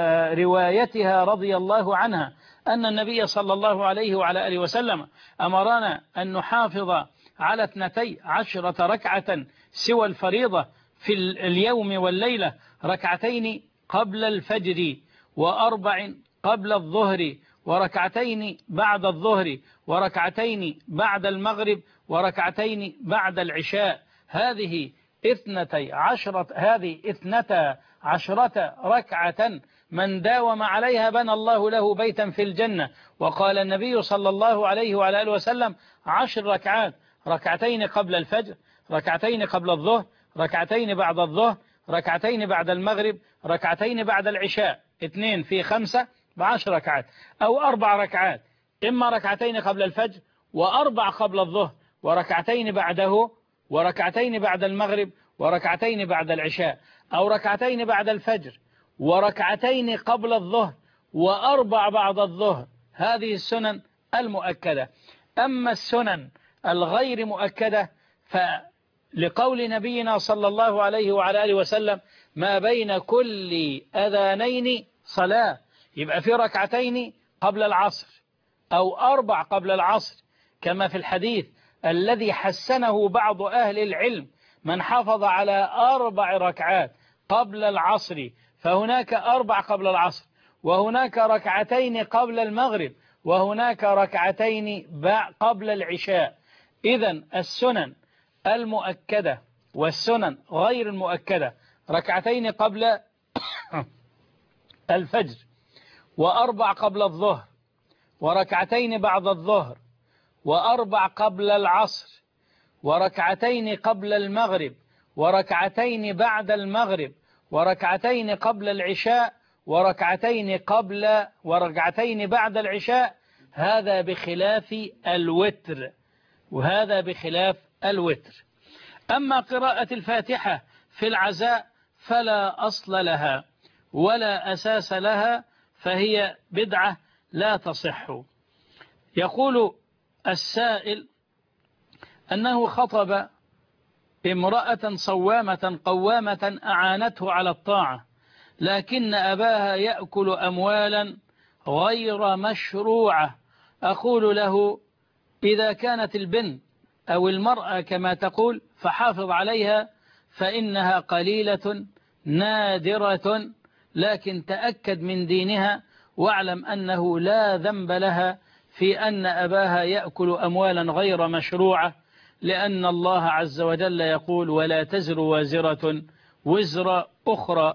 روايتها رضي الله عنها أن النبي صلى الله عليه وعلى آله وسلم أمرنا أن نحافظ على اثنتي عشرة ركعة سوى الفريضة في اليوم والليلة، ركعتين قبل الفجر وأربع قبل الظهر وركعتين بعد الظهر وركعتين بعد المغرب وركعتين بعد العشاء. هذه اثنتي عشرة هذه اثنتا عشرة ركعة من داوم عليها بنى الله له بيتا في الجنة. وقال النبي صلى الله عليه وعلى آله وسلم عشر ركعات، ركعتين قبل الفجر، ركعتين قبل الظهر، ركعتين بعد الظهر، ركعتين بعد المغرب، ركعتين بعد العشاء. اثنين في خمسة بعشر ركعات، أو أربع ركعات، إما ركعتين قبل الفجر وأربع قبل الظهر وركعتين بعده وركعتين بعد المغرب وركعتين بعد العشاء، أو ركعتين بعد الفجر وركعتين قبل الظهر وأربع بعد الظهر. هذه السنن المؤكدة. أما السنن الغير مؤكدة فلقول نبينا صلى الله عليه وعلى آله وسلم ما بين كل أذانين صلاة، يبقى في ركعتين قبل العصر أو أربع قبل العصر، كما في الحديث الذي حسنه بعض أهل العلم من حافظ على أربع ركعات قبل العصر فهناك أربع قبل العصر، وهناك ركعتين قبل المغرب، وهناك ركعتين قبل العشاء. إذن السنن المؤكدة والسنن غير المؤكدة ركعتين قبل الفجر وأربع قبل الظهر وركعتين بعد الظهر وأربع قبل العصر وركعتين قبل المغرب وركعتين بعد المغرب وركعتين قبل العشاء وركعتين قبل وركعتين بعد العشاء. هذا بخلاف الوتر، وهذا بخلاف الوتر. أما قراءة الفاتحة في العزاء فلا أصل لها ولا أساس لها، فهي بدعة لا تصح. يقول السائل أنه خطب امرأة صوامة قوامة أعانته على الطاعة، لكن أباها يأكل أموالا غير مشروعة، أقول له إذا كانت البنت أو المرأة كما تقول فحافظ عليها، فإنها قليلة نادرة، لكن تأكد من دينها واعلم أنه لا ذنب لها في أن أباها يأكل أموالا غير مشروعة، لأن الله عز وجل يقول ولا تزر وازرة وزر أخرى.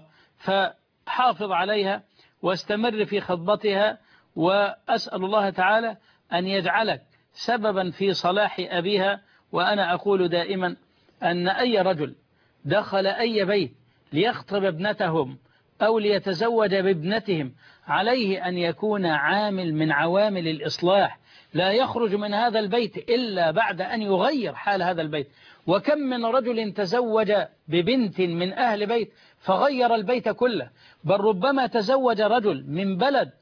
فحافظ عليها واستمر في خطبتها، وأسأل الله تعالى أن يجعلك سببا في صلاح أبيها. وأنا أقول دائما أن أي رجل دخل أي بيت ليخطب ابنتهم أو ليتزوج بابنتهم عليه أن يكون عامل من عوامل الإصلاح، لا يخرج من هذا البيت إلا بعد أن يغير حال هذا البيت. وكم من رجل تزوج ببنت من أهل بيت فغير البيت كله، بل ربما تزوج رجل من بلد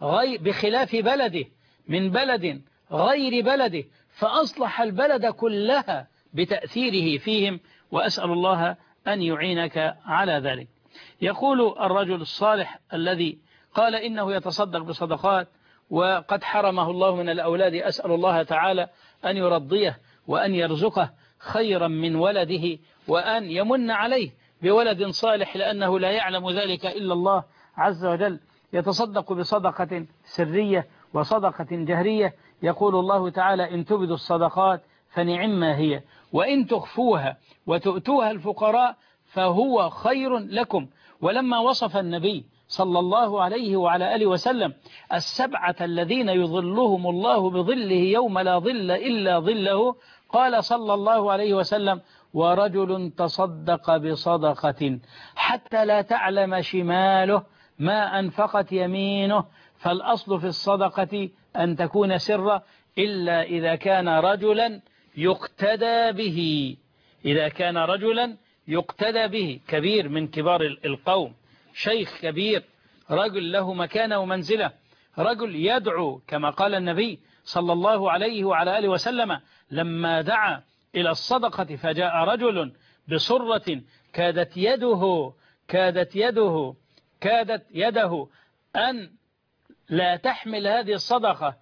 بخلاف بلده، من بلد غير بلده، فأصلح البلد كلها بتأثيره فيهم. وأسأل الله أن يعينك على ذلك. يقول الرجل الصالح الذي قال إنه يتصدق بصدقات وقد حرمه الله من الأولاد، أسأل الله تعالى أن يرضيه وأن يرزقه خيرا من ولده، وأن يمن عليه بولد صالح، لأنه لا يعلم ذلك إلا الله عز وجل. يتصدق بصدقة سرية وصدقة جهرية. يقول الله تعالى إن تبدوا الصدقات فنعما هي، وإن تخفوها وتؤتوها الفقراء فهو خير لكم. ولما وصف النبي صلى الله عليه وعلى آله وسلم السبعة الذين يظلهم الله بظله يوم لا ظل إلا ظله، قال صلى الله عليه وسلم ورجل تصدق بصدقة حتى لا تعلم شماله ما أنفقت يمينه، فالأصل في الصدقة أن تكون سرا إلا إذا كان رجلا يقتدى به، إذا كان رجلا يقتدى به، كبير من كبار القوم، شيخ كبير، رجل له مكانة ومنزلة، رجل يدعو كما قال النبي صلى الله عليه وعلى آله وسلم لما دعا إلى الصدقة فجاء رجل بصرة كادت يده كادت يده كادت يده أن لا تحمل هذه الصدقة،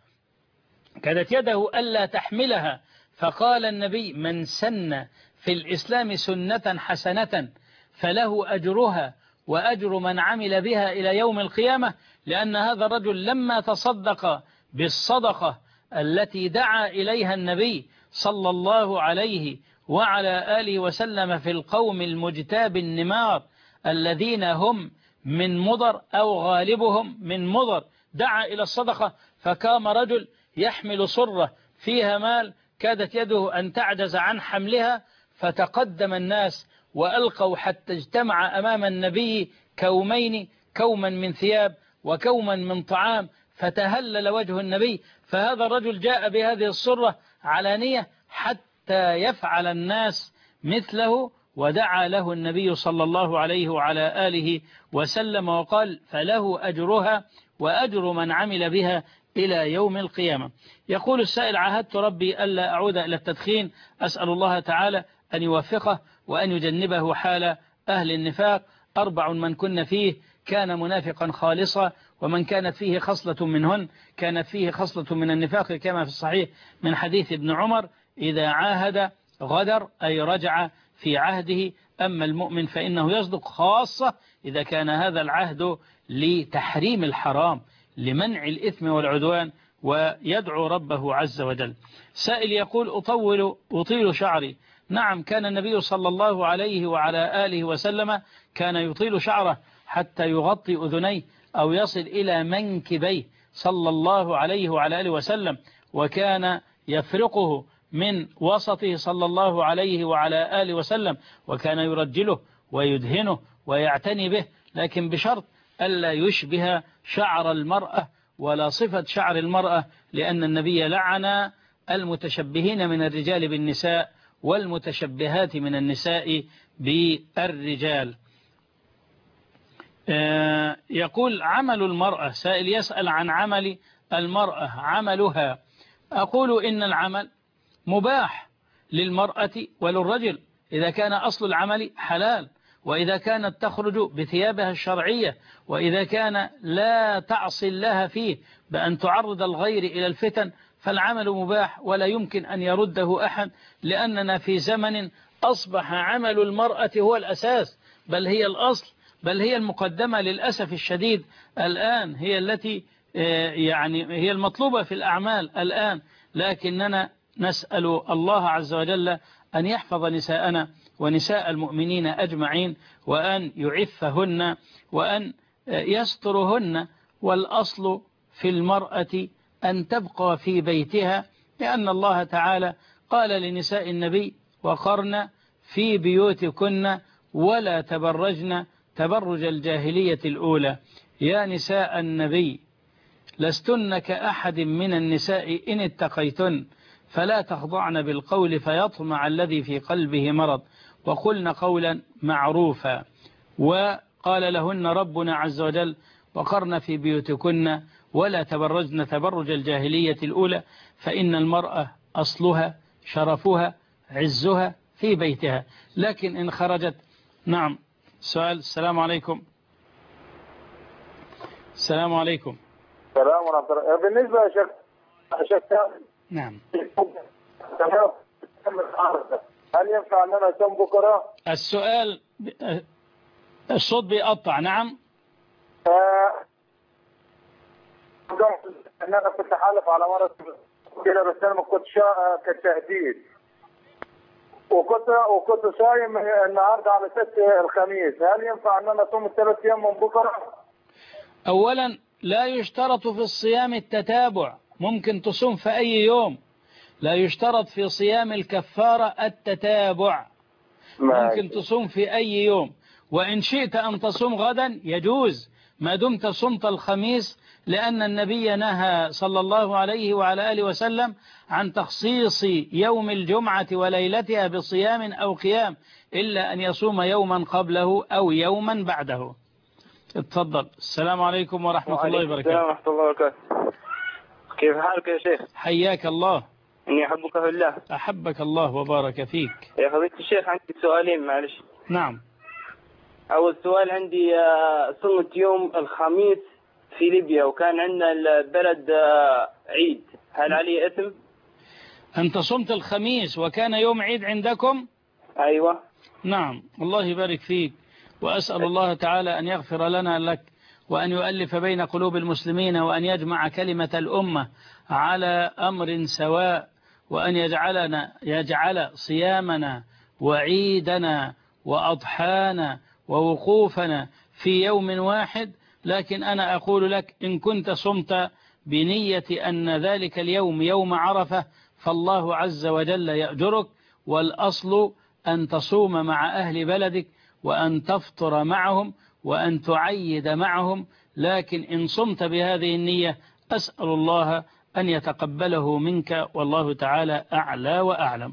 كادت يده ألا تحملها، فقال النبي من سن في الإسلام سنة حسنة فله أجرها وأجر من عمل بها إلى يوم القيامة، لأن هذا الرجل لما تصدق بالصدقة التي دعا إليها النبي صلى الله عليه وعلى آله وسلم في القوم المجتاب النمار الذين هم من مضر أو غالبهم من مضر، دعا إلى الصدقة فقام رجل يحمل صرة فيها مال كادت يده أن تعجز عن حملها، فتقدم الناس وألقوا حتى اجتمع أمام النبي كومين، كوما من ثياب وكوما من طعام، فتهلل وجه النبي. فهذا الرجل جاء بهذه الصرة علانية حتى يفعل الناس مثله، ودعا له النبي صلى الله عليه وعلى آله وسلم وقال فله أجرها وأجر من عمل بها إلى يوم القيامة. يقول السائل عاهدت ربي ألا أعود إلى التدخين، أسأل الله تعالى أن يوفقه وأن يجنبه حال أهل النفاق. أربع من كن فيه كان منافقا خالصا، ومن كانت فيه خصلة منهن كانت فيه خصلة من النفاق، كما في الصحيح من حديث ابن عمر إذا عاهد غدر أي رجع في عهده. أما المؤمن فإنه يصدق خاصة إذا كان هذا العهد لتحريم الحرام، لمنع الإثم والعدوان، ويدعو ربه عز وجل. سائل يقول أطول أطيل شعري. نعم، كان النبي صلى الله عليه وعلى آله وسلم كان يطيل شعره حتى يغطي أذنيه أو يصل إلى منكبيه صلى الله عليه وعلى آله وسلم، وكان يفرقه من وسطه صلى الله عليه وعلى آله وسلم، وكان يرجله ويدهنه ويعتني به، لكن بشرط ألا يشبه شعر المرأة ولا صفة شعر المرأة، لأن النبي لعن المتشبهين من الرجال بالنساء والمتشبهات من النساء بالرجال. يقول عمل المرأة، سائل يسأل عن عمل المرأة عملها. أقول إن العمل مباح للمرأة وللرجل إذا كان أصل العمل حلال، وإذا كانت تخرج بثيابها الشرعية، وإذا كان لا تعصي الله فيه بأن تعرض الغير إلى الفتن، فالعمل مباح ولا يمكن أن يرده أحد، لأننا في زمن أصبح عمل المرأة هو الأساس، بل هي الأصل، بل هي المقدمة للأسف الشديد الآن، هي التي يعني هي المطلوبة في الأعمال الآن. لكننا نسأل الله عز وجل أن يحفظ نساءنا ونساء المؤمنين أجمعين، وأن يعفهن وأن يسترهن. والأصل في المرأة أن تبقى في بيتها، لأن الله تعالى قال لنساء النبي: وقرن في بيوتكن ولا تبرجن تبرج الجاهلية الأولى. يا نساء النبي لستن كأحد من النساء إن اتقيتن، فلا تخضعن بالقول فيطمع الذي في قلبه مرض، وقلن قولا معروفا. وقال لهن ربنا عز وجل: وقرن في بيوتكن ولا تبرجن تبرج الجاهلية الأولى، فإن المرأة أصلها شرفها عزها في بيتها. لكن إن خرجت. نعم. سؤال. السلام عليكم. السلام عليكم. السلام ورحمة الله. بالنسبة يا شيخ شيخ نعم، هل ينفع أن أنا أصوم بكرة؟ السؤال الصوت بيقطع. نعم. آه أن أنا كنت حالف على مرض كده، بس أنا ما كنتش كتهديد، وكنت وكنت صايم النهارده على ست الخميس. هل ينفع أن أنا أصوم الثلاث أيام من بكرة؟ أولا لا يشترط في الصيام التتابع، ممكن تصوم في أي يوم. لا يشترط في صيام الكفارة التتابع، ممكن تصوم في أي يوم. وإن شئت أن تصوم غدا يجوز ما دمت صمت الخميس، لأن النبي نهى صلى الله عليه وعلى آله وسلم عن تخصيص يوم الجمعة وليلتها بصيام أو قيام، إلا أن يصوم يوما قبله أو يوما بعده. اتفضل. السلام عليكم ورحمة الله وبركاته. السلام ورحمة الله وبركاته. كيف حالك يا شيخ؟ حياك الله. إني أحبك في الله. أحبك الله وبارك فيك. يا فضيلة الشيخ عندي سؤالين معلش. نعم. أول سؤال عندي صمت يوم الخميس في ليبيا وكان عندنا البلد عيد، هل علي إثم؟ أنت صمت الخميس وكان يوم عيد عندكم؟ أيوة. نعم. الله يبارك فيك، وأسأل الله تعالى أن يغفر لنا لك، وأن يؤلف بين قلوب المسلمين، وأن يجمع كلمة الأمة على أمر سواء، وأن يجعلنا يجعل صيامنا وعيدنا وأضحانا ووقوفنا في يوم واحد. لكن أنا أقول لك إن كنت صمت بنية أن ذلك اليوم يوم عرفة فالله عز وجل يأجرك، والأصل أن تصوم مع أهل بلدك وأن تفطر معهم وأن تعيد معهم. لكن إن صمت بهذه النية أسأل الله أن يتقبله منك، والله تعالى أعلى وأعلم.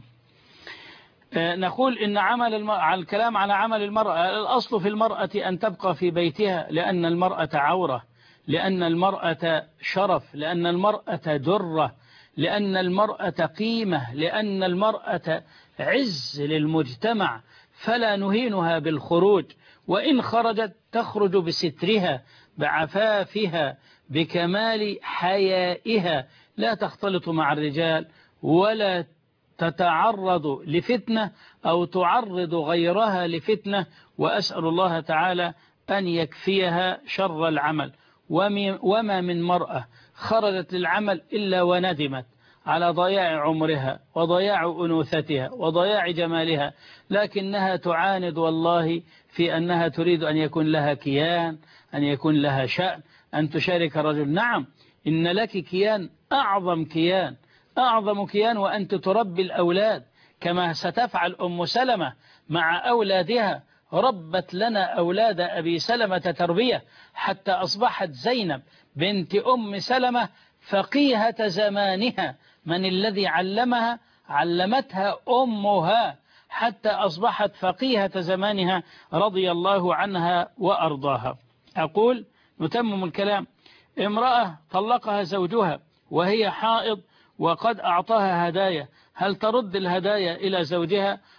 نقول إن عمل المرأة، على الكلام على عمل المرأة، الأصل في المرأة أن تبقى في بيتها، لأن المرأة عورة، لأن المرأة شرف، لأن المرأة درة، لأن المرأة قيمة، لأن المرأة عز للمجتمع، فلا نهينها بالخروج. وإن خرجت تخرج بسترها بعفافها بكمال حيائها، لا تختلط مع الرجال ولا تتعرض لفتنة أو تعرض غيرها لفتنة. وأسأل الله تعالى أن يكفيها شر العمل. وما من مرأة خرجت للعمل إلا وندمت على ضياع عمرها وضياع أنوثتها وضياع جمالها، لكنها تعاند والله في أنها تريد أن يكون لها كيان، أن يكون لها شأن، أن تشارك رجل. نعم، إن لك كيان، أعظم كيان، أعظم كيان، وأنت تربي الأولاد كما ستفعل أم سلمة مع أولادها. ربت لنا أولاد أبي سلمة تربية حتى أصبحت زينب بنت أم سلمة فقيهة زمانها. من الذي علمها؟ علمتها أمها حتى أصبحت فقيهة زمانها رضي الله عنها وأرضاها. أقول نتمم الكلام. امرأة طلقها زوجها وهي حائض وقد أعطاها هدايا، هل ترد الهدايا إلى زوجها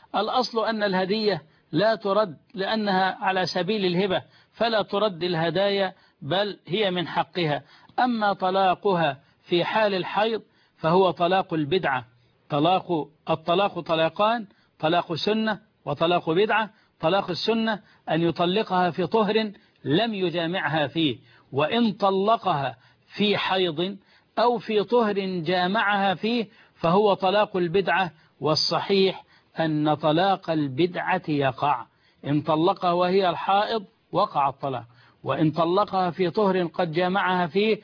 الأصل أن الهدية لا ترد لأنها على سبيل الهبة، فلا ترد الهدايا بل هي من حقها. أما طلاقها في حال الحيض فهو طلاق البدعة. طلاق الطلاق طلاقان: طلاق سنة وطلاق بدعة. طلاق السنة أن يطلقها في طهر لم يجامعها فيه، وإن طلقها في حيض أو في طهر جامعها فيه فهو طلاق البدعة. والصحيح أن طلاق البدعة يقع. إن طلقها وهي الحائض وقع الطلاق، وإن طلقها في طهر قد جامعها فيه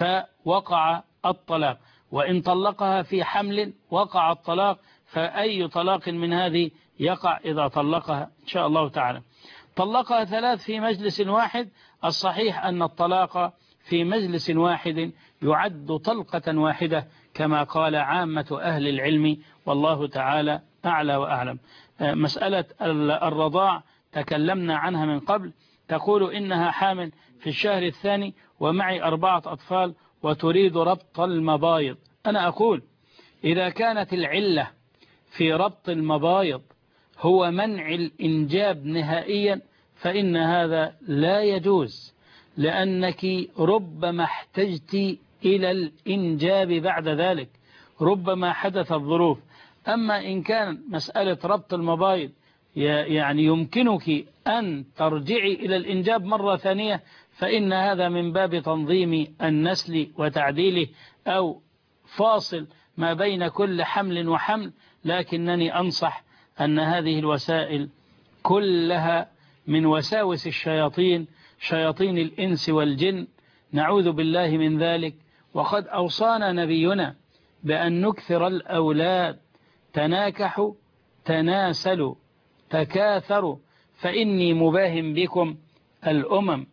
فوقع الطلاق، وإن طلقها في حمل وقع الطلاق. فأي طلاق من هذه يقع إذا طلقها إن شاء الله تعالى. طلقها ثلاث في مجلس واحد، الصحيح أن الطلاق في مجلس واحد يعد طلقة واحدة كما قال عامة أهل العلم، والله تعالى أعلى وأعلم. مسألة الرضاع تكلمنا عنها من قبل. تقول إنها حامل في الشهر الثاني ومعي أربعة أطفال وتريد ربط المبايض. أنا أقول إذا كانت العلة في ربط المبايض هو منع الإنجاب نهائيا فإن هذا لا يجوز، لأنك ربما احتجت إلى الإنجاب بعد ذلك، ربما حدثت ظروف. أما إن كان مسألة ربط المبايض يعني يمكنك أن ترجعي إلى الإنجاب مرة ثانية فإن هذا من باب تنظيم النسل وتعديله أو فاصل ما بين كل حمل وحمل. لكنني أنصح أن هذه الوسائل كلها من وساوس الشياطين، شياطين الإنس والجن، نعوذ بالله من ذلك. وقد أوصانا نبينا بأن نكثر الأولاد: تناكحوا تناسلوا تكاثروا فإني مباهم بكم الأمم.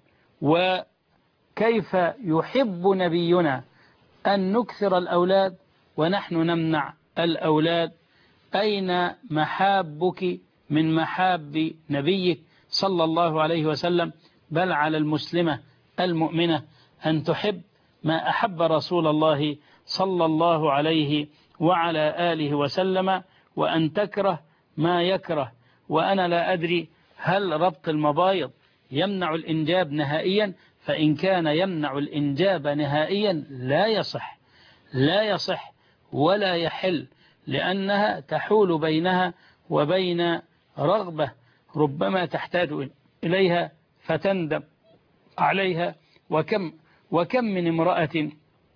وكيف يحب نبينا أن نكثر الأولاد ونحن نمنع الأولاد؟ أين محابك من محاب نبيك صلى الله عليه وسلم؟ بل على المسلمة المؤمنة أن تحب ما أحب رسول الله صلى الله عليه وعلى آله وسلم، وأن تكره ما يكره. وأنا لا أدري هل ربط المبايض يمنع الإنجاب نهائيا؟ فإن كان يمنع الإنجاب نهائيا لا يصح، لا يصح ولا يحل، لأنها تحول بينها وبين رغبة ربما تحتاج إليها فتندم عليها. وكم وكم من امرأة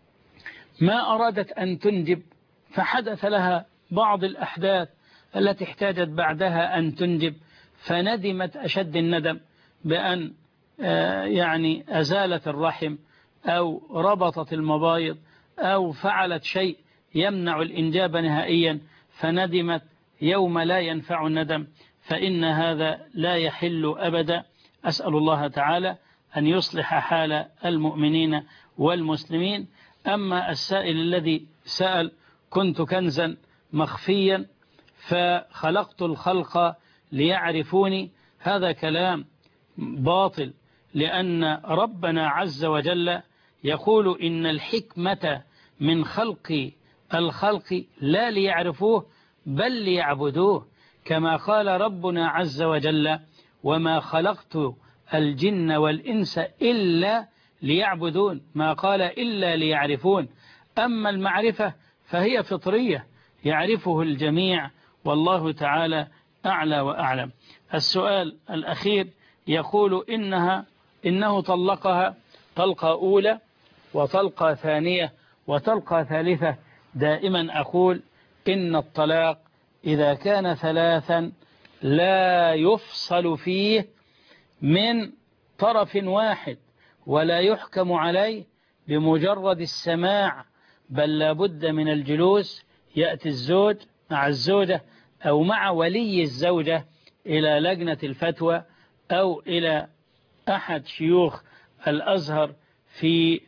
ما أرادت أن تنجب فحدث لها بعض الأحداث التي احتاجت بعدها أن تنجب فندمت أشد الندم بأن يعني أزالت الرحم أو ربطت المبايض أو فعلت شيء يمنع الإنجاب نهائيا فندمت يوم لا ينفع الندم. فإن هذا لا يحل أبدا. أسأل الله تعالى أن يصلح حال المؤمنين والمسلمين. أما السائل الذي سأل: كنت كنزا مخفيا فخلقت الخلق ليعرفوني، هذا كلام باطل، لأن ربنا عز وجل يقول: إن الحكمة من خلق الخلق لا ليعرفوه بل ليعبدوه، كما قال ربنا عز وجل: وما خلقت الجن والإنس إلا ليعبدون، ما قال إلا ليعرفون. أما المعرفة فهي فطرية يعرفه الجميع، والله تعالى أعلى وأعلم. السؤال الأخير يقول إنها إنه طلقها طلقة أولى وطلقة ثانية وطلقة ثالثة. دائما أقول إن الطلاق إذا كان ثلاثا لا يفصل فيه من طرف واحد ولا يحكم عليه بمجرد السماع، بل لابد من الجلوس، يأتي الزوج مع الزوجة أو مع ولي الزوجة إلى لجنة الفتوى أو إلى أحد شيوخ الأزهر في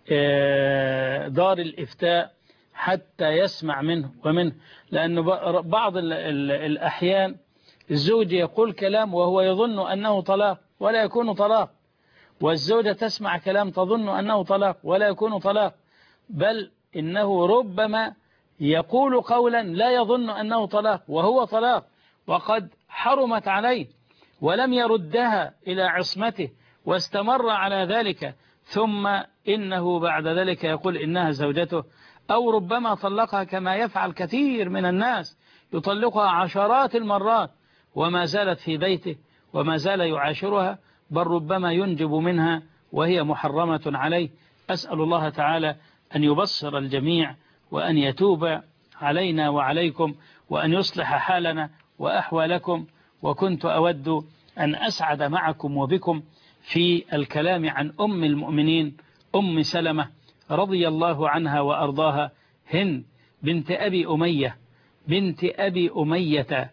دار الإفتاء حتى يسمع منه ومنه. لأن بعض الأحيان الزوج يقول كلام وهو يظن أنه طلاق ولا يكون طلاق، والزوجة تسمع كلام تظن أنه طلاق ولا يكون طلاق، بل إنه ربما يقول قولا لا يظن أنه طلاق وهو طلاق، وقد حرمت عليه ولم يردها إلى عصمته واستمر على ذلك، ثم إنه بعد ذلك يقول إنها زوجته، أو ربما طلقها كما يفعل كثير من الناس، يطلقها عشرات المرات وما زالت في بيته وما زال يعاشرها، بل ربما ينجب منها وهي محرمة عليه. أسأل الله تعالى أن يبصر الجميع وأن يتوب علينا وعليكم وأن يصلح حالنا وأحوالكم. وكنت أود أن أسعد معكم وبكم في الكلام عن أم المؤمنين أم سلمة رضي الله عنها وأرضاها، هند بنت أبي أمية بنت أبي أمية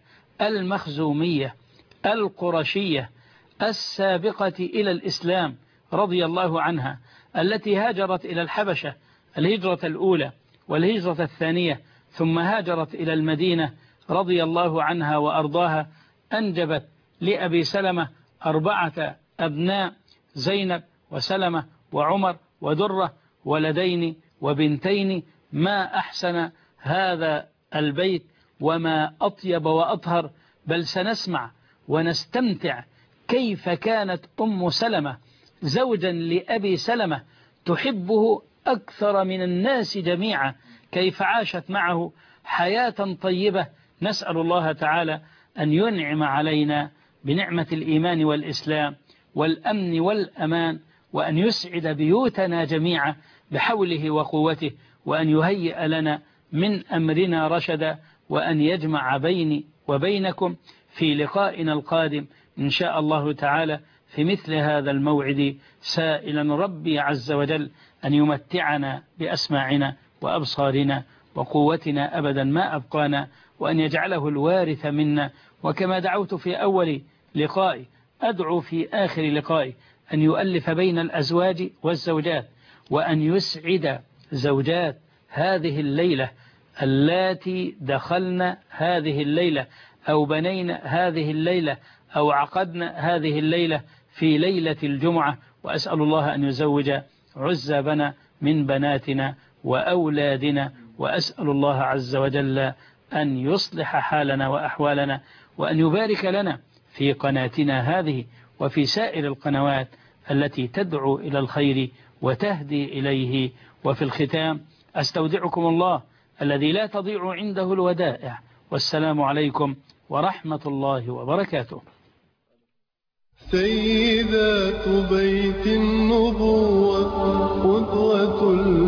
المخزومية القرشية السابقة إلى الإسلام رضي الله عنها، التي هاجرت إلى الحبشة الهجرة الأولى والهجرة الثانية، ثم هاجرت إلى المدينة رضي الله عنها وأرضاها. أنجبت لأبي سلمة أربعة أبناء، زينب وسلمة وعمر ودرة، ولدين وبنتين. ما أحسن هذا البيت وما أطيب وأطهر. بل سنسمع ونستمتع كيف كانت أم سلمة زوجا لأبي سلمة تحبه أكثر من الناس جميعا، كيف عاشت معه حياة طيبة. نسأل الله تعالى أن ينعم علينا بنعمة الإيمان والإسلام والأمن والأمان، وأن يسعد بيوتنا جميعا بحوله وقوته، وأن يهيئ لنا من أمرنا رشدا، وأن يجمع بيني وبينكم في لقائنا القادم إن شاء الله تعالى في مثل هذا الموعد، سائلا ربي عز وجل أن يمتعنا بأسماعنا وأبصارنا وقوتنا أبدا ما أبقانا، وأن يجعله الوارث منا. وكما دعوت في أول لقائي أدعو في آخر لقائي أن يؤلف بين الأزواج والزوجات، وأن يسعد زوجات هذه الليلة اللاتي دخلن هذه الليلة أو بنين هذه الليلة أو عقدن هذه الليلة في ليلة الجمعة. وأسأل الله أن يزوج عزابنا من بناتنا وأولادنا، وأسأل الله عز وجل أن يصلح حالنا وأحوالنا، وأن يبارك لنا في قناتنا هذه وفي سائر القنوات التي تدعو إلى الخير وتهدي إليه. وفي الختام أستودعكم الله الذي لا تضيع عنده الودائع، والسلام عليكم ورحمة الله وبركاته. سيدات بيت النبوة قدوة